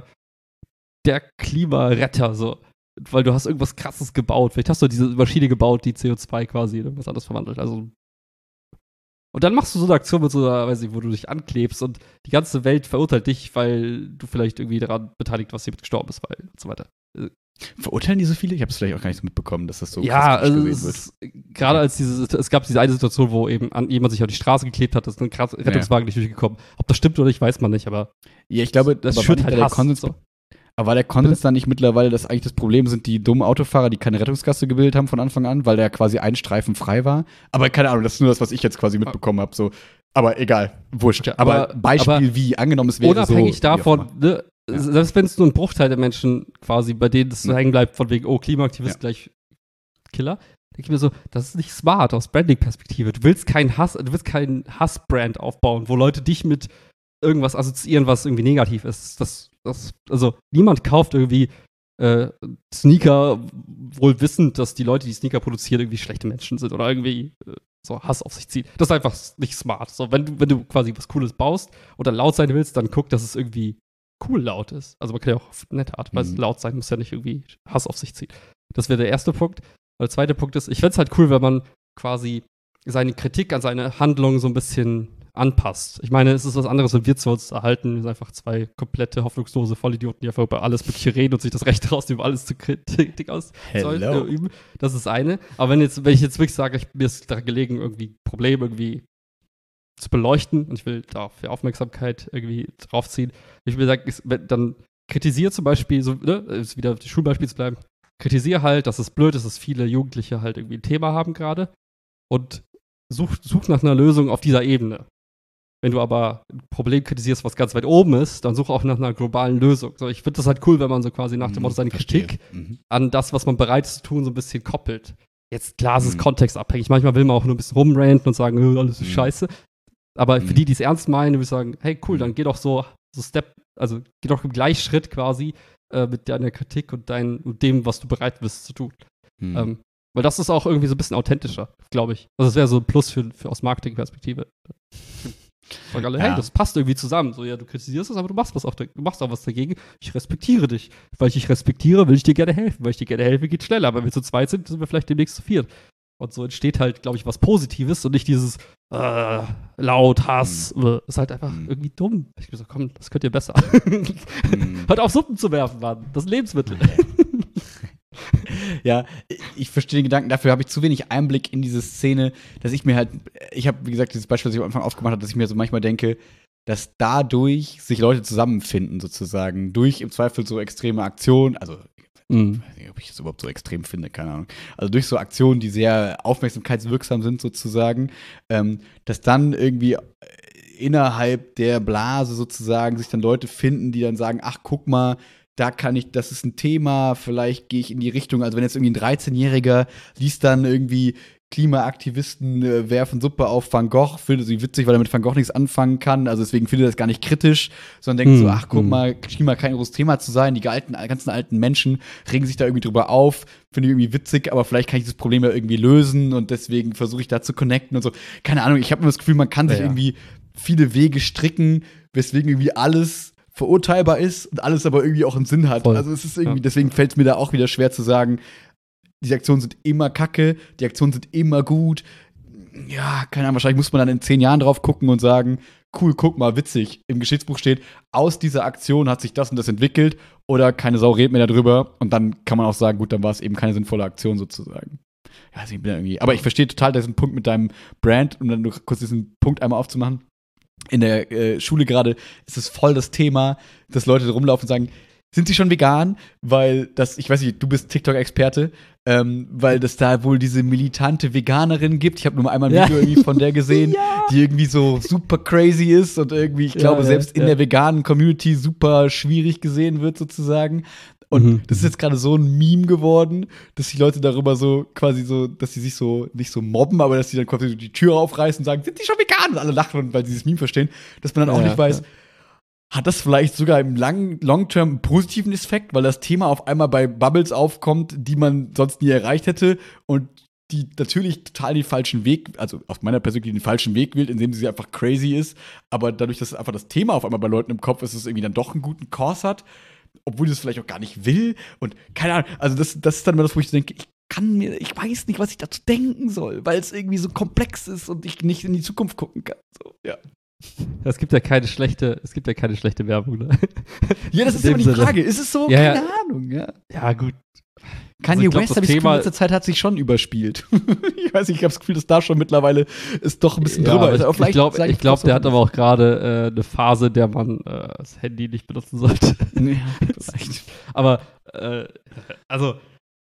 Klimaretter, so. Weil du hast irgendwas Krasses gebaut. Vielleicht hast du diese Maschine gebaut, die CO2 quasi in irgendwas anderes verwandelt. Also. Und dann machst du so eine Aktion mit so einer, weiß ich, wo du dich anklebst und die ganze Welt verurteilt dich, weil du vielleicht irgendwie daran beteiligt warst, jemand gestorben ist, weil und so weiter. Verurteilen die so viele? Ich habe es vielleicht auch gar nicht so mitbekommen, dass das so ja, also gerade als es gab diese eine Situation, wo eben jemand sich auf die Straße geklebt hat, ist ein Rettungswagen nicht durchgekommen. Ob das stimmt oder nicht, weiß man nicht, aber ja, ich glaube, das schürt halt Hass. Aber war der Konsens dann nicht mittlerweile, dass eigentlich das Problem sind die dummen Autofahrer, die keine Rettungsgasse gebildet haben von Anfang an, weil der quasi ein Streifen frei war? Aber keine Ahnung, das ist nur das, was ich jetzt quasi mitbekommen habe. So. Aber egal, wurscht. Ja, aber Beispiel wie, angenommen, es wäre unabhängig so, davon, ne, selbst wenn es nur ein Bruchteil der Menschen quasi, bei denen es so hängen bleibt, von wegen, oh, Klimaaktivist gleich Killer, denke ich mir so, das ist nicht smart aus Branding-Perspektive. Du willst keinen Hass-Brand aufbauen, wo Leute dich mit irgendwas assoziieren, was irgendwie negativ ist. Also niemand kauft irgendwie Sneaker, wohl wissend, dass die Leute, die Sneaker produzieren, irgendwie schlechte Menschen sind oder irgendwie so Hass auf sich ziehen. Das ist einfach nicht smart. So, wenn du quasi was Cooles baust oder laut sein willst, dann guck, dass es irgendwie cool laut ist. Also man kann ja auch auf nette Art, weil es laut sein muss ja nicht irgendwie Hass auf sich ziehen. Das wäre der erste Punkt. Und der zweite Punkt ist, ich fände es halt cool, wenn man quasi seine Kritik an seine Handlungen so ein bisschen anpasst. Ich meine, es ist was anderes, wenn wir zu uns erhalten. Wir sind einfach zwei komplette, hoffnungslose Vollidioten, die einfach über alles Mögliche reden und sich das Recht rausnehmen, alles zu Kritik üben. Das ist eine. Aber wenn ich jetzt wirklich sage, mir ist daran gelegen, irgendwie Probleme irgendwie zu beleuchten und ich will dafür Aufmerksamkeit irgendwie draufziehen. Ich will sagen, dann kritisiere zum Beispiel, so, ne, wieder auf das Schulbeispiel zu bleiben, kritisiere halt, dass es blöd ist, dass viele Jugendliche halt irgendwie ein Thema haben gerade und such nach einer Lösung auf dieser Ebene. Wenn du aber ein Problem kritisierst, was ganz weit oben ist, dann such auch nach einer globalen Lösung. So, ich finde das halt cool, wenn man so quasi nach dem Motto seine Kritik an das, was man bereit ist zu tun, so ein bisschen koppelt. Jetzt, klar, es ist kontextabhängig. Manchmal will man auch nur ein bisschen rumranten und sagen, alles ist scheiße. Aber für die es ernst meinen, würde ich sagen, hey, cool, dann geh doch geh doch im Gleichschritt quasi mit deiner Kritik und dem, was du bereit bist zu tun. Weil das ist auch irgendwie so ein bisschen authentischer, glaube ich. Also das wäre so ein Plus für aus Marketing-Perspektive. Sagen alle, hey, das passt irgendwie zusammen. So, ja, du kritisierst es, aber du machst auch was dagegen. Ich respektiere dich. Weil ich dich respektiere, will ich dir gerne helfen. Weil ich dir gerne helfe, geht schneller. Aber wenn wir zu zweit sind wir vielleicht demnächst zu viert. Und so entsteht halt, glaube ich, was Positives und nicht dieses laut, Hass. Ist halt einfach irgendwie dumm. Ich gesagt, komm, das könnt ihr besser. Hört auf, Suppen zu werfen, Mann. Das ist ein Lebensmittel. Ja, ich verstehe den Gedanken, dafür habe ich zu wenig Einblick in diese Szene, dass ich mir halt, ich habe, wie gesagt, dieses Beispiel, das ich am Anfang aufgemacht habe, dass ich mir so manchmal denke, dass dadurch sich Leute zusammenfinden, sozusagen, durch im Zweifel so extreme Aktionen, also ich weiß nicht, ob ich das überhaupt so extrem finde, keine Ahnung. Also durch so Aktionen, die sehr aufmerksamkeitswirksam sind, sozusagen, dass dann irgendwie innerhalb der Blase sozusagen sich dann Leute finden, die dann sagen, ach, guck mal, da kann ich, das ist ein Thema, vielleicht gehe ich in die Richtung, also wenn jetzt irgendwie ein 13-Jähriger liest dann irgendwie Klimaaktivisten werfen Suppe auf Van Gogh, findet sie witzig, weil er mit Van Gogh nichts anfangen kann, also deswegen findet er das gar nicht kritisch, sondern denkt so, ach, guck mal, Klima kein großes Thema zu sein, die ganzen alten Menschen regen sich da irgendwie drüber auf, finde ich irgendwie witzig, aber vielleicht kann ich das Problem ja irgendwie lösen und deswegen versuche ich da zu connecten und so. Keine Ahnung, ich habe immer das Gefühl, man kann sich irgendwie viele Wege stricken, weswegen irgendwie alles verurteilbar ist und alles aber irgendwie auch einen Sinn hat. Voll. Also es ist irgendwie, deswegen fällt es mir da auch wieder schwer zu sagen, die Aktionen sind immer kacke, die Aktionen sind immer gut. Ja, keine Ahnung, wahrscheinlich muss man dann in 10 Jahren drauf gucken und sagen, cool, guck mal, witzig, im Geschichtsbuch steht, aus dieser Aktion hat sich das und das entwickelt oder keine Sau redet mehr darüber und dann kann man auch sagen, gut, dann war es eben keine sinnvolle Aktion sozusagen. Ja, also ich bin irgendwie, aber ich verstehe total diesen Punkt mit deinem Brand, um dann nur kurz diesen Punkt einmal aufzumachen. In der Schule gerade ist es voll das Thema, dass Leute rumlaufen und sagen, sind sie schon vegan? Weil das, ich weiß nicht, du bist TikTok-Experte, weil das da wohl diese militante Veganerin gibt. Ich habe nur mal einmal ein Video irgendwie von der gesehen, die irgendwie so super crazy ist und irgendwie, ich glaube, selbst in der veganen Community super schwierig gesehen wird sozusagen. Und das ist jetzt gerade so ein Meme geworden, dass die Leute darüber so quasi so, dass sie sich so nicht so mobben, aber dass sie dann quasi die Tür aufreißen und sagen, sind die schon vegan? Und alle lachen, weil sie dieses Meme verstehen, dass man dann auch nicht weiß, hat das vielleicht sogar im Long-Term einen positiven Effekt, weil das Thema auf einmal bei Bubbles aufkommt, die man sonst nie erreicht hätte und die natürlich total den falschen Weg, also aus meiner Perspektive den falschen Weg wählt, indem sie einfach crazy ist, aber dadurch, dass einfach das Thema auf einmal bei Leuten im Kopf ist, es irgendwie dann doch einen guten Kurs hat, obwohl das vielleicht auch gar nicht will und keine Ahnung, also das ist dann immer das, wo ich denke, ich weiß nicht, was ich dazu denken soll, weil es irgendwie so komplex ist und ich nicht in die Zukunft gucken kann. So, ja. Es gibt ja keine schlechte Werbung, ne? Ja, das ist aber die Frage. Ist es so? Ja, keine Ahnung, ja. Ja, gut. Kanye West, habe ich das Gefühl, in letzter Zeit hat sich schon überspielt. Ich weiß nicht, ich habe das Gefühl, dass da schon mittlerweile ist doch ein bisschen drüber ist. Ich glaube, der hat aber auch gerade eine Phase, in der man das Handy nicht benutzen sollte. Ja, vielleicht. Aber, also,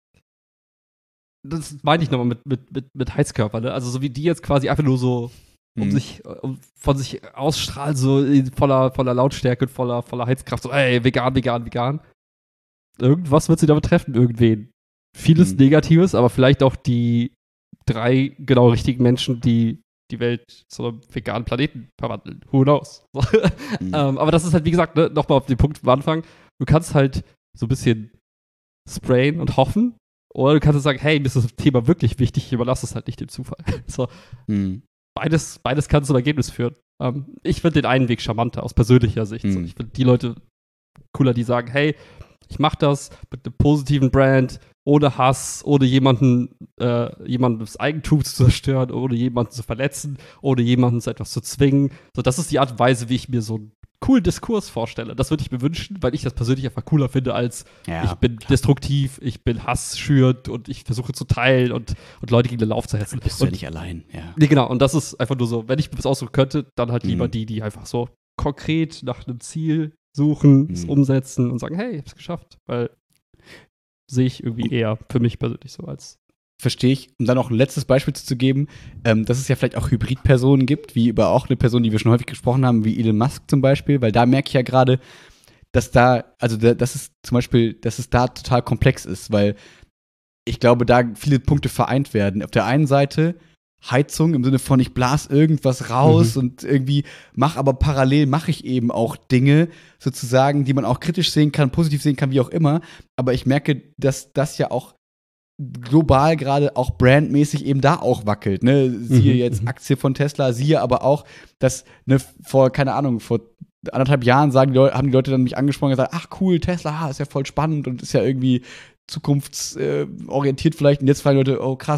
das meine ich nochmal mit Heizkörper, ne? Also, so wie die jetzt quasi einfach nur so von sich ausstrahlen, so voller Lautstärke und voller Heizkraft, so, ey, vegan. Irgendwas wird sie da betreffen, irgendwen. Vieles Negatives, aber vielleicht auch die 3 genau richtigen Menschen, die die Welt zu einem veganen Planeten verwandeln. Who knows? Aber das ist halt, wie gesagt, ne, nochmal auf den Punkt am Anfang, du kannst halt so ein bisschen sprayen und hoffen, oder du kannst sagen, hey, mir ist das Thema wirklich wichtig, ich überlasse es halt nicht dem Zufall. So. Beides kann zum Ergebnis führen. Ich finde den einen Weg charmanter, aus persönlicher Sicht. So, ich finde die Leute cooler, die sagen, hey, ich mache das mit einem positiven Brand, ohne Hass, ohne jemandes Eigentum zu zerstören, ohne jemanden zu verletzen, ohne jemanden zu etwas zu zwingen. So, das ist die Art und Weise, wie ich mir so einen coolen Diskurs vorstelle. Das würde ich mir wünschen, weil ich das persönlich einfach cooler finde, als ich bin destruktiv, ich bin hassschürend und ich versuche zu teilen und Leute gegen den Lauf zu hetzen. Bist du ja nicht allein, ja. Nee, genau. Und das ist einfach nur so, wenn ich das aussuchen könnte, dann halt lieber die einfach so konkret nach einem Ziel suchen, es umsetzen und sagen, hey, ich hab's geschafft. Weil sehe ich irgendwie eher für mich persönlich so als. Verstehe ich. Um dann noch ein letztes Beispiel zu geben, dass es ja vielleicht auch Hybridpersonen gibt, wie über auch eine Person, die wir schon häufig gesprochen haben, wie Elon Musk zum Beispiel, weil da merke ich ja gerade, dass es da total komplex ist, weil ich glaube, da viele Punkte vereint werden. Auf der einen Seite Heizung im Sinne von, ich blas irgendwas raus und irgendwie aber parallel mache ich eben auch Dinge sozusagen, die man auch kritisch sehen kann, positiv sehen kann, wie auch immer. Aber ich merke, dass das ja auch global gerade auch brandmäßig eben da auch wackelt, ne? Siehe jetzt Aktie von Tesla, siehe aber auch, dass, ne, vor 1,5 Jahren haben die Leute dann mich angesprochen und gesagt, ach cool, Tesla, ist ja voll spannend und ist ja irgendwie zukunftsorientiert vielleicht. Und jetzt fragen Leute, oh krass,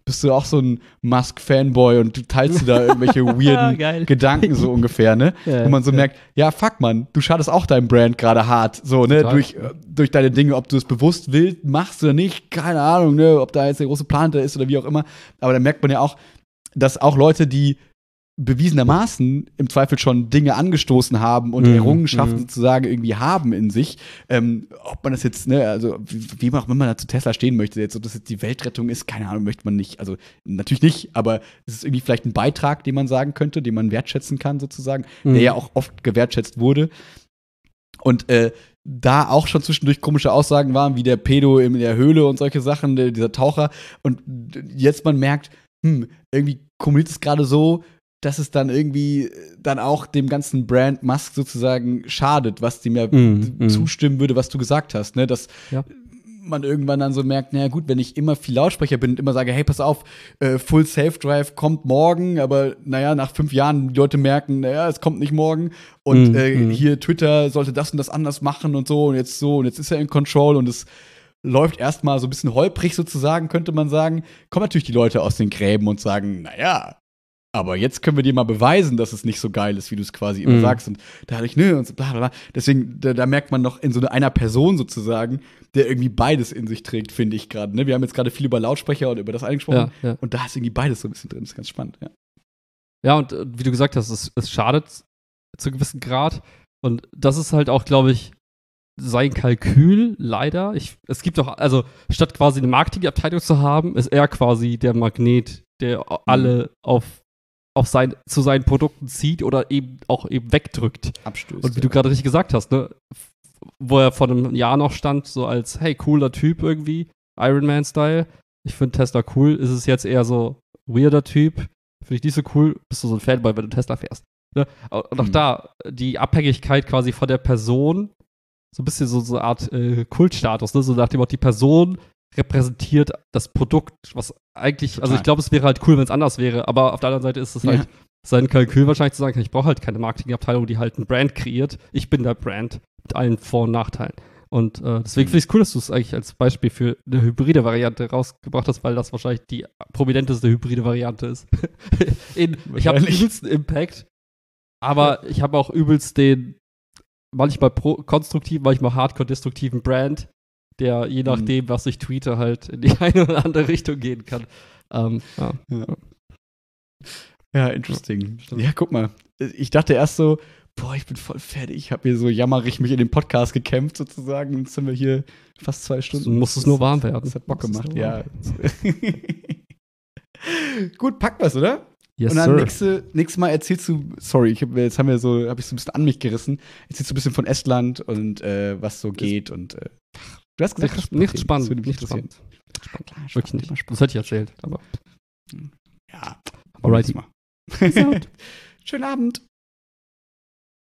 bist du auch so ein Musk-Fanboy und du teilst dir da irgendwelche weirden Gedanken so ungefähr, ne? Ja, wo man so merkt, ja, fuck, Mann, du schadest auch deinem Brand gerade hart, so, ne? Durch deine Dinge, ob du es bewusst willst, machst oder nicht, keine Ahnung, ne? Ob da jetzt der große Plan da ist oder wie auch immer. Aber da merkt man ja auch, dass auch Leute, die bewiesenermaßen im Zweifel schon Dinge angestoßen haben und Errungenschaften sozusagen irgendwie haben in sich. Ob man das jetzt, ne, also wie auch immer man da zu Tesla stehen möchte, jetzt, ob das jetzt die Weltrettung ist, keine Ahnung, möchte man nicht. Also natürlich nicht, aber es ist irgendwie vielleicht ein Beitrag, den man sagen könnte, den man wertschätzen kann sozusagen, der ja auch oft gewertschätzt wurde. Und da auch schon zwischendurch komische Aussagen waren, wie der Pedo in der Höhle und solche Sachen, dieser Taucher. Und jetzt man merkt, irgendwie kommuniziert es gerade so, dass es dann irgendwie dann auch dem ganzen Brand Musk sozusagen schadet, was dem ja zustimmen würde, was du gesagt hast, ne? Dass man irgendwann dann so merkt, naja gut, wenn ich immer viel Lautsprecher bin und immer sage, hey, pass auf, Full Self-Drive kommt morgen, aber naja, nach 5 Jahren die Leute merken, naja, es kommt nicht morgen und hier Twitter sollte das und das anders machen und jetzt ist er in Control und es läuft erstmal so ein bisschen holprig sozusagen, könnte man sagen, kommen natürlich die Leute aus den Gräben und sagen, naja, aber jetzt können wir dir mal beweisen, dass es nicht so geil ist, wie du es quasi immer sagst. Und dadurch, und so bla bla bla. Deswegen, da merkt man noch in so einer Person sozusagen, der irgendwie beides in sich trägt, finde ich gerade. Ne? Wir haben jetzt gerade viel über Lautsprecher und über das angesprochen. Ja. Und da ist irgendwie beides so ein bisschen drin. Das ist ganz spannend, ja. Ja, und wie du gesagt hast, es schadet zu einem gewissen Grad. Und das ist halt auch, glaube ich, sein Kalkül, leider. Es gibt auch, also statt quasi eine Marketingabteilung zu haben, ist er quasi der Magnet, der alle zu seinen Produkten zieht oder eben wegdrückt. Abstößt. Und wie du gerade richtig gesagt hast, ne, wo er vor einem Jahr noch stand, so als, hey, cooler Typ irgendwie, Iron Man-Style. Ich finde Tesla cool. Ist es jetzt eher so weirder Typ? Finde ich nicht so cool. Bist du so ein Fanboy, wenn du Tesla fährst? Ne? Und auch da, die Abhängigkeit quasi von der Person, so ein bisschen so eine Art Kultstatus, ne? So nach dem Motto, die Person repräsentiert das Produkt, was eigentlich, also ich glaube, es wäre halt cool, wenn es anders wäre, aber auf der anderen Seite ist es halt sein Kalkül wahrscheinlich zu sagen, ich brauche halt keine Marketingabteilung, die halt ein Brand kreiert. Ich bin der Brand mit allen Vor- und Nachteilen. Und deswegen finde ich es cool, dass du es eigentlich als Beispiel für eine hybride Variante rausgebracht hast, weil das wahrscheinlich die prominenteste hybride Variante ist. Ich habe den übelsten Impact, aber ich habe auch übelst den manchmal konstruktiven, manchmal hardcore-destruktiven Brand, der je nachdem, was ich tweete, halt in die eine oder andere Richtung gehen kann. Ja, interesting. Ja, guck mal. Ich dachte erst so, ich bin voll fertig. Ich habe hier so jammerig mich in den Podcast gekämpft sozusagen. Jetzt sind wir hier fast 2 Stunden. So muss es nur warm werden. Das hat Bock gemacht, ja. Gut, packen wir's, oder? Yes, und dann sir. nächstes Mal erzählst du, sorry, habe ich so ein bisschen an mich gerissen, erzählst du ein bisschen von Estland und was so geht und du hast gesagt, nichts spannend. Spannend. Klar, wirklich nicht. Das hätte ich erzählt, aber ja. Alrighty. Schönen Abend.